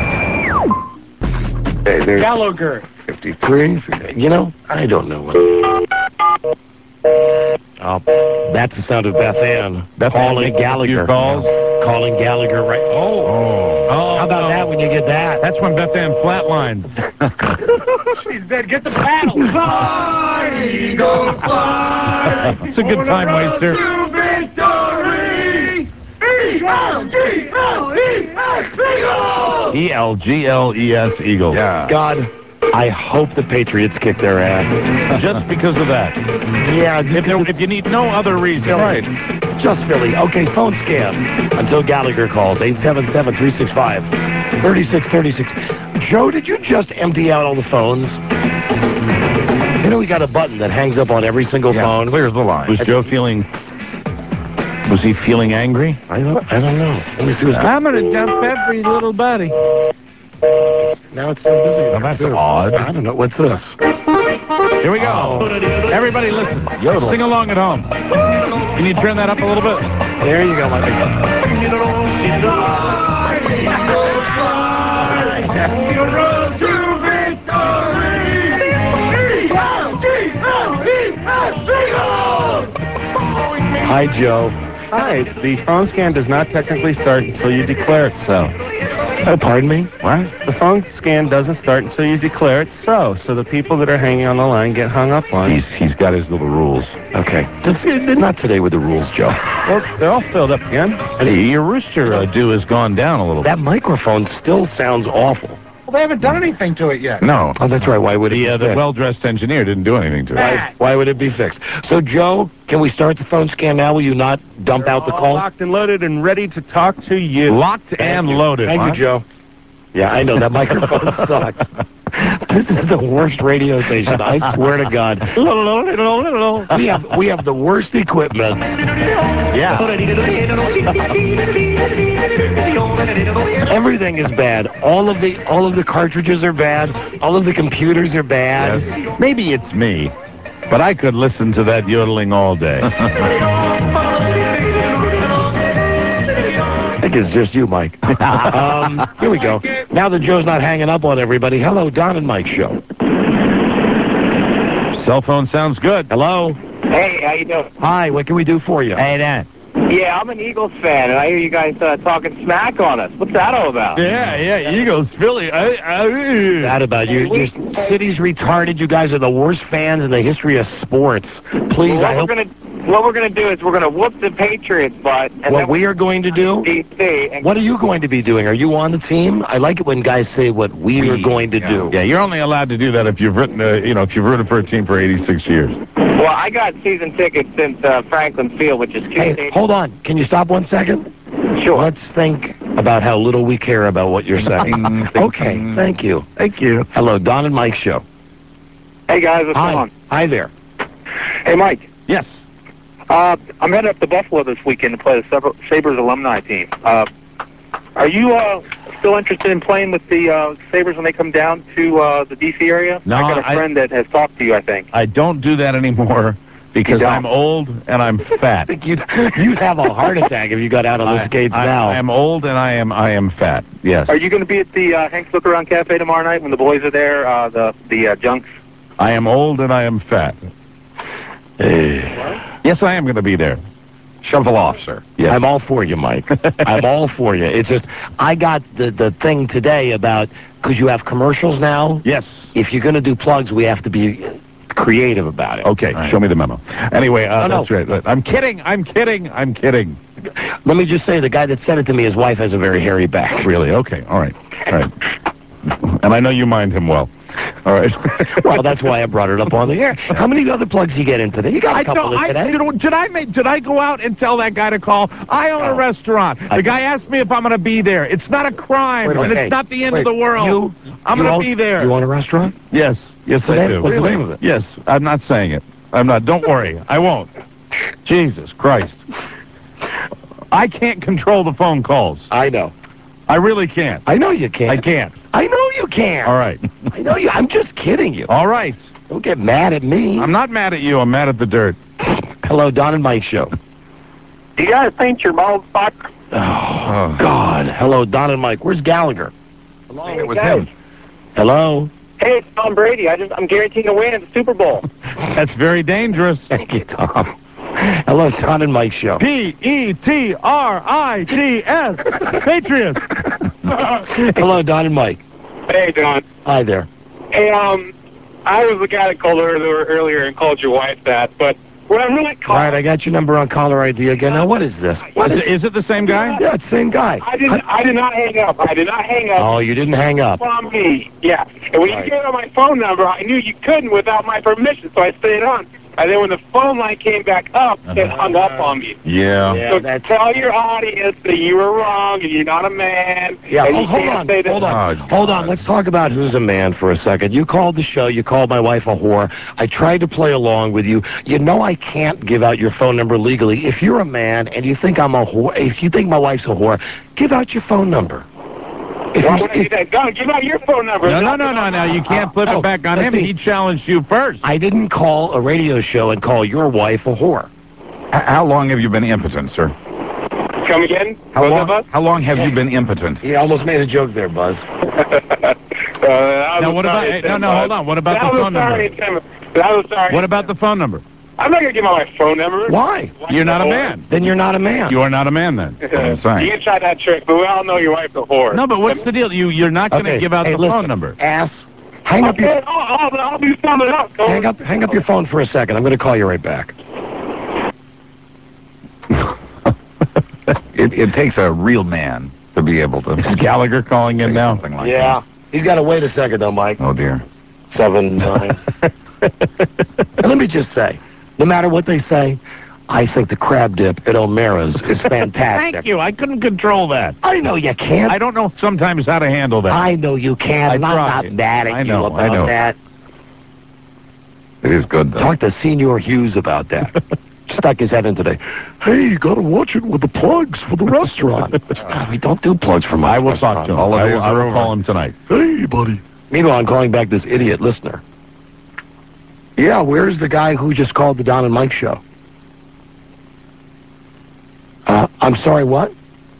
Hey, there's Gallagher. 53. You know, I don't know what. Oh, that's the sound of Beth Ann. Calling Gallagher. Calling Gallagher right. Oh. How about that when you get that? That's when Beth Ann flatlines. She's dead. Get the paddle. Fly, Eagles, fly. It's a good time waster. Victory. E-L-G-L-E-S, E-L-G-L-E-S, Eagles. Yeah. God, I hope the Patriots kick their ass. Just because of that. Yeah, If you need no other reason. Philly. It's just Philly. Okay, phone scam. Until Gallagher calls. 877-365-3636. Joe, did you just empty out all the phones? You know we got a button that hangs up on every single phone. Clears the line. Was Joe feeling... Was he feeling angry? I don't know. Let me see what's I'm going to jump every little buddy. Now it's so busy. Oh, that's odd. I don't know. What's this? Here we go. Everybody listen. Yodel. Sing along at home. Can you turn that up a little bit? There you go, my big Hi, Joe. Hi. The phone scan does not technically start until you declare it so. Pardon me? What? The phone scan doesn't start until you declare it so. So the people that are hanging on the line get hung up on. He's got his little rules. Okay. Not today with the rules, Joe. Well, they're all filled up again. Hey, your rooster dew has gone down a little bit. That microphone still sounds awful. Well, they haven't done anything to it yet. No. Oh, that's right. Why would it be The fixed? well-dressed engineer didn't do anything to it. Why would it be fixed? So, Joe, can we start the phone scan now? Will you not dump out the call? Locked and loaded and ready to talk to you. Locked and loaded. Thank you, Joe. Yeah, I know. That microphone sucks. This is the worst radio station. I swear to God. We have the worst equipment. Yeah. Everything is bad. All of the cartridges are bad. All of the computers are bad. Yes. Maybe it's me, but I could listen to that yodeling all day. I think it's just you, Mike. Here we go. Now that Joe's not hanging up on everybody, hello, Don and Mike show. Cell phone sounds good. Hello. Hey, how you doing? Hi, what can we do for you? Hey, Dan. Yeah, I'm an Eagles fan, and I hear you guys talking smack on us. What's that all about? Yeah, Eagles, Philly. That about you. Your city's retarded. You guys are the worst fans in the history of sports. Please, Well, I hope... what we're going to do is we're going to whoop the Patriots' butt. And What we are going to do? DC, and What are you going to be doing? Are you on the team? I like it when guys say what we are going to do. Yeah, you're only allowed to do that if you've written, if you've rooted for a team for 86 years. well, I got season tickets since Franklin Field, which is Hey, hold on. Can you stop 1 second? Sure. Let's think about how little we care about what you're saying. Okay, thank you. Thank you. Hello, Don and Mike show. Hey, guys, what's going on? Hi there. Hey, Mike. Yes. I'm headed up to Buffalo this weekend to play the Sabres alumni team. Are you still interested in playing with the Sabres when they come down to the D.C. area? No, I got a friend that has talked to you, I think. I don't do that anymore. Because I'm old and I'm fat. I think you'd have a heart attack if you got out on the skates now. I am old and I am fat. Yes. Are you going to be at the Hank's Look Around Cafe tomorrow night when the boys are there? The Junks. I am old and I am fat. Yes, I am going to be there. Shovel off, sir. Yes. I'm all for you, Mike. I'm all for you. It's just, I got the thing today about, because you have commercials now. Yes. If you're going to do plugs, we have to be creative about it. Okay, show me the memo. Anyway, that's right. I'm kidding. Let me just say, the guy that sent it to me, his wife has a very hairy back. Really? Okay. All right. And I know you mind him well. All right. Well, that's why I brought it up on the air. How many other plugs you get in today? You got a couple in today. Did I go out and tell that guy to call? I own a restaurant. The guy asked me if I'm going to be there. It's not a crime, and it's not the end of the world. I'm going to be there. You own a restaurant? Yes. Yes, I do. What's the name of it? Yes. I'm not saying it. I'm not. Don't worry. I won't. Jesus Christ. I can't control the phone calls. I know. I really can't. I know you can't. I can't. I know you can't. All right. I know you. I'm just kidding you. All right. Don't get mad at me. I'm not mad at you. I'm mad at the dirt. Hello, Don and Mike Show. You gotta paint your bald spot. Oh, God. Hello, Don and Mike. Where's Gallagher? Hello, it was him. Hello. Hey, it's Tom Brady. I'm guaranteeing a win at the Super Bowl. That's very dangerous. Thank you, Tom. Hello, Don and Mike Show. Petrius. Patriots. Hello, Don and Mike. Hey, Don. Hi there. Hey, I was the guy that called earlier and called your wife that, but what I'm really All calling... right, I got your number on caller ID again. Now, what is this? Is it the same guy? Yeah, it's the same guy. I did not hang up. Oh, you didn't hang up. From me, yeah. And when you gave out my phone number, I knew you couldn't without my permission, so I stayed on. And then when the phone line came back up, it hung up on me. Yeah. So tell your audience that you were wrong and you're not a man. Yeah, and you hold can't on. say that. Hold on. Let's talk about who's a man for a second. You called the show. You called my wife a whore. I tried to play along with you. You know I can't give out your phone number legally. If you're a man and you think I'm a whore, if you think my wife's a whore, give out your phone number. Why would I do that? Don, give out your phone number. No. You can't flip it back on him. He challenged you first. I didn't call a radio show and call your wife a whore. How long have you been impotent, sir? Come again? How long have you been impotent? He almost made a joke there, Buzz. Now, what about... hold on. What about the phone number? What about the phone number? I'm not going to give out my phone number. Why? You're not a man. Then you're not a man. You are not a man, then. You can try that trick, but we all know your wife's a whore. No, but what's the deal? You're not going to give out the phone number. Ass. Hang up your... I'll do something else. Hang up your phone for a second. I'm going to call you right back. It takes a real man to be able to... Is Gallagher calling in now? Like Yeah. He's got to wait a second, though, Mike. Oh, dear. 7, 9. Let me just say, no matter what they say, I think the crab dip at O'Mara's is fantastic. Thank you. I couldn't control that. I know you can't. I don't know sometimes how to handle that. I know you can't. I'm not mad at you about that. It is good, though. Talk to Senior Hughes about that. Stuck his head in today. Hey, you got to watch it with the plugs for the restaurant. We don't do plugs for my I will talk to him. I will call him tonight. Hey, buddy. Meanwhile, I'm calling back this idiot listener. Yeah, where's the guy who just called the Don and Mike show? I'm sorry, what?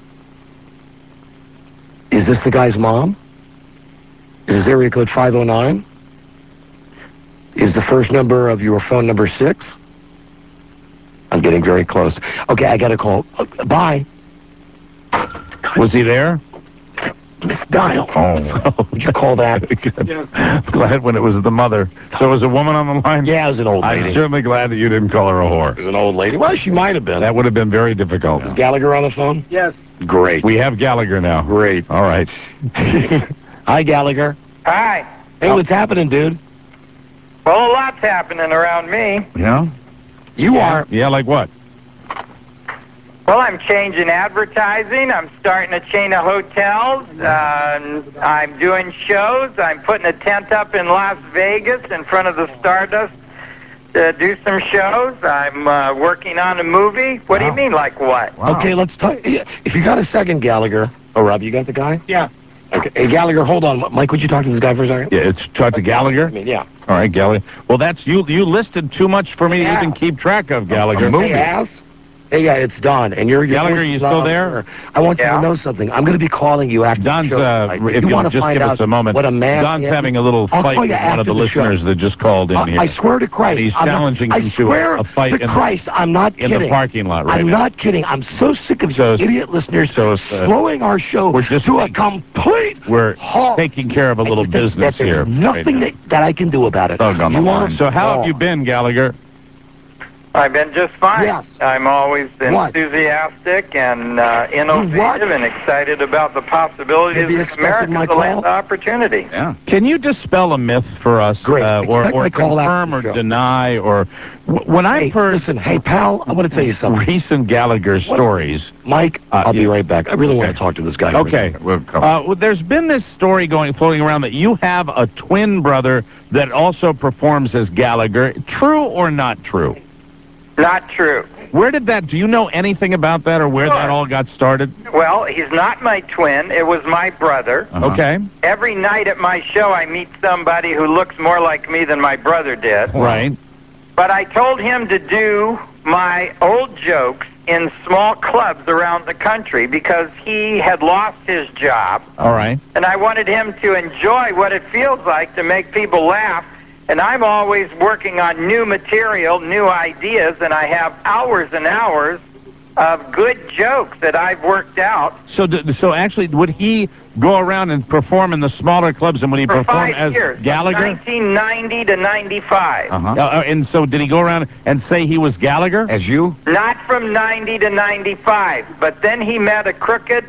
Is this the guy's mom? Is his area code 509? Is the first number of your phone number 6? I'm getting very close. Okay, I got to call. Bye. Was he there? Misdial. Oh. Would you call that? Yes. Glad when it was the mother. So was a woman on the line? Yeah, it was an old lady. I'm certainly glad that you didn't call her a whore. It was an old lady. Well, she might have been. That would have been very difficult. Is Gallagher on the phone? Yes. Great. We have Gallagher now. Great. All right. Hi, Gallagher. Hi. Hey, what's happening, dude? Well, a lot's happening around me. Yeah? You are. Yeah, like what? Well, I'm changing advertising. I'm starting a chain of hotels. I'm doing shows. I'm putting a tent up in Las Vegas in front of the Stardust to do some shows. I'm working on a movie. What do you mean, like what? Wow. Okay, let's talk. If you got a second, Gallagher. Oh, Rob, you got the guy? Yeah. Okay. Hey, Gallagher, hold on. Mike, would you talk to this guy for a second? Yeah, it's talk to Gallagher? I mean, yeah. All right, Gallagher. Well, that's you. You listed too much for me to even keep track of, Gallagher. Hey, Al? Hey, yeah, it's Don. And you're Gallagher, you still there? I want you to know something. I'm going to be calling you after Don's, the show. if you'll just give us a moment. What a man Don's having a little fight with one of the listeners that just called in here. I swear to Christ. He's challenging him to a fight I'm not kidding. in the parking lot right now. I'm not kidding. I'm so sick of you idiot listeners slowing our show to a complete halt. Taking care of a little business here. Nothing that I can do about it. So how have you been, Gallagher? I've been just fine. Yes. I'm always enthusiastic and innovative and excited about the possibilities of America's last opportunity. Yeah. Can you dispel a myth for us, or confirm or deny, or when I've heard? Listen, hey pal, I want to tell you something. Recent Gallagher stories. Mike, I'll be right back. I really want to talk to this guy. Okay. Well, there's been this story floating around that you have a twin brother that also performs as Gallagher. True or not true? Not true. Where did that, do you know anything about that or where that all got started? Well, he's not my twin. It was my brother. Okay. Every night at my show, I meet somebody who looks more like me than my brother did. Right. But I told him to do my old jokes in small clubs around the country because he had lost his job. All right. And I wanted him to enjoy what it feels like to make people laugh. And I'm always working on new material, new ideas, and I have hours and hours of good jokes that I've worked out. So actually, would he go around and perform in the smaller clubs, and would he perform as Gallagher? From 1990 to 95. And so did he go around and say he was Gallagher? As you? Not from 90 to 95, but then he met a crooked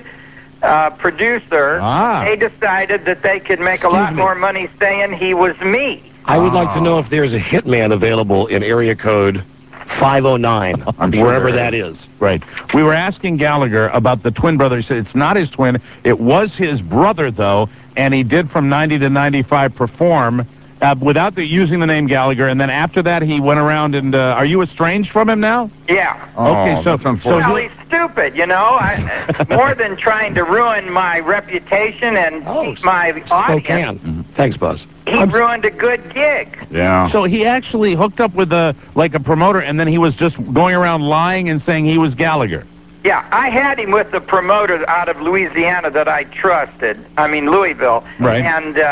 producer. They decided that they could make a lot more money saying he was me. I would like to know if there's a hitman available in area code 509, wherever that is. Right. We were asking Gallagher about the twin brother. He said it's not his twin. It was his brother, though, and he did from 90 to 95 perform without using the name Gallagher, and then after that he went around and... are you estranged from him now? Yeah. Okay, so well, he's stupid, you know. More than trying to ruin my reputation and keep my audience. Thanks, Buzz. He ruined a good gig. Yeah. So he actually hooked up with a promoter, and then he was just going around lying and saying he was Gallagher. Yeah, I had him with a promoter out of Louisiana that I trusted. I mean, Louisville. Right.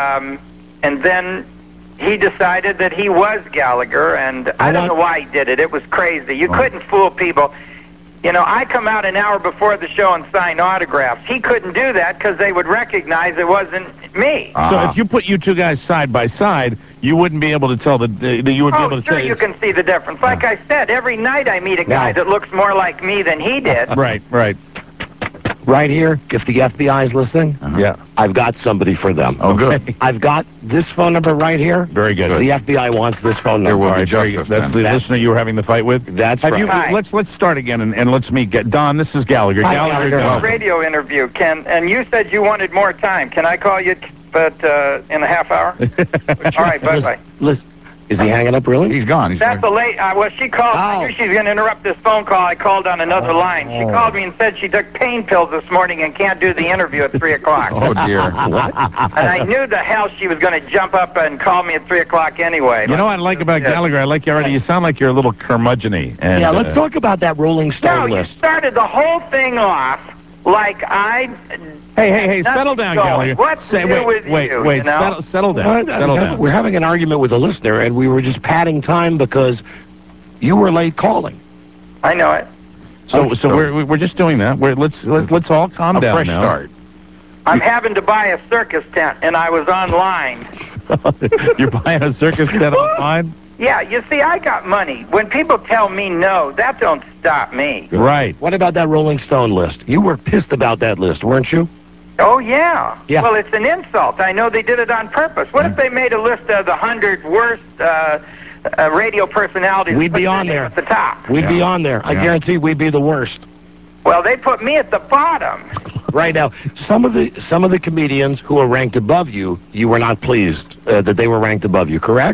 And then he decided that he was Gallagher, and I don't know why he did it. It was crazy. You couldn't fool people. You know, I come out an hour before the show and sign autographs. He couldn't do that because they would recognize it wasn't me. So if you put you two guys side by side, you wouldn't be able to tell that you would be able to sure, you can see the difference. Like I said, every night I meet a guy that looks more like me than he did. Right. Right here, if the FBI is listening, I've got somebody for them. Oh, good. I've got this phone number right here. Very good. The FBI wants this phone number. There will be justice. That's the listener you were having the fight with? That's right. Let's start again and let's meet. Don, this is Gallagher. Hi, Gallagher. Radio interview. And you said you wanted more time. Can I call you in a half hour? All right, bye-bye. Listen. Is he hanging up, really? He's gone. That's a late... well, she called... I knew she was going to interrupt this phone call. I called on another line. She called me and said she took pain pills this morning and can't do the interview at 3 o'clock. Oh, dear. What? And I knew the hell she was going to jump up and call me at 3 o'clock anyway. You know what I like about Gallagher? I like you already. You sound like you're a little curmudgeon-y. Yeah, let's talk about that Rolling Stone list. You started the whole thing off like I... Hey, settle down, Gallagher. What's new with you? Wait, settle down. Settle down. We're having an argument with a listener, and we were just padding time because you were late calling. I know it. So we're just doing that. Let's all calm down now. Start. I'm having to buy a circus tent, and I was online. You're buying a circus tent online? Yeah, you see, I got money. When people tell me no, that don't stop me. Right. What about that Rolling Stone list? You were pissed about that list, weren't you? Oh, yeah. Well, it's an insult. I know they did it on purpose. What if they made a list of the 100 worst radio personalities? We'd be on there. At the top. We'd be on there. I guarantee we'd be the worst. Well, they put me at the bottom. Right now, some of the comedians who are ranked above you, you were not pleased that they were ranked above you, correct?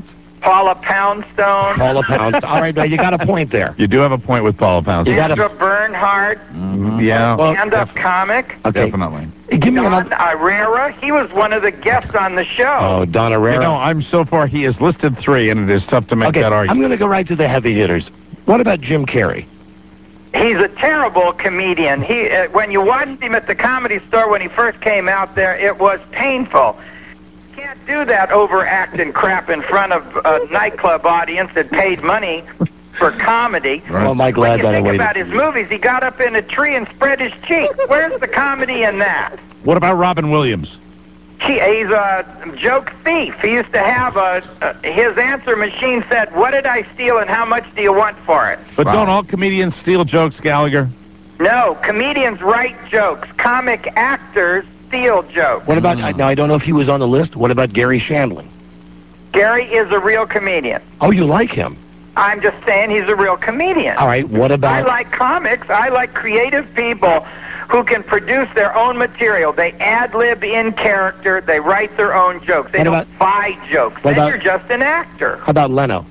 Paula Poundstone. Paula Poundstone. All right, now you got a point there. You do have a point with Paula Poundstone. Sandra Bernhardt. Yeah. Stand-up comic. Okay. Definitely. Give me Don another. Herrera. He was one of the guests on the show. Oh, Don Herrera. You know, I'm so far, he has listed 3, and it is tough to make Okay, that I'm argument. going to go right to the heavy hitters. What about Jim Carrey? He's a terrible comedian. He, when you watched him at the Comedy Store when he first came out there, it was painful. You can't do that overacting crap in front of a nightclub audience that paid money for comedy. Well, am I glad that I When you think waited. about his movies, he got up in a tree and spread his cheek. Where's the comedy in that? What about Robin Williams? He's a joke thief. He used to have his answer machine said, "What did I steal and how much do you want for it?" But don't all comedians steal jokes, Gallagher? No, comedians write jokes. Comic actors steal jokes. What about, now I don't know if he was on the list, what about Gary Shandling? Gary is a real comedian. Oh, you like him? I'm just saying he's a real comedian. All right, what I about... like comics. I like creative people who can produce their own material. They ad-lib in character. They write their own jokes. They don't buy jokes. What Then about- you're just an actor. How about Leno?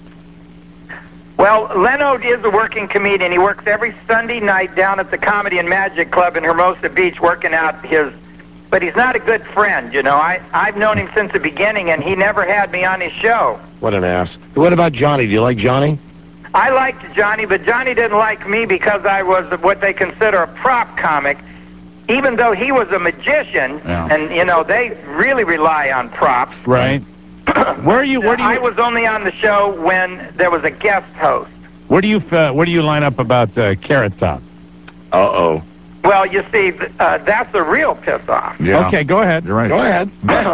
Well, Leno is a working comedian. He works every Sunday night down at the Comedy and Magic Club in Hermosa Beach working out his... But he's not a good friend, you know. I've known him since the beginning, and he never had me on his show. What an ass. What about Johnny? Do you like Johnny? I liked Johnny, but Johnny didn't like me because I was what they consider a prop comic, even though he was a magician, and, you know, they really rely on props. Right. Where do you... I was only on the show when there was a guest host. Where do you line up about Carrot Top? Uh-oh. Well, you see, that's a real piss-off. Yeah. Okay, go ahead. You're right. Go ahead.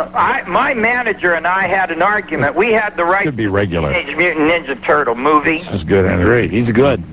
My manager and I had an argument. We had the right Should be regular. Teenage Mutant Ninja Turtle movie. That's good. Great. He's good.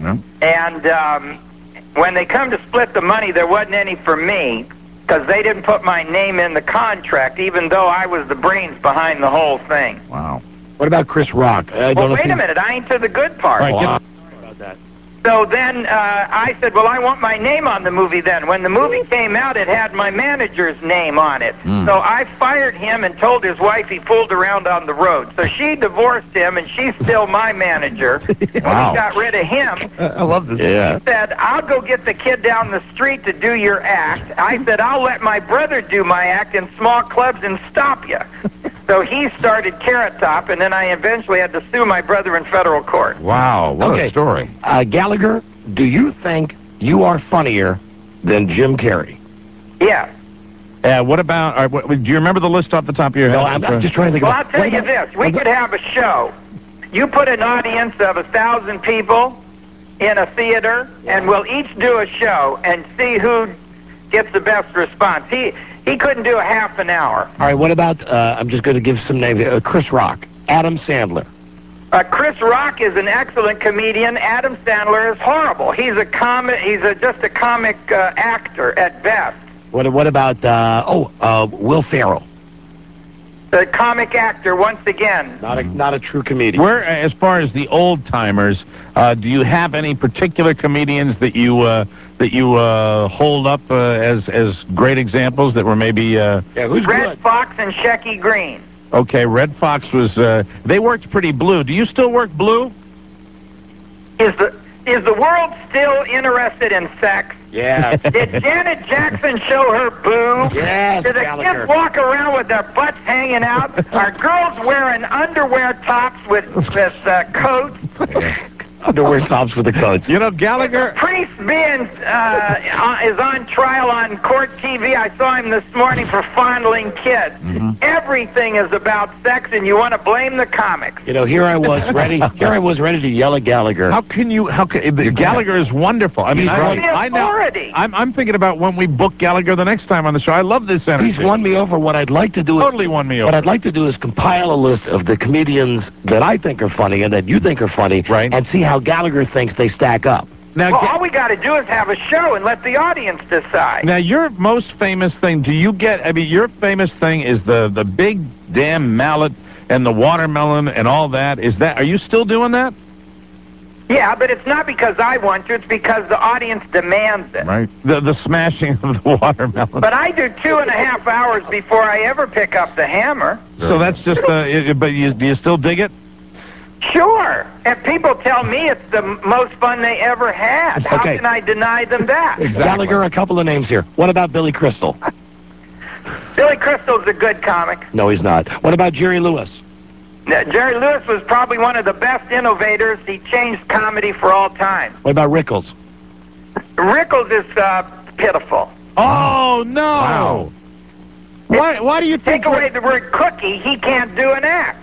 And when they come to split the money, there wasn't any for me because they didn't put my name in the contract, even though I was the brains behind the whole thing. Wow. What about Chris Rock? I Well, don't know if wait he- a minute. I ain't to the good part. All right, Wow. sorry about that. So then I said, well, I want my name on the movie then. When the movie came out, it had my manager's name on it. So I fired him and told his wife he fooled around on the road. So she divorced him, and she's still my manager. When he got rid of him, I love this. Yeah. he said, I'll go get the kid down the street to do your act. I said, I'll let my brother do my act in small clubs and stop you. So he started Carrot Top, and then I eventually had to sue my brother in federal court. Wow, what a story. Gallagher, do you think you are funnier than Jim Carrey? Yes. What about... do you remember the list off the top of your head? No, I'm just trying to think Well, about... I'll tell you this. We could have a show. You put an audience of 1,000 people in a theater, and we'll each do a show and see who gets the best response. He couldn't do a half an hour. All right, what about, I'm just going to give some names, Chris Rock, Adam Sandler. Chris Rock is an excellent comedian. Adam Sandler is horrible. He's just a comic actor at best. What about, Will Ferrell? The comic actor, once again. Not a true comedian. Where, as far as the old timers, do you have any particular comedians that you hold up as great examples that were maybe? Who's Red good? Fox and Shecky Green. Okay, Red Fox was. They worked pretty blue. Do you still work blue? Is the world still interested in sex? Yeah. Did Janet Jackson show her boob? Yes, Do the Gallagher. kids walk around with their butts hanging out? Are girls wearing underwear tops with coats? Underwear tops with the coats. You know, Gallagher. Priest being is on trial on court TV. I saw him this morning for fondling kids. Everything is about sex, and you want to blame the comics. You know, here I was ready to yell at Gallagher. How can Gallagher is wonderful. I mean, He's right. I'm thinking about when we book Gallagher the next time on the show. I love this energy. He's won me over. What I'd like to do Totally won me over. What I'd like to do is compile a list of the comedians that I think are funny and that you think are funny, right, and see how Gallagher thinks they stack up. Now, Well, all we got to do is have a show and let the audience decide. Now, your most famous thing, your famous thing is the big damn mallet and the watermelon and all that. Are you still doing that? Yeah, but it's not because I want to. It's because the audience demands it. Right. The smashing of the watermelon. But I do 2.5 hours before I ever pick up the hammer. So that's just, but do you still dig it? Sure. And people tell me it's the most fun they ever had. How Okay. can I deny them that? Gallagher, a couple of names here. What about Billy Crystal? Billy Crystal's a good comic. No, he's not. What about Jerry Lewis? Jerry Lewis was probably one of the best innovators. He changed comedy for all time. What about Rickles? Rickles is pitiful. Oh, no. Wow. Why do you think... Take away the word cookie, he can't do an act.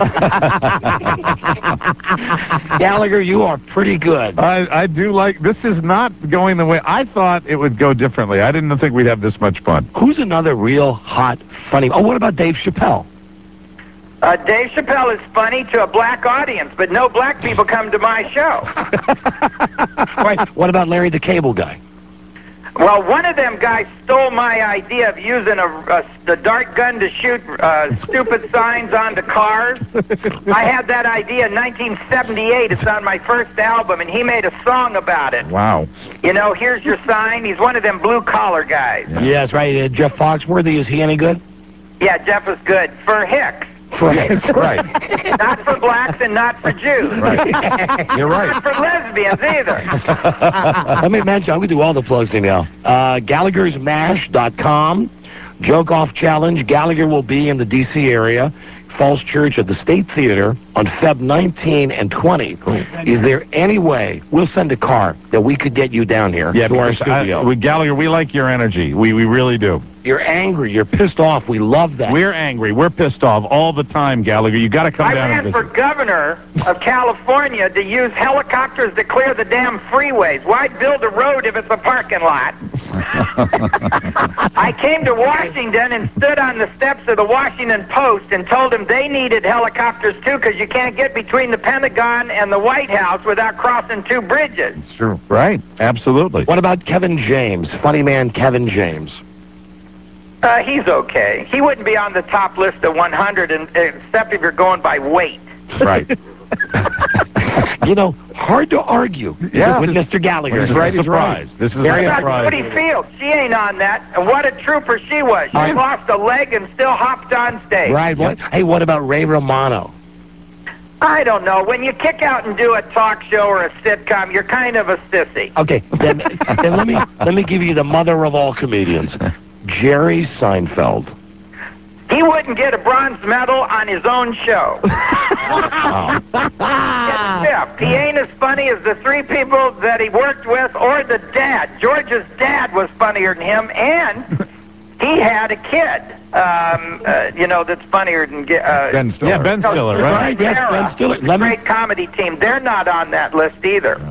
Gallagher, you are pretty good. I do like... This is not going the way... I thought it would go differently. I didn't think we'd have this much fun. Who's another real hot, funny... Oh, what about Dave Chappelle? Dave Chappelle is funny to a black audience, but no black people come to my show. Right. What about Larry the Cable Guy? Well, one of them guys stole my idea of using the dart gun to shoot stupid signs onto cars. I had that idea in 1978. It's on my first album, and he made a song about it. Wow. You know, here's your sign. He's one of them blue-collar guys. Yes, right. Jeff Foxworthy, is he any good? Yeah, Jeff is good. For Hicks. Right. Not for blacks and not for Jews. Right. You're right. Not for lesbians either. Let me mention, I'm going to do all the plugs now. Gallagher'sMash.com. Joke Off Challenge. Gallagher will be in the D.C. area. Falls Church at the State Theater on Feb 19 and 20. Cool. Is there any way we'll send a car that we could get you down here to our studio? Gallagher, we like your energy. We really do. You're angry. You're pissed off. We love that. We're angry. We're pissed off all the time, Gallagher. You got to come down and I ran for governor of California to use helicopters to clear the damn freeways. Why build a road if it's a parking lot? I came to Washington and stood on the steps of the Washington Post and told them they needed helicopters too, because you can't get between the Pentagon and the White House without crossing two bridges. It's true. Right. Absolutely. What about Kevin James? Funny man Kevin James. He's okay. He wouldn't be on the top list of 100, except if you're going by weight. Right. You know, hard to argue with Mr. Gallagher. This is a surprise. This is Very a surprise. Judy Fields. She ain't on that. And what a trooper she was. She lost a leg and still hopped on stage. Right. Hey, what about Ray Romano? I don't know. When you kick out and do a talk show or a sitcom, you're kind of a sissy. Okay, then let me give you the mother of all comedians, Jerry Seinfeld. He wouldn't get a bronze medal on his own show. He ain't as funny as the three people that he worked with or the dad. George's dad was funnier than him, and he had a kid, that's funnier than... Ben Stiller. Yeah, Ben Stiller, right? Yes, Ben Stiller. Great comedy team. They're not on that list either.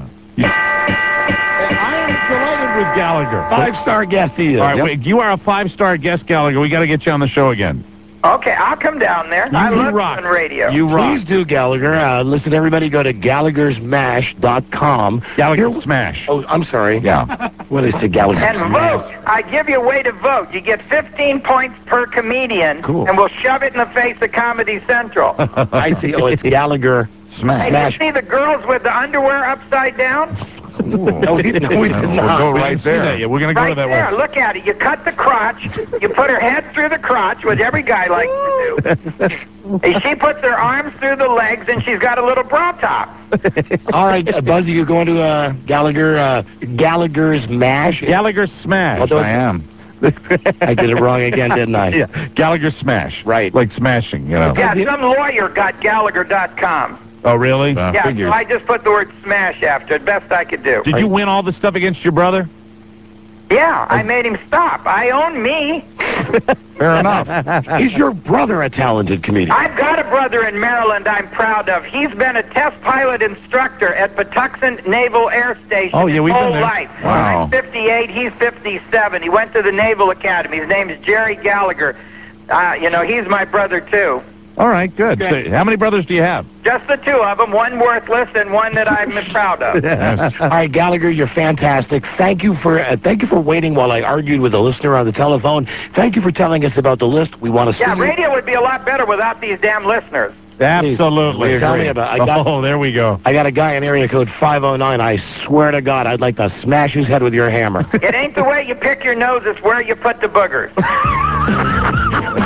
I am delighted with Gallagher. 5-star guest he is. All right, wait, you are a 5-star guest, Gallagher. We got to get you on the show again. Okay, I'll come down there. I love doing radio. You rock. Please do, Gallagher. Listen, everybody, go to Gallagher'sMash.com. Gallagher Smash. Oh, I'm sorry. Yeah. What is it, Gallagher? And vote. I give you a way to vote. You get 15 points per comedian, and we'll shove it in the face of Comedy Central. I see. Oh, it's Gallagher Smash. Hey, you see the girls with the underwear upside down? No, we did not. We'll go right there. Yeah, we're going to go to that there. way. Look at it. You cut the crotch. You put her head through the crotch, which every guy likes to do. And she puts her arms through the legs, and she's got a little bra top. All right, Buzzy, you're going to Gallagher's Mash? Gallagher Smash. I am. I did it wrong again, didn't I? Yeah, Gallagher Smash. Right. Like smashing, you know. Yeah, some lawyer got Gallagher.com. Oh, really? Yeah, so I just put the word smash after it. Best I could do. Did you win all the stuff against your brother? Yeah, I made him stop. I own me. Fair enough. Is your brother a talented comedian? I've got a brother in Maryland I'm proud of. He's been a test pilot instructor at Patuxent Naval Air Station his whole life. Wow. I'm 58, he's 57. He went to the Naval Academy. His name is Jerry Gallagher. He's my brother, too. All right, good. So, how many brothers do you have? Just the two of them, one worthless and one that I'm proud of. Yes. All right, Gallagher, you're fantastic. Thank you for waiting while I argued with a listener on the telephone. Thank you for telling us about the list. We want to see you. Radio would be a lot better without these damn listeners. Absolutely. Tell me about it. Oh, there we go. I got a guy in area code 509. I swear to God, I'd like to smash his head with your hammer. It ain't the way you pick your nose, it's where you put the boogers.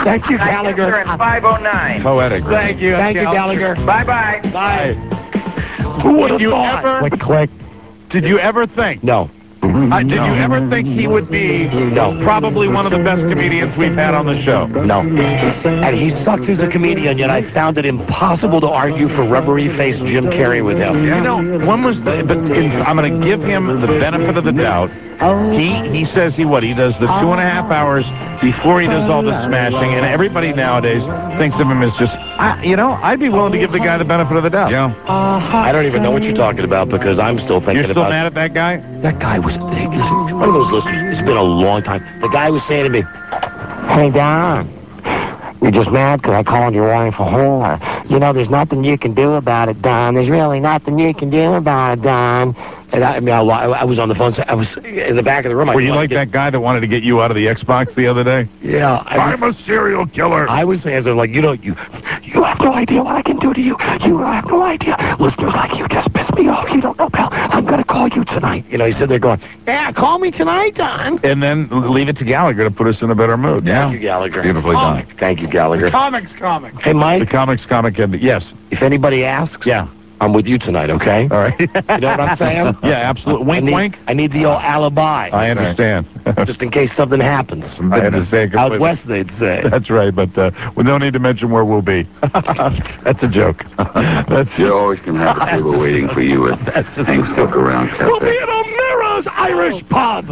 Thank you, Gallagher. At 509. Poetic. Thank you. Thank you, Gallagher. Bye-bye. Bye. Who would have Did you thought? ever? Click, click. Did you ever think? No. Did you ever think he would be probably one of the best comedians we've had on the show? No. And he sucks as a comedian, yet I found it impossible to argue for rubbery-faced Jim Carrey with him. You know, when was the... But I'm going to give him the benefit of the doubt. He says he does the 2.5 hours before he does all the smashing, and everybody nowadays thinks of him as just... I'd be willing to give the guy the benefit of the doubt. Yeah. I don't even know what you're talking about because I'm still thinking You're still about... mad at that guy? That guy was... One of those listeners. It's been a long time. The guy was saying to me, "Hey, Don, you're just mad because I called your wife a whore. You know, there's nothing you can do about it, Don. There's really nothing you can do about it, Don." And I was on the phone. I was in the back of the room. Were you like that guy that wanted to get you out of the Xbox the other day? Yeah. I'm a serial killer. I was saying, like, you have no idea what I can do to you. You have no idea. Listeners like you just piss me off. You don't know, pal. I'm going to call you tonight. He said they're going, yeah, call me tonight, Don. And then leave it to Gallagher to put us in a better mood. Thank you, Gallagher. Beautifully done. Thank you, Gallagher. Comics. Hey, Mike. The comics comic. Yes. If anybody asks, I'm with you tonight, okay? All right. You know what I'm saying? Yeah, absolutely. Wink, wink. I need the old alibi. I understand. Just in case something happens. I understand completely. Out west, they'd say. That's right, but we don't need to mention where we'll be. That's a joke. You always can have a table waiting for you at Hank's Look Around Cafe. We'll be at O'Meara's Irish Pub.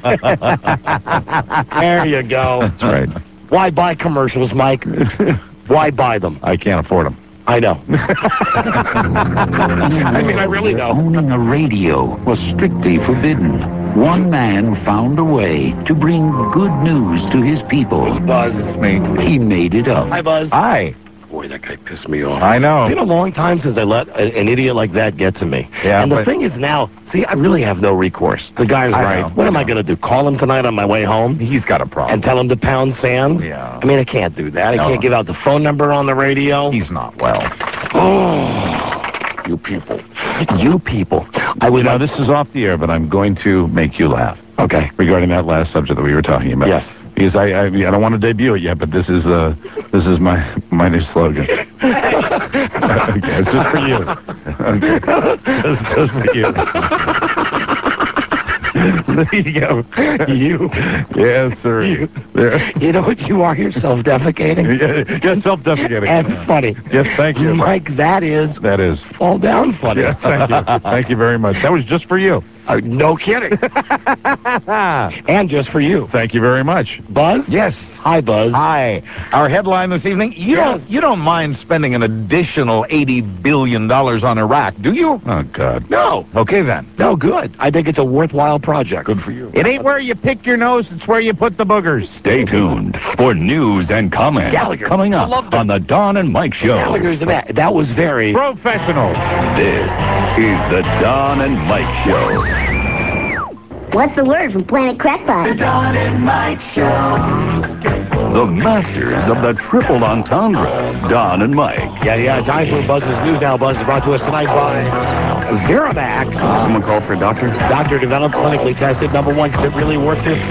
There you go. That's right. Why buy commercials, Mike? Why buy them? I can't afford them. I know. I mean, I really know. Owning a radio was strictly forbidden. One man found a way to bring good news to his people. Buzz. Me. He made it up. Hi, Buzz. Hi. Boy, that guy pissed me off. I know. It's been a long time since I let an idiot like that get to me. Yeah, and the thing is now, see, I really have no recourse. The guy's right. What am I going to do? Call him tonight on my way home? He's got a problem. And tell him to pound sand? Yeah. I mean, I can't do that. I can't give out the phone number on the radio. He's not well. Oh, you people. You people. This is off the air, but I'm going to make you laugh. Okay. Regarding that last subject that we were talking about. Yes. Because I don't want to debut it yet, but this is my new slogan. Okay, it's just for you. Okay. Just for you. There you go. You. Yes, sir. You know what you are? You're self-defecating. Yeah, self-defecating. And funny. Yes, thank you. Mike, that is fall down funny. Yeah, thank you. Thank you very much. That was just for you. No kidding. And just for you. Thank you very much. Buzz? Yes. Hi, Buzz. Hi. Our headline this evening, you don't mind spending an additional $80 billion on Iraq, do you? Oh, God. No. Okay, then. No, good. I think it's a worthwhile project. Good for you. It ain't where you pick your nose, it's where you put the boogers. Stay tuned for news and comments Gallagher. coming up on the Don and Mike Show. Gallagher's the man. That was very professional. This is the Don and Mike Show. What's the word from Planet Crackpot? The Don and Mike Show. The masters of the triple entendre, Don and Mike. Yeah, time for Buzz's News Now. Buzz is brought to us tonight by Viramax. Someone called for a doctor? Doctor developed, clinically tested. Number one, because it really worked it.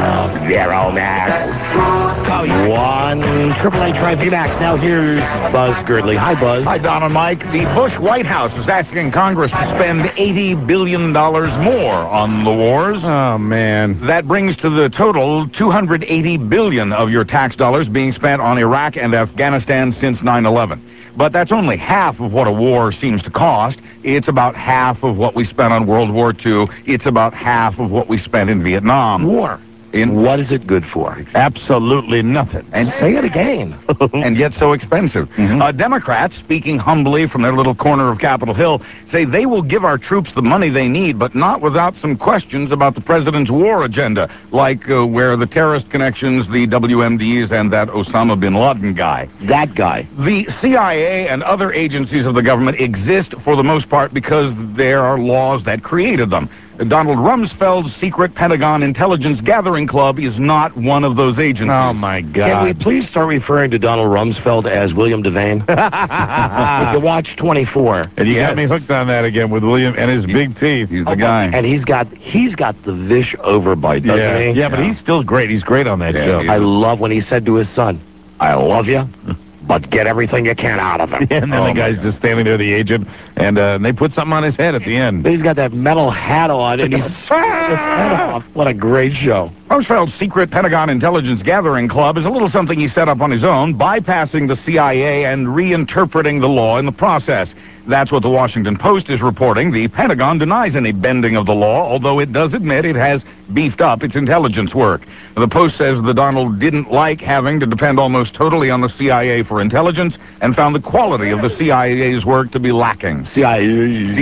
Viramax. Call 1-888-TRY-VMAX. Now here's Buzz Girdley. Hi, Buzz. Hi, Don and Mike. The Bush White House is asking Congress to spend $80 billion more on the wars. Oh, man. That brings to the total $280 billion of your tax dollars being spent on Iraq and Afghanistan since 9/11. But that's only half of what a war seems to cost. It's about half of what we spent on World War II. It's about half of what we spent in Vietnam. War. What is it good for? Absolutely nothing. And say it again. And yet so expensive. Democrats, speaking humbly from their little corner of Capitol Hill, say they will give our troops the money they need, but not without some questions about the president's war agenda, like where the terrorist connections, the WMDs, and that Osama bin Laden guy. That guy. The CIA and other agencies of the government exist for the most part because there are laws that created them. Donald Rumsfeld's secret Pentagon intelligence gathering club is not one of those agencies. Oh, my God. Can we please start referring to Donald Rumsfeld as William Devane? With the Watch 24. And you got me hooked on that again with William and his big teeth. He's the guy. And he's got the Vish overbite, doesn't he? Yeah, but he's still great. He's great on that show. I love when he said to his son, I love you, but get everything you can out of him. And then the guy's just standing there, the agent, and they put something on his head at the end. He's got that metal hat on, and he's swinging his head off. What a great show. Rumsfeld's secret Pentagon intelligence gathering club is a little something he set up on his own, bypassing the CIA and reinterpreting the law in the process. That's what the Washington Post is reporting. The Pentagon denies any bending of the law, although it does admit it has beefed up its intelligence work. The Post says the Donald didn't like having to depend almost totally on the CIA for intelligence and found the quality of the CIA's work to be lacking. CIA.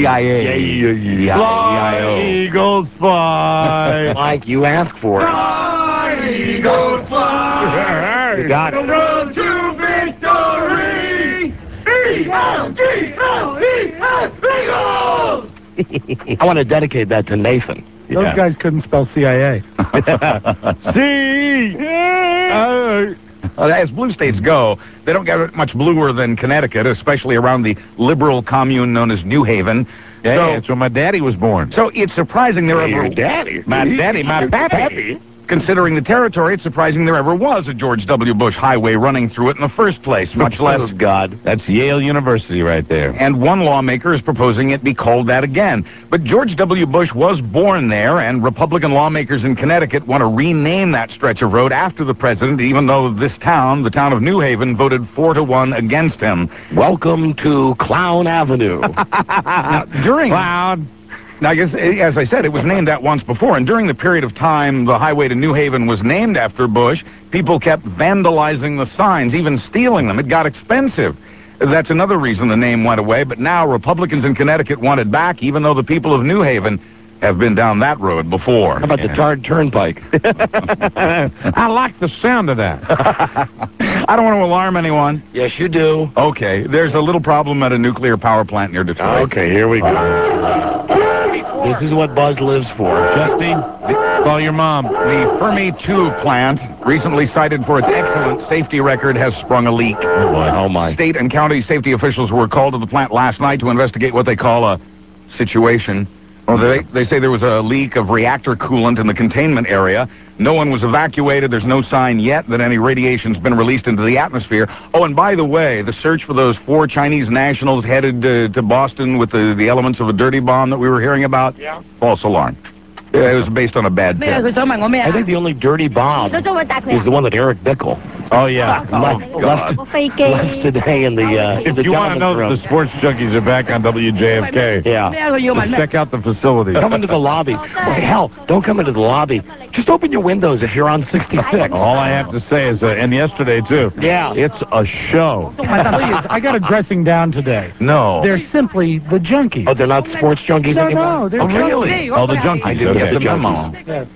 Fly, Eagles, fly. Mike, you asked for it. Fly, Eagles, fly. You got it. The road to victory. E-L-G-L-E-S, Eagles! I want to dedicate that to Nathan. Those guys couldn't spell CIA. As blue states go, they don't get much bluer than Connecticut, especially around the liberal commune known as New Haven. Yeah, so, that's where my daddy was born. So it's surprising there ever... Your daddy? My daddy, my pappy. Considering the territory, it's surprising there ever was a George W. Bush highway running through it in the first place, much less... Oh, God. That's Yale University right there. And one lawmaker is proposing it be called that again. But George W. Bush was born there, and Republican lawmakers in Connecticut want to rename that stretch of road after the president, even though this town, the town of New Haven, voted 4-1 against him. Welcome to Clown Avenue. Now, during... Clown. Now, I guess, as I said, it was named that once before, and during the period of time the highway to New Haven was named after Bush, people kept vandalizing the signs, even stealing them. It got expensive. That's another reason the name went away, but now Republicans in Connecticut want it back, even though the people of New Haven have been down that road before. How about the Tarred Turnpike? I like the sound of that. I don't want to alarm anyone. Yes, you do. Okay, there's a little problem at a nuclear power plant near Detroit. Okay, here we go. This is what Buzz lives for. Justine, call your mom. The Fermi 2 plant, recently cited for its excellent safety record, has sprung a leak. Oh, boy. Oh, my. State and county safety officials were called to the plant last night to investigate what they call a situation. Well, they say there was a leak of reactor coolant in the containment area. No one was evacuated. There's no sign yet that any radiation's been released into the atmosphere. Oh, and by the way, the search for those 4 Chinese nationals headed to Boston with the elements of a dirty bomb that we were hearing about, false alarm. It was based on a bad tip. I think the only dirty bomb is the one that Eric Bickel. Oh, yeah. Left today in the If you want to know that the sports junkies are back on WJFK, yeah. check out the facility. Come into the lobby. Well, hell, don't come into the lobby. Just open your windows if you're on 66. All I have to say is, and yesterday, too, it's a show. I got a dressing down today. No. They're simply the junkies. Oh, they're not sports junkies anymore? No, they're really? Oh, the junkies. I didn't get the memo.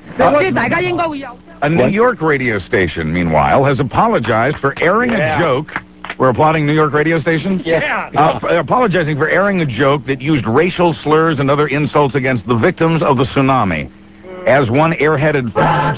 A New York radio station, meanwhile, has apologized for airing a joke. We're applauding New York radio stations? Yeah. Apologizing for airing a joke that used racial slurs and other insults against the victims of the tsunami. As one airheaded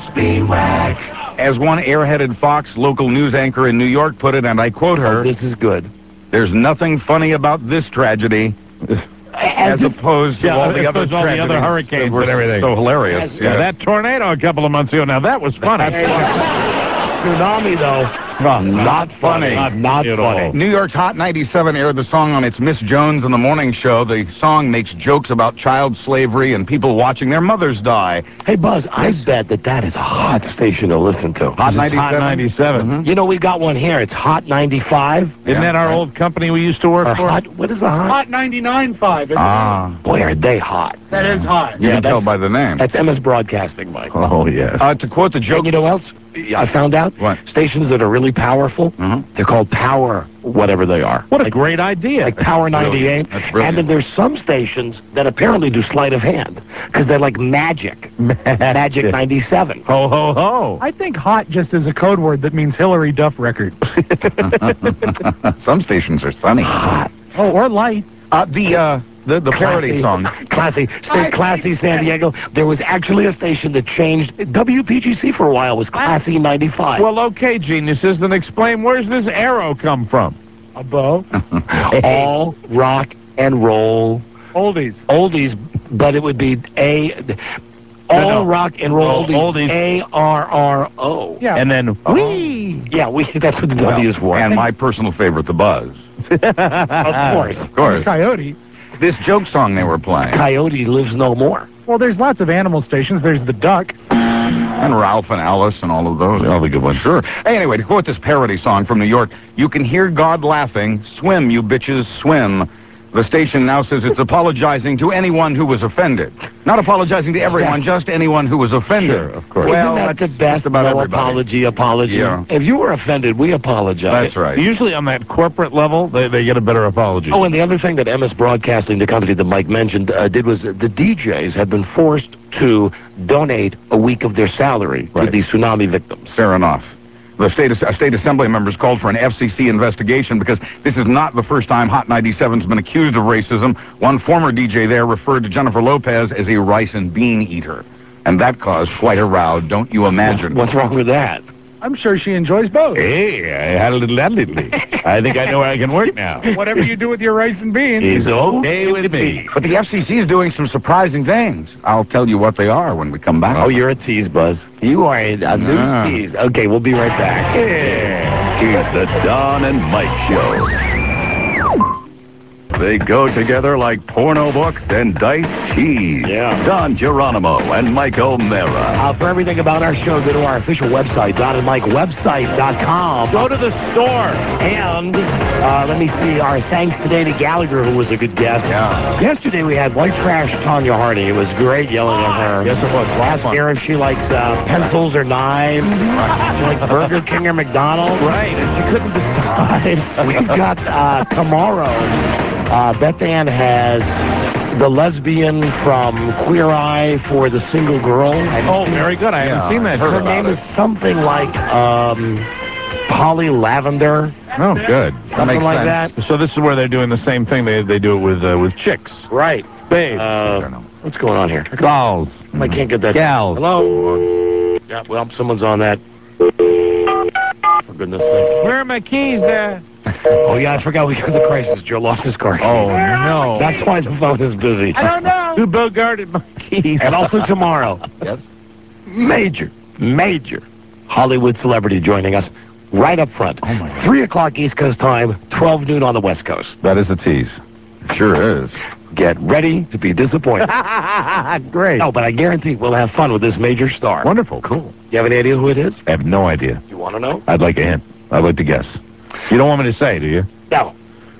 Fox local news anchor in New York put it, and I quote her, this is good. There's nothing funny about this tragedy. As opposed to all the other tragedies, other hurricanes and everything. So hilarious. Yeah, that tornado a couple of months ago, now that was funny. Tsunami, though. Not funny. Not funny. New York's Hot 97 aired the song on its Miss Jones in the Morning show. The song makes jokes about child slavery and people watching their mothers die. Hey, Buzz, I bet that is a hot station to listen to. Hot 97? Hot 97. Mm-hmm. You know, we got one here. It's Hot 95. Isn't that our old company we used to work for? What is the hot? Hot 99.5, isn't it? Boy, are they hot. That is hot. You can tell by the name. That's MS Broadcasting, Mike. Oh, yes. To quote the joke... And you know what else I found out? What? Stations that are really powerful, they're called Power whatever they are. What a great idea. Like Power 98. That's brilliant. And then there's some stations that apparently do sleight of hand, because they're like Magic. Magic 97. Ho, ho, ho. I think hot just is a code word that means Hillary Duff record. Some stations are sunny. Hot. Oh, or light. The parody song. Classy. Stay classy, San Diego. There was actually a station that changed. WPGC for a while was Classy 95. Well, okay, geniuses, then explain, where's this arrow come from? A bow. All rock and roll. Oldies. Oldies, but it would be All rock and roll oldies. A-R-R-O. Yeah. And then, Whee! Yeah, that's what the W is for. And my personal favorite, the Buzz. Of course. Of course. Coyote. This joke song they were playing. Coyote lives no more. Well, there's lots of animal stations. There's the duck. And Ralph and Alice and all of those. All the good ones. Sure. Hey, anyway, to quote this parody song from New York, you can hear God laughing, swim, you bitches, swim. The station now says it's apologizing to anyone who was offended. Not apologizing to everyone, just anyone who was offended. Sure, of course. Well, Isn't that that's the best? about No everybody. apology. Yeah. If you were offended, we apologize. That's right. Usually on that corporate level, they get a better apology. Oh, and the other thing that MS Broadcasting, the company that Mike mentioned, did was the DJs had been forced to donate a week of their salary to the tsunami victims. Fair enough. The state assembly members called for an FCC investigation because this is not the first time Hot 97's been accused of racism. One former DJ there referred to Jennifer Lopez as a rice and bean eater. And that caused quite a row, don't you imagine? What's wrong with that? I'm sure she enjoys both. Hey, I had a little lately. I think I know where I can work now. Whatever you do with your rice and beans. Is okay with me. But the FCC is doing some surprising things. I'll tell you what they are when we come back. Oh, you're a tease, Buzz. You are a new tease. Okay, we'll be right back. It's the Don and Mike Show. They go together like porno books and diced cheese. Yeah. Don Geronimo and Mike O'Mara. For everything about our show, go to our official website, DonandMikeWebsite.com. Go to the store. And let me see, our thanks today to Gallagher, who was a good guest. Yeah. Yesterday we had White Trash Tanya Harding. It was great yelling at her. Yes, it was. Ask her if she likes pencils or knives. She likes Burger King or McDonald's. Right, and she couldn't decide. We've got tomorrow. Beth Ann has the lesbian from Queer Eye for the single girl. Oh, very good. I haven't seen that. Her name is something like Polly Lavender. Oh, good. Something like that. So this is where they're doing the same thing they do it with chicks. Right. Babe. What's going on here? Dolls. I can't get that. Gals. Hello? Yeah, well, someone's on that. For goodness sakes. Where are my keys there? Oh, yeah, I forgot we got the crisis. Joe lost his car keys. Oh, no. That's why the phone is busy. I don't know. Who bogarted my keys? And also tomorrow. Yes. Major Hollywood celebrity joining us right up front. Oh, my God. 3 o'clock East Coast time, 12 noon on the West Coast. That is a tease. Sure is. Get ready to be disappointed. Great. No, but I guarantee we'll have fun with this major star. Wonderful. Cool. You have any idea who it is? I have no idea. You want to know? I'd like a hint. I'd like to guess. You don't want me to say, do you? No.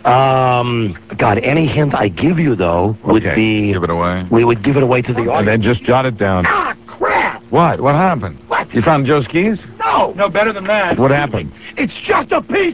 God, any hint I give you, though, would be... Give it away. We would give it away to the audience. And then just jot it down. Ah, crap! What? What happened? What? You found Joe's keys? No! No, better than that. What happened? It's just a piece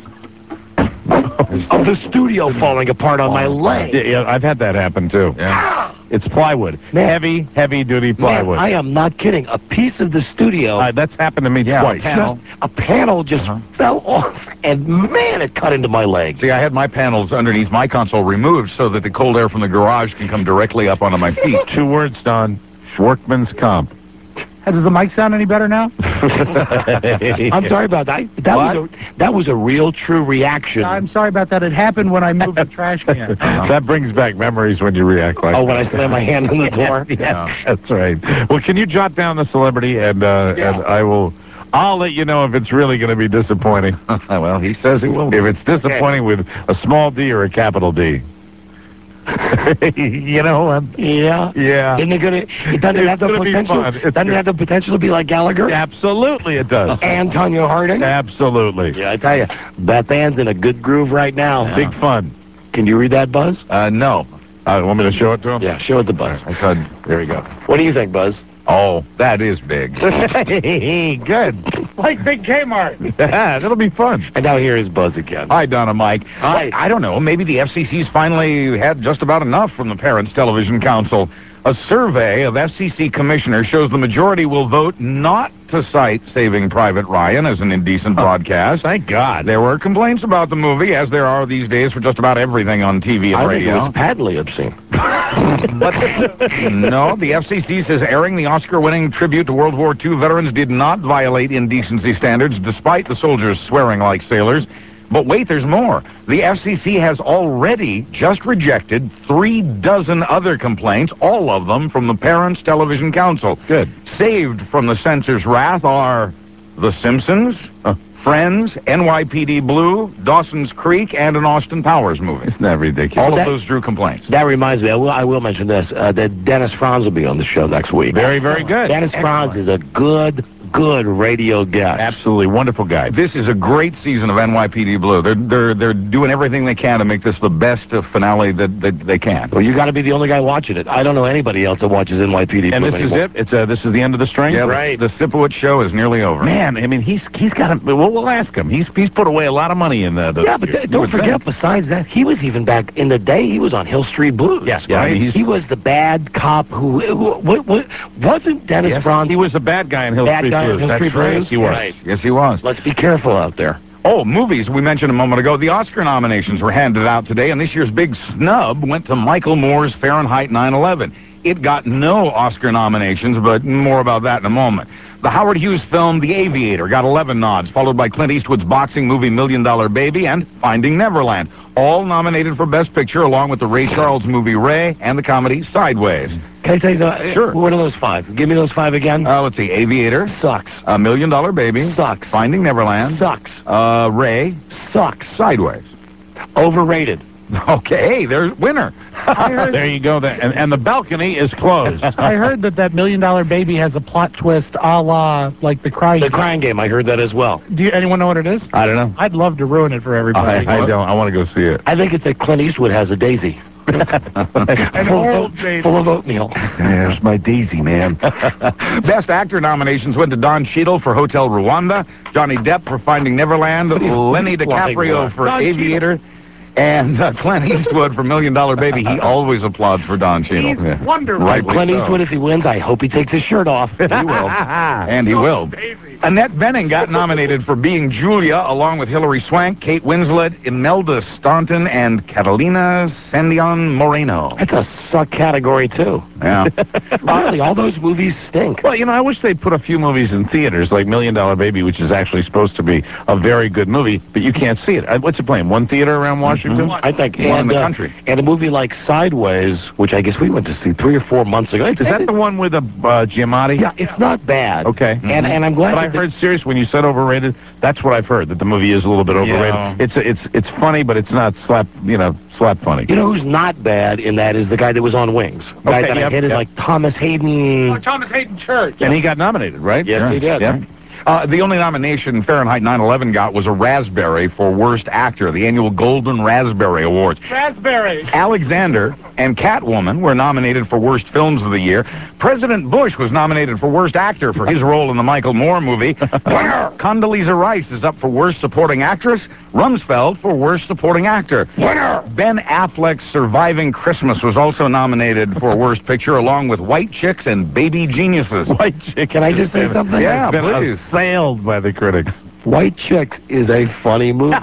of the studio falling apart on my leg. Yeah, I've had that happen, too. Yeah. It's plywood. Man. Heavy-duty plywood. Man, I am not kidding. A piece of the studio... That's happened to me twice. A panel just fell off, and man, it cut into my leg. See, I had my panels underneath my console removed so that the cold air from the garage can come directly up onto my feet. 2 words, Don. Workman's comp. Does the mic sound any better now? I'm sorry about that. That was a real, true reaction. I'm sorry about that. It happened when I moved the trash can. That brings back memories when you react like Oh, when I slam my hand on the door? Yeah, that's right. Well, can you jot down the celebrity, and I'll let you know if it's really going to be disappointing. Well, he says he will. If it's disappointing with a small D or a capital D. You know, yeah. Isn't it gonna? It doesn't have the potential. Doesn't it have the potential to be like Gallagher? Absolutely, it does. And Tanya Harding. Absolutely. Yeah, I tell you, Beth Ann's in a good groove right now. Yeah. Big fun. Can you read that, Buzz? No. Want me to show it to him? Yeah, show it to Buzz. I said, there we go. What do you think, Buzz? Oh, that is big. Good. Like Big Kmart. That'll be fun. And now here is Buzz again. Hi, Don and Mike. Hi. I don't know. Maybe the FCC's finally had just about enough from the Parents Television Council. A survey of FCC commissioners shows the majority will vote not to cite Saving Private Ryan as an indecent broadcast. Thank God. There were complaints about the movie, as there are these days for just about everything on TV and radio. I think it was patently obscene. But no, the FCC says airing the Oscar-winning tribute to World War II veterans did not violate indecency standards, despite the soldiers swearing like sailors. But wait, there's more. The FCC has already just rejected 36 other complaints, all of them from the Parents Television Council. Good. Saved from the censor's wrath are The Simpsons, Friends, NYPD Blue, Dawson's Creek, and an Austin Powers movie. Isn't that ridiculous? All of those drew complaints. That reminds me, I will mention this, that Dennis Franz will be on the show next week. Very, very good. Dennis Franz is a good radio guest. Absolutely wonderful guy. This is a great season of NYPD Blue. They're doing everything they can to make this the best finale that they can. Well, you got to be the only guy watching it. I don't know anybody else that watches NYPD Blue. And this anymore. is it. It's this is the end of the string. Yeah, right. The Sipowicz show is nearly over. Man, I mean, he's got to. We'll ask him. He's put away a lot of money in the. Yeah, but don't forget. Besides that, he was even back in the day. He was on Hill Street Blues. Yes, right. I mean, he was the bad cop who wasn't Dennis Franz. He was the bad guy in Hill Street Blues. That's right. He was. Right. Yes, he was. Let's be careful out there. Oh, movies. We mentioned a moment ago. The Oscar nominations were handed out today, and this year's big snub went to Michael Moore's Fahrenheit 9/11. It got no Oscar nominations, but more about that in a moment. The Howard Hughes film The Aviator got 11 nods, followed by Clint Eastwood's boxing movie $1 Million Baby and Finding Neverland, all nominated for Best Picture, along with the Ray Charles movie Ray and the comedy Sideways. Can I tell you something? Sure. What are those 5? Give me those 5 again. Let's see. Aviator. Sucks. $1 Million Baby. Sucks. Finding Neverland. Sucks. Ray. Sucks. Sideways. Overrated. Okay, there's winner. There you go. And the balcony is closed. I heard that $1 Million Baby has a plot twist a la, like, The Crying Game. The Crying Game, I heard that as well. Do anyone know what it is? I don't know. I'd love to ruin it for everybody. I don't. I want to go see it. I think it's that Clint Eastwood has a daisy. An old baby. Full of oatmeal. There's my daisy, man. Best Actor nominations went to Don Cheadle for Hotel Rwanda, Johnny Depp for Finding Neverland, Lenny DiCaprio for Aviator, and Clint Eastwood for $1 Million Baby. He always applauds for Don Cheadle. He's wonderful. Right, Clint Eastwood, if he wins, I hope he takes his shirt off. He will. And he will. Annette Bening got nominated for Being Julia, along with Hilary Swank, Kate Winslet, Imelda Staunton, and Catalina Sandion Moreno. That's a suck category, too. Yeah. Really, all those movies stink. Well, I wish they'd put a few movies in theaters, like $1 Million Baby, which is actually supposed to be a very good movie, but you can't see it. What's it playing? One theater around Washington? I think. One in the country. And a movie like Sideways, which I guess we went to see 3 or 4 months ago. Is that the one with Giamatti? Yeah, it's not bad. Okay. And I'm glad. But I heard serious when you said overrated. That's what I've heard, that the movie is a little bit overrated. Yeah. It's funny, but it's not slap funny. You know who's not bad in that is the guy that was on Wings. The guy that I hated, like Thomas Hayden. Thomas Hayden Church. And he got nominated, right? Yes, he did. Yeah. The only nomination Fahrenheit 9/11 got was a raspberry for Worst Actor, the annual Golden Raspberry Awards. Raspberry. Alexander and Catwoman were nominated for Worst Films of the Year. President Bush was nominated for Worst Actor for his role in the Michael Moore movie. Winner! Condoleezza Rice is up for Worst Supporting Actress. Rumsfeld for Worst Supporting Actor. Winner! Ben Affleck's Surviving Christmas was also nominated for Worst Picture, along with White Chicks and Baby Geniuses. White Chicks. Can I just say something? Yeah, been please. assailed by the critics. White Chicks is a funny movie.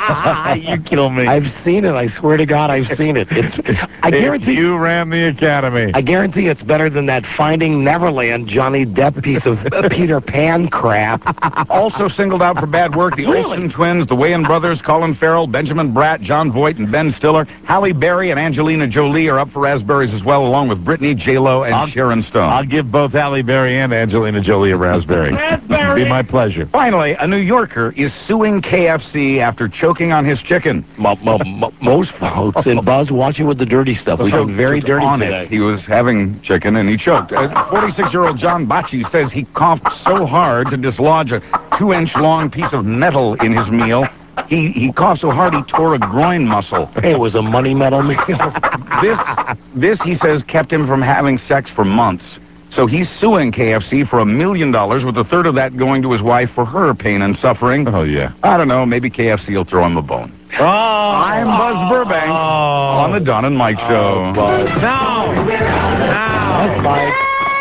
You kill me. I've seen it. I swear to God, I've seen it. I guarantee you ran the Academy. I guarantee it's better than that Finding Neverland Johnny Depp piece of Peter Pan crap. Also singled out for bad work, the Olsen twins, the Wayans brothers, Colin Farrell, Benjamin Bratt, John Voight, and Ben Stiller. Halle Berry and Angelina Jolie are up for raspberries as well, along with Britney, J-Lo, and Sharon Stone. I'll give both Halle Berry and Angelina Jolie a raspberry. Raspberry. Be my pleasure. Finally, a New Yorker is suing KFC after choking on his chicken. Most folks in Buzz watching with the dirty stuff. We've been very dirty on today. He was having chicken and he choked. 46-year-old John Bacci says he coughed so hard to dislodge a 2-inch long piece of metal in his meal. He coughed so hard he tore a groin muscle. It was a money metal meal. This, he says, kept him from having sex for months. So he's suing KFC for $1 million, with a third of that going to his wife for her pain and suffering. Oh, yeah. I don't know. Maybe KFC will throw him a bone. Oh, I'm Buzz Burbank on the Don and Mike Show. Now. That's Mike.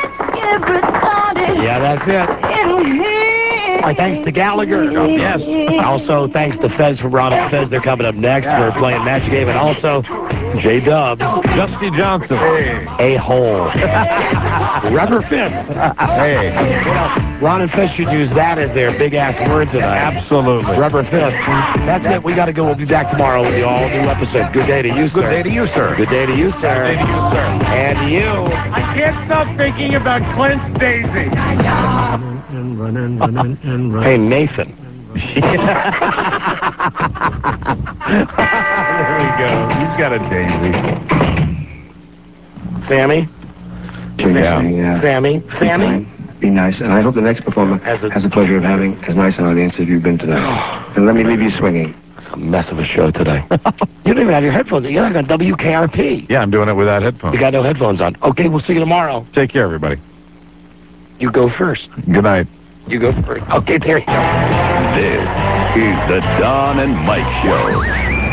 Yeah, that's it. Our thanks to Gallagher. Yes. Also, thanks to Fez from Robin Fez. They're coming up next. We're playing Match Game. And also, J-Dubs. Dusty Johnson. A-hole. Rubber fist. Hey. You know, Ron and Fist should use that as their big-ass word tonight. Absolutely. Rubber fist. That's it. We got to go. We'll be back tomorrow with the all-new episode. Good day to you, sir. Good day to you, sir. Good day to you, sir. Good day to you, sir. And you. I can't stop thinking about Clint's Daisy. Hey, Nathan. There we go. He's got a daisy. Sammy? Sammy? Be nice, and I hope the next performer has the pleasure of having as nice an audience as you've been tonight. And let me leave you swinging. It's a mess of a show today. You don't even have your headphones. You're like on WKRP. Yeah, I'm doing it without headphones. You got no headphones on. Okay, we'll see you tomorrow. Take care, everybody. You go first. Good night. You go first. Okay, there you go. This is the Don and Mike Show.